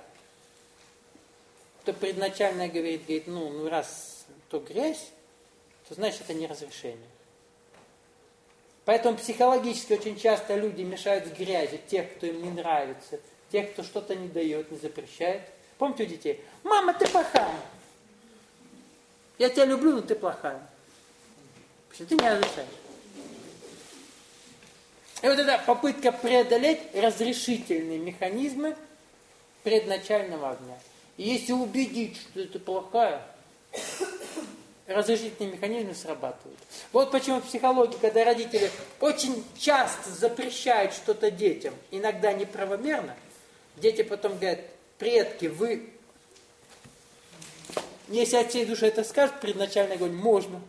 то предначально говорит, говорит ну, ну, раз то грязь, то значит это не разрешение. Поэтому психологически очень часто люди мешают с грязью тех, кто им не нравится, тех, кто что-то не дает, не запрещает. Помните у детей? Мама, ты плохая. Я тебя люблю, но ты плохая. Потому что ты не разрешаешь. И вот эта попытка преодолеть разрешительные механизмы предначального огня. И если убедить, что это плохая, разрешительные механизмы срабатывают. Вот почему в психологии, когда родители очень часто запрещают что-то детям, иногда неправомерно, дети потом говорят, предки, вы, если от всей души это скажут, предначальный огонь, можно.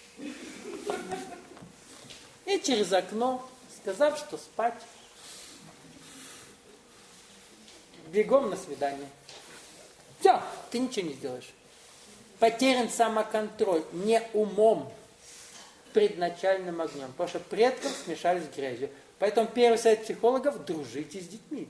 И через окно, сказав, что спать, бегом на свидание. Все, ты ничего не сделаешь. Потерян самоконтроль, не умом, предначальным огнем. Потому что предков смешались с грязью. Поэтому первый совет психологов – дружите с детьми.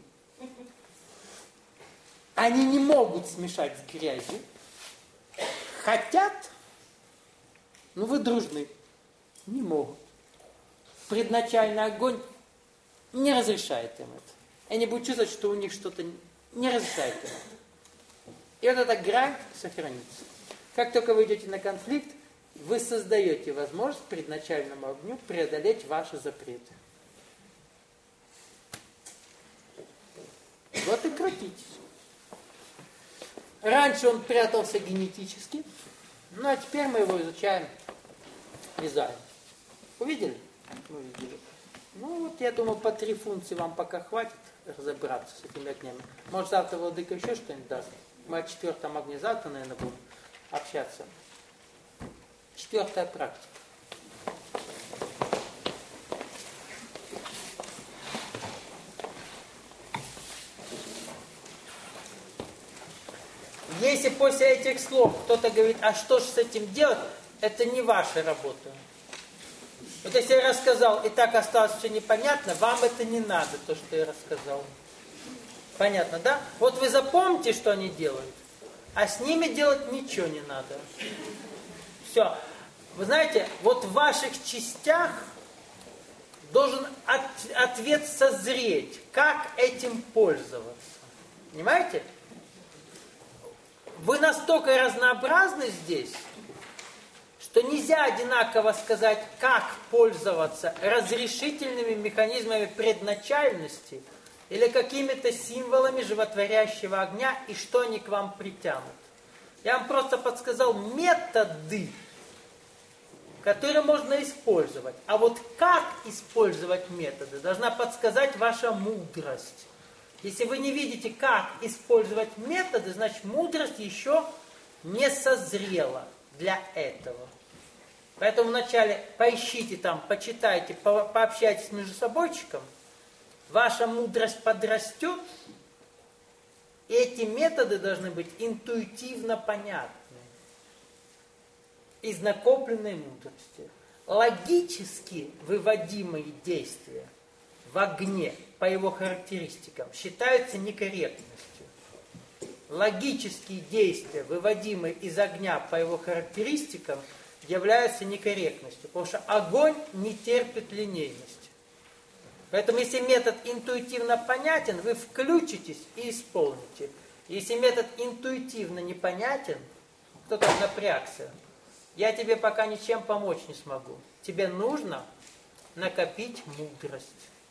Они не могут смешать с грязью. Хотят, но вы дружны. Не могут. Предначальный огонь не разрешает им это. Они будут чувствовать, что у них что-то не разрешает им это. И вот эта грань сохранится. Как только вы идете на конфликт, вы создаете возможность предначальному огню преодолеть ваши запреты. Вот и крутитесь. Раньше он прятался генетически, ну а теперь мы его изучаем визуально. Увидели? Увидели. Ну вот я думаю, по три функции вам пока хватит разобраться с этими огнями. Может завтра Владыка еще что-нибудь даст. Мы о четвертом огне завтра, наверное, будем общаться. Четвертая практика. Если после этих слов кто-то говорит, а что же с этим делать, это не ваша работа. Вот если я рассказал, и так осталось все непонятно, вам это не надо, то, что я рассказал. Понятно, да? Вот вы запомните, что они делают, а с ними делать ничего не надо. Все. Вы знаете, вот в ваших частях должен от, ответ созреть, как этим пользоваться. Понимаете? Вы настолько разнообразны здесь, что нельзя одинаково сказать, как пользоваться разрешительными механизмами предначальности или какими-то символами животворящего огня, и что они к вам притянут. Я вам просто подсказал методы, которые можно использовать. А вот как использовать методы, должна подсказать ваша мудрость. Если вы не видите, как использовать методы, значит мудрость еще не созрела для этого. Поэтому вначале поищите там, почитайте, по- пообщайтесь между собойчиком, ваша мудрость подрастет, и эти методы должны быть интуитивно понятны из накопленной мудрости. Логически выводимые действия в огне по его характеристикам считаются некорректностью. Логические действия, выводимые из огня по его характеристикам, являются некорректностью, потому что огонь не терпит линейности. Поэтому, если метод интуитивно понятен, вы включитесь и исполните. Если метод интуитивно непонятен, кто-то напрягся, я тебе пока ничем помочь не смогу. Тебе нужно накопить мудрость.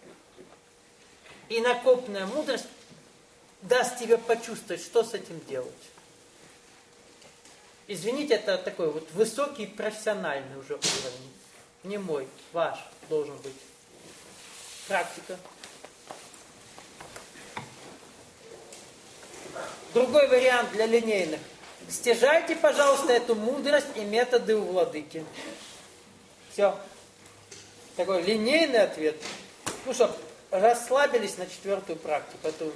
И накопленная мудрость даст тебе почувствовать, что с этим делать. Извините, это такой вот высокий профессиональный уже уровень. Не мой, ваш должен быть. Практика. Другой вариант для линейных. Стяжайте, пожалуйста, эту мудрость и методы у владыки. Все. Такой линейный ответ. Ну что, расслабились на четвертую практику. Это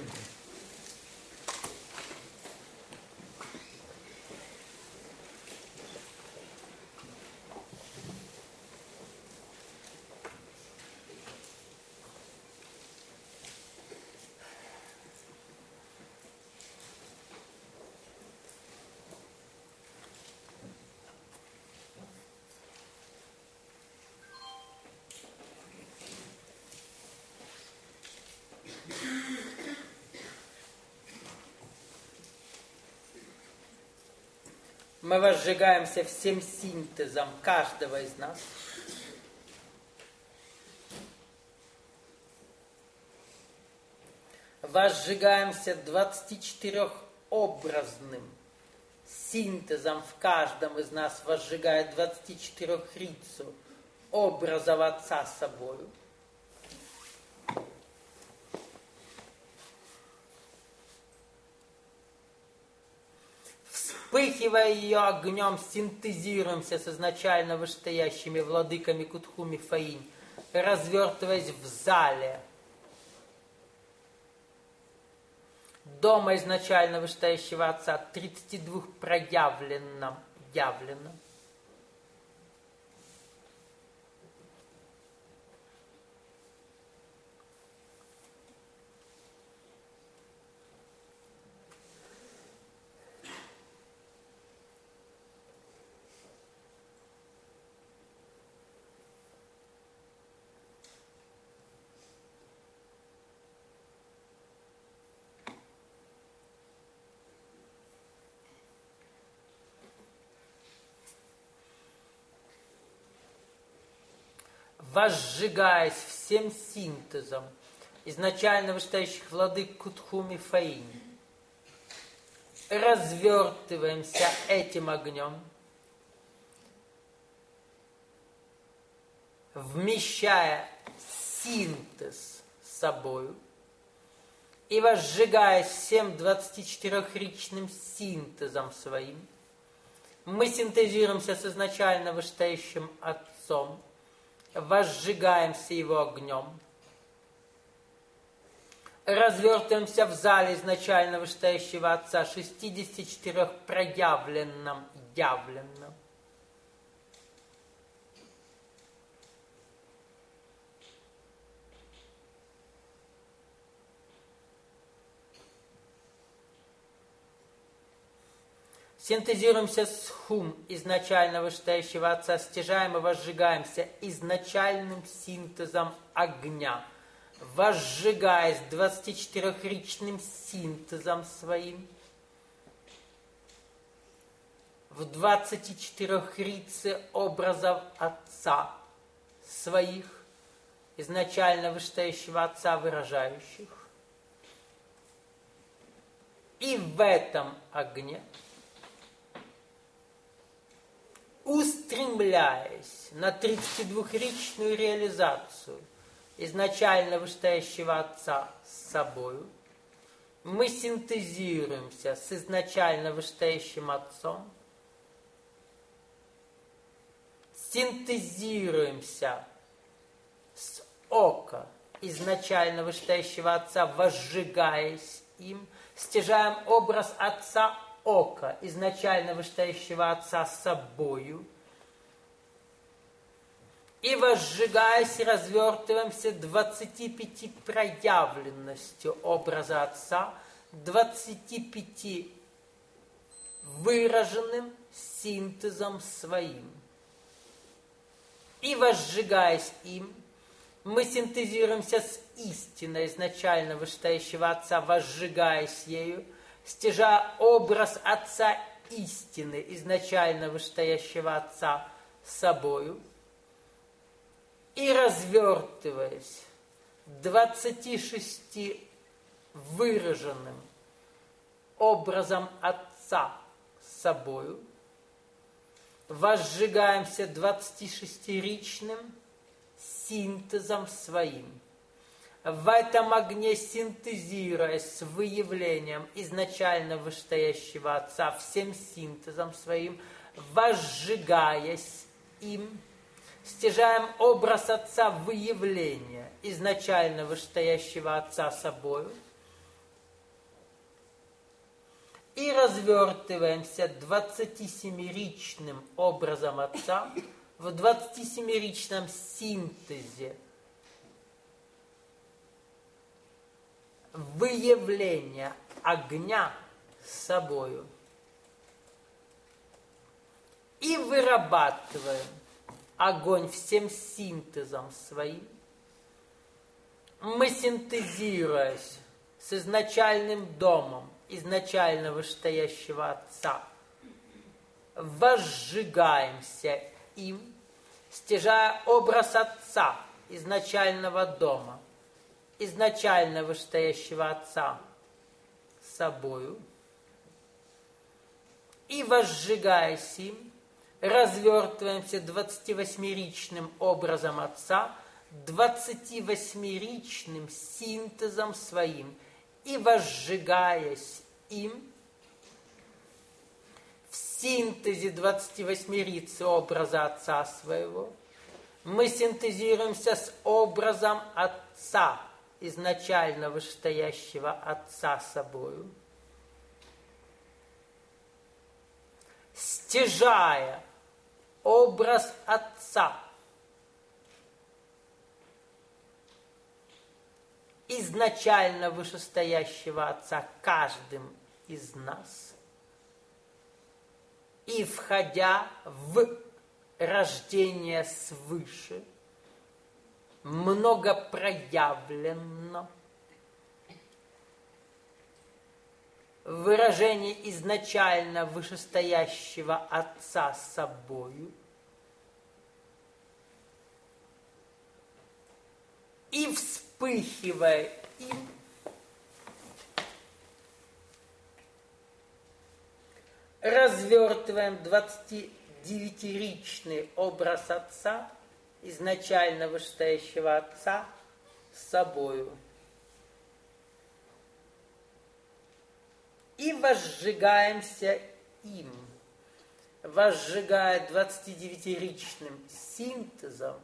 мы возжигаемся всем синтезом каждого из нас. Возжигаемся двадцатичетырехобразным синтезом в каждом из нас, возжигает двадцатичетырехрицу образов Отца собою. Вспыхивая ее огнем, синтезируемся с изначально вышестоящими владыками Кутхуми Фаинь, развертываясь в зале дома изначально вышестоящего Отца, тридцати двух проявленном, явленном. Возжигаясь всем синтезом изначально вышестоящих владык Кутхуми Фаинь, развертываемся этим огнем, вмещая синтез с собою и возжигаясь всем двадцатичетырехричным синтезом своим, мы синтезируемся с изначально вышестоящим Отцом, возжигаемся его огнем, развертываемся в зале изначально вышестоящего Отца, шестидесяти четырёх проявленном, явленном. Синтезируемся с хум изначально вышестоящего Отца, стяжаем и возжигаемся изначальным синтезом огня, возжигаясь двадцатичетырехричным синтезом своим в двадцатичетырехрице образов Отца своих, изначально вышестоящего Отца выражающих. И в этом огне, устремляясь на тридцатидвухричную реализацию изначально вышестоящего Отца с собою, мы синтезируемся с изначально вышестоящим Отцом, синтезируемся с ока изначально вышестоящего Отца, возжигаясь им, стяжаем образ Отца ока изначально вышестоящего Отца с собою, и возжигаясь и развертываемся двадцати пяти проявленностью образа Отца, двадцати пяти выраженным синтезом своим. И возжигаясь им, мы синтезируемся с истиной изначально вышестоящего Отца, возжигаясь ею, стяжая образ Отца истины изначально вышестоящего Отца собою, и развертываясь двадцати шести выраженным образом Отца собою, возжигаемся двадцатишестиричным синтезом своим. В этом огне, синтезируясь с выявлением изначально вышестоящего Отца всем синтезом своим, возжигаясь им, стяжаем образ Отца выявления изначально вышестоящего Отца собою и развертываемся двадцатисемиричным образом Отца в двадцатисемиричном синтезе выявления огня собою и вырабатываем огонь всем синтезом своим, мы, синтезируясь с изначальным домом изначально вышестоящего Отца, возжигаемся им, стяжая образ Отца изначального дома, изначально вышестоящего Отца собою, и возжигаясь им, развертываемся двадцативосьмиричным образом Отца, двадцативосьмиричным синтезом своим, и возжигаясь им, в синтезе двадцативосьмирицы образа Отца своего, мы синтезируемся с образом Отца, изначально вышестоящего Отца собою, стяжая образ Отца изначально вышестоящего Отца каждым из нас и входя в рождение свыше, многопроявленно, выражение изначально вышестоящего Отца собою и вспыхивая им, развертываем двадцатидевятиричный образ Отца, изначально вышестоящего Отца собою. И возжигаемся им, возжигая двадцатидевятиричным синтезом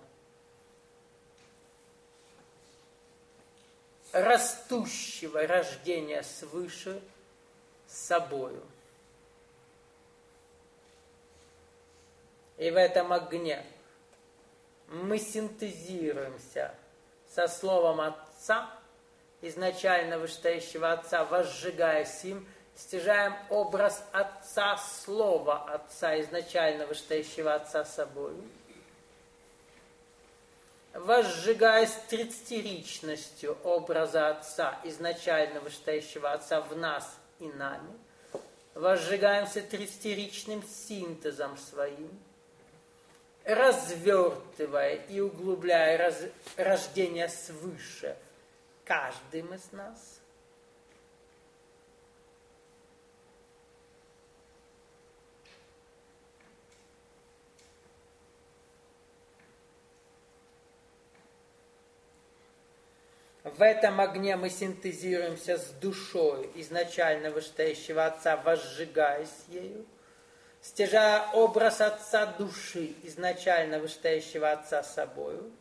растущего рождения свыше собою. И в этом огне мы синтезируемся со словом Отца, изначально вышестоящего Отца, возжигаясь им, стяжаем образ Отца, Слова Отца, изначально вышестоящего Отца собою, возжигаясь тридцатиричностью образа Отца, изначально вышестоящего Отца в нас и нами, возжигаемся тридцатиричным синтезом своим, развертывая и углубляя раз, рождение свыше каждым из нас, В этом огне мы синтезируемся с душой изначально вышестоящего Отца, возжигаясь ею, стяжая образ Отца души, изначально вышестоящего Отца собою.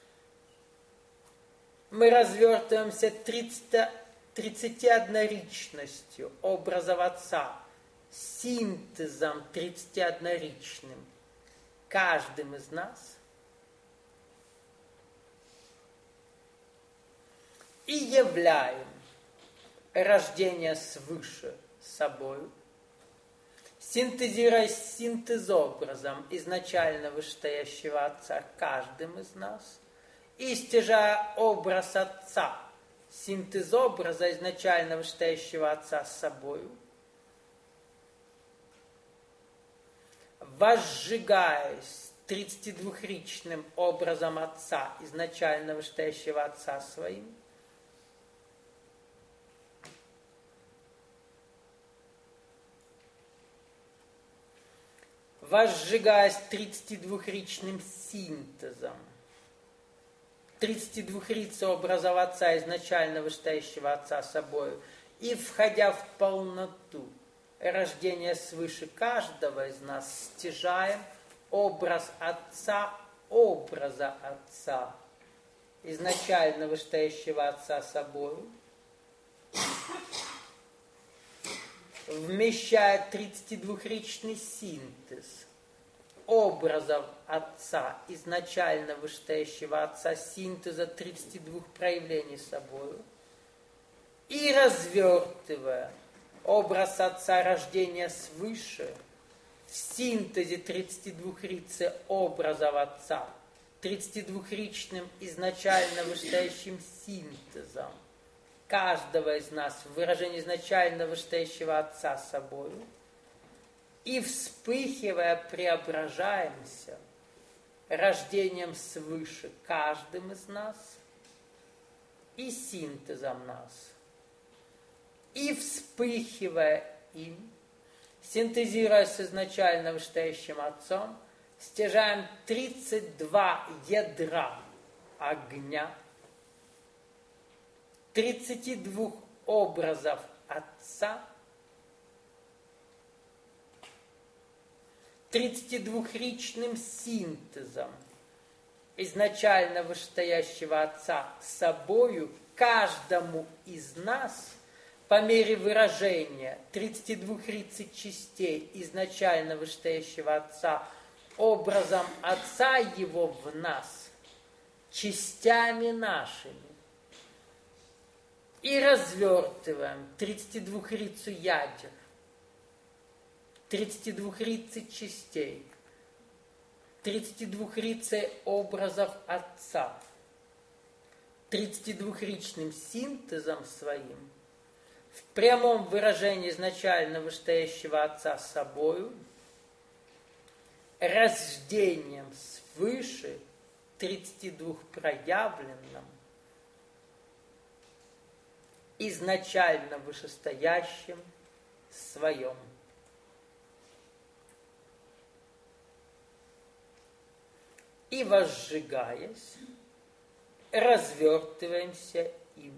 Мы развертываемся тридцатиодноричностью образов Отца, синтезом тридцатиодноричным, каждым из нас, и являем рождение свыше собою, синтезируя синтезобразом изначально вышестоящего Отца каждым из нас, и стяжая образ Отца, синтезобраза изначально вышестоящего Отца с собою, возжигаясь тридцатидвухричным образом Отца, изначально вышестоящего Отца своим, возжигаясь тридцатидвухричным синтезом, тридцатидвухрицего образов Отца, изначально вышестоящего Отца собою, и входя в полноту рождения свыше каждого из нас, стяжаем образ Отца, образа Отца, изначально вышестоящего Отца собою, вмещая тридцатидвухричный синтез образов Отца, изначально вышестоящего Отца, синтеза тридцати двух проявлений собою, и развертывая образ Отца рождения свыше в синтезе тридцатидвухрицы образов Отца, тридцатидвухричным изначально вышестоящим синтезом каждого из нас в выражении изначально вышестоящего Отца собою, и вспыхивая преображаемся рождением свыше каждым из нас и синтезом нас, и вспыхивая им, синтезируя с изначально вышестоящим Отцом, стяжаем тридцать два ядра огня, тридцати двух образов Отца, тридцатидвухричным синтезом изначально вышестоящего Отца собою каждому из нас по мере выражения тридцатидвухрицых частей изначально вышестоящего Отца образом Отца Его в нас, частями нашими, и развертываем тридцатидвухрицу ядер, тридцатидвухрицей частей, тридцатидвухрицей образов Отца, тридцатидвухричным синтезом своим, в прямом выражении изначально вышестоящего Отца собою, рождением свыше тридцати двух проявленным, изначально вышестоящим своем. И возжигаясь, развертываемся им.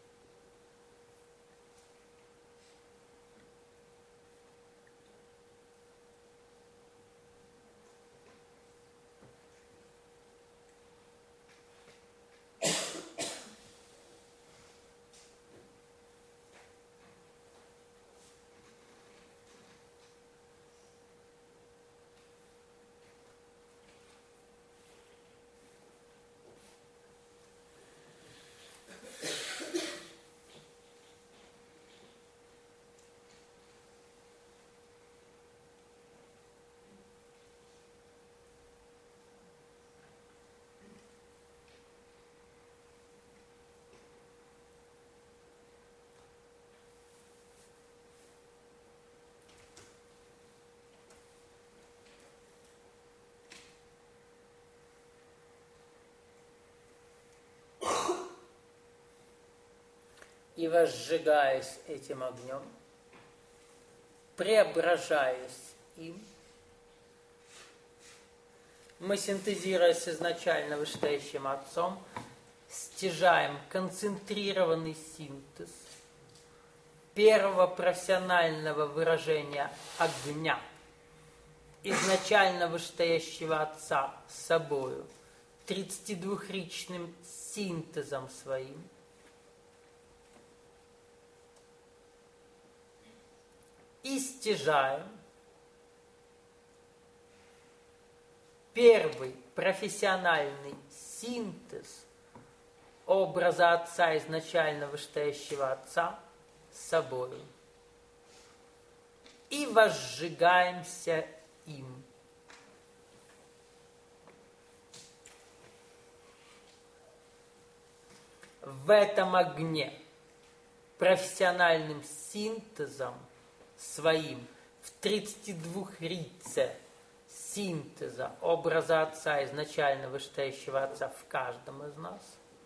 И возжигаясь этим огнем, преображаясь им, мы, синтезируясь с изначально вышестоящим Отцом, стяжаем концентрированный синтез первого профессионального выражения огня, изначально вышестоящего Отца с собою, тридцатидвухричным синтезом своим, и стяжаем первый профессиональный синтез образа Отца, изначально вышестоящего Отца, с собою. И возжигаемся им. В этом огне профессиональным синтезом своим в тридцатидвухрице синтеза образа Отца, изначально вышестоящего Отца в каждом из нас,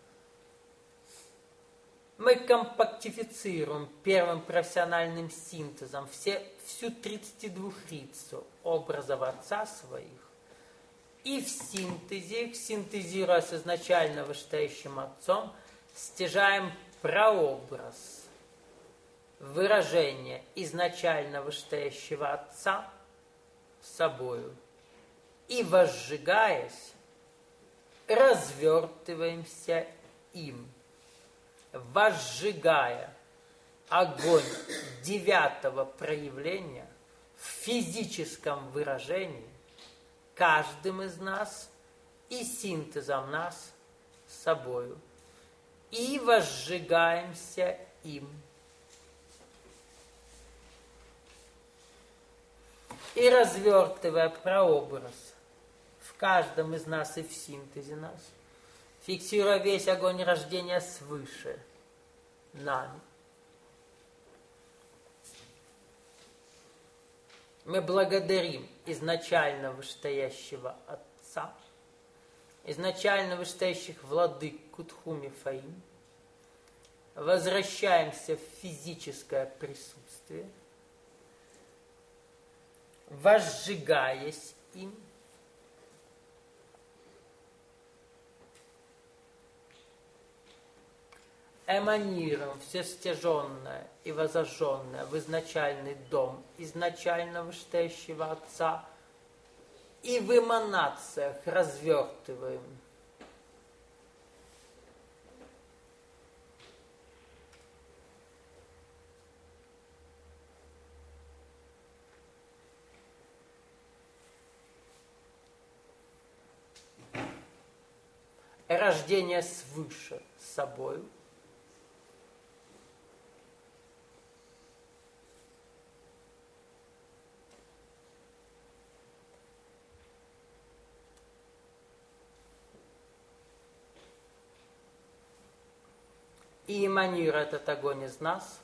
мы компактифицируем первым профессиональным синтезом все, всю тридцатидвухрицу образов Отца своих, и в синтезе, синтезируя с изначально вышестоящим Отцом, стяжаем прообраз выражения изначально вышестоящего Отца собою, и, возжигаясь, развертываемся им, возжигая огонь девятого проявления в физическом выражении каждым из нас и синтезом нас собою, и возжигаемся им. И развертывая прообраз в каждом из нас и в синтезе нас, фиксируя весь огонь рождения свыше нами, мы благодарим изначально вышестоящего Отца, изначально вышестоящих владык Кутхуми Фаим, возвращаемся в физическое присутствие, возжигаясь им, эманируем все стяженное и возожженное в изначальный дом изначально вышестоящего Отца, и в эманациях развертываем рождение свыше с собою, и эманируя этот огонь из нас,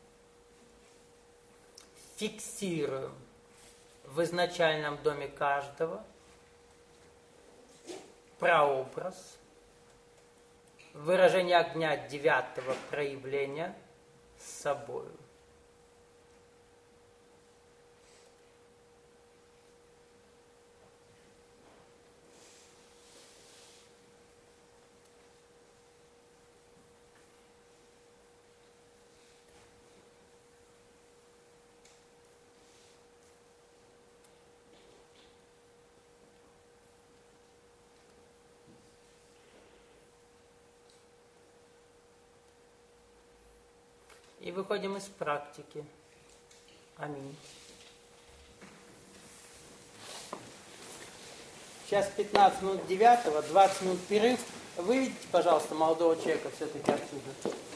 фиксируем в изначальном доме каждого прообраз выражение огня девятого проявления с собою. И выходим из практики. Аминь. Сейчас пятнадцать минут девятого, двадцать минут перерыв. Выведите, пожалуйста, молодого человека все-таки отсюда.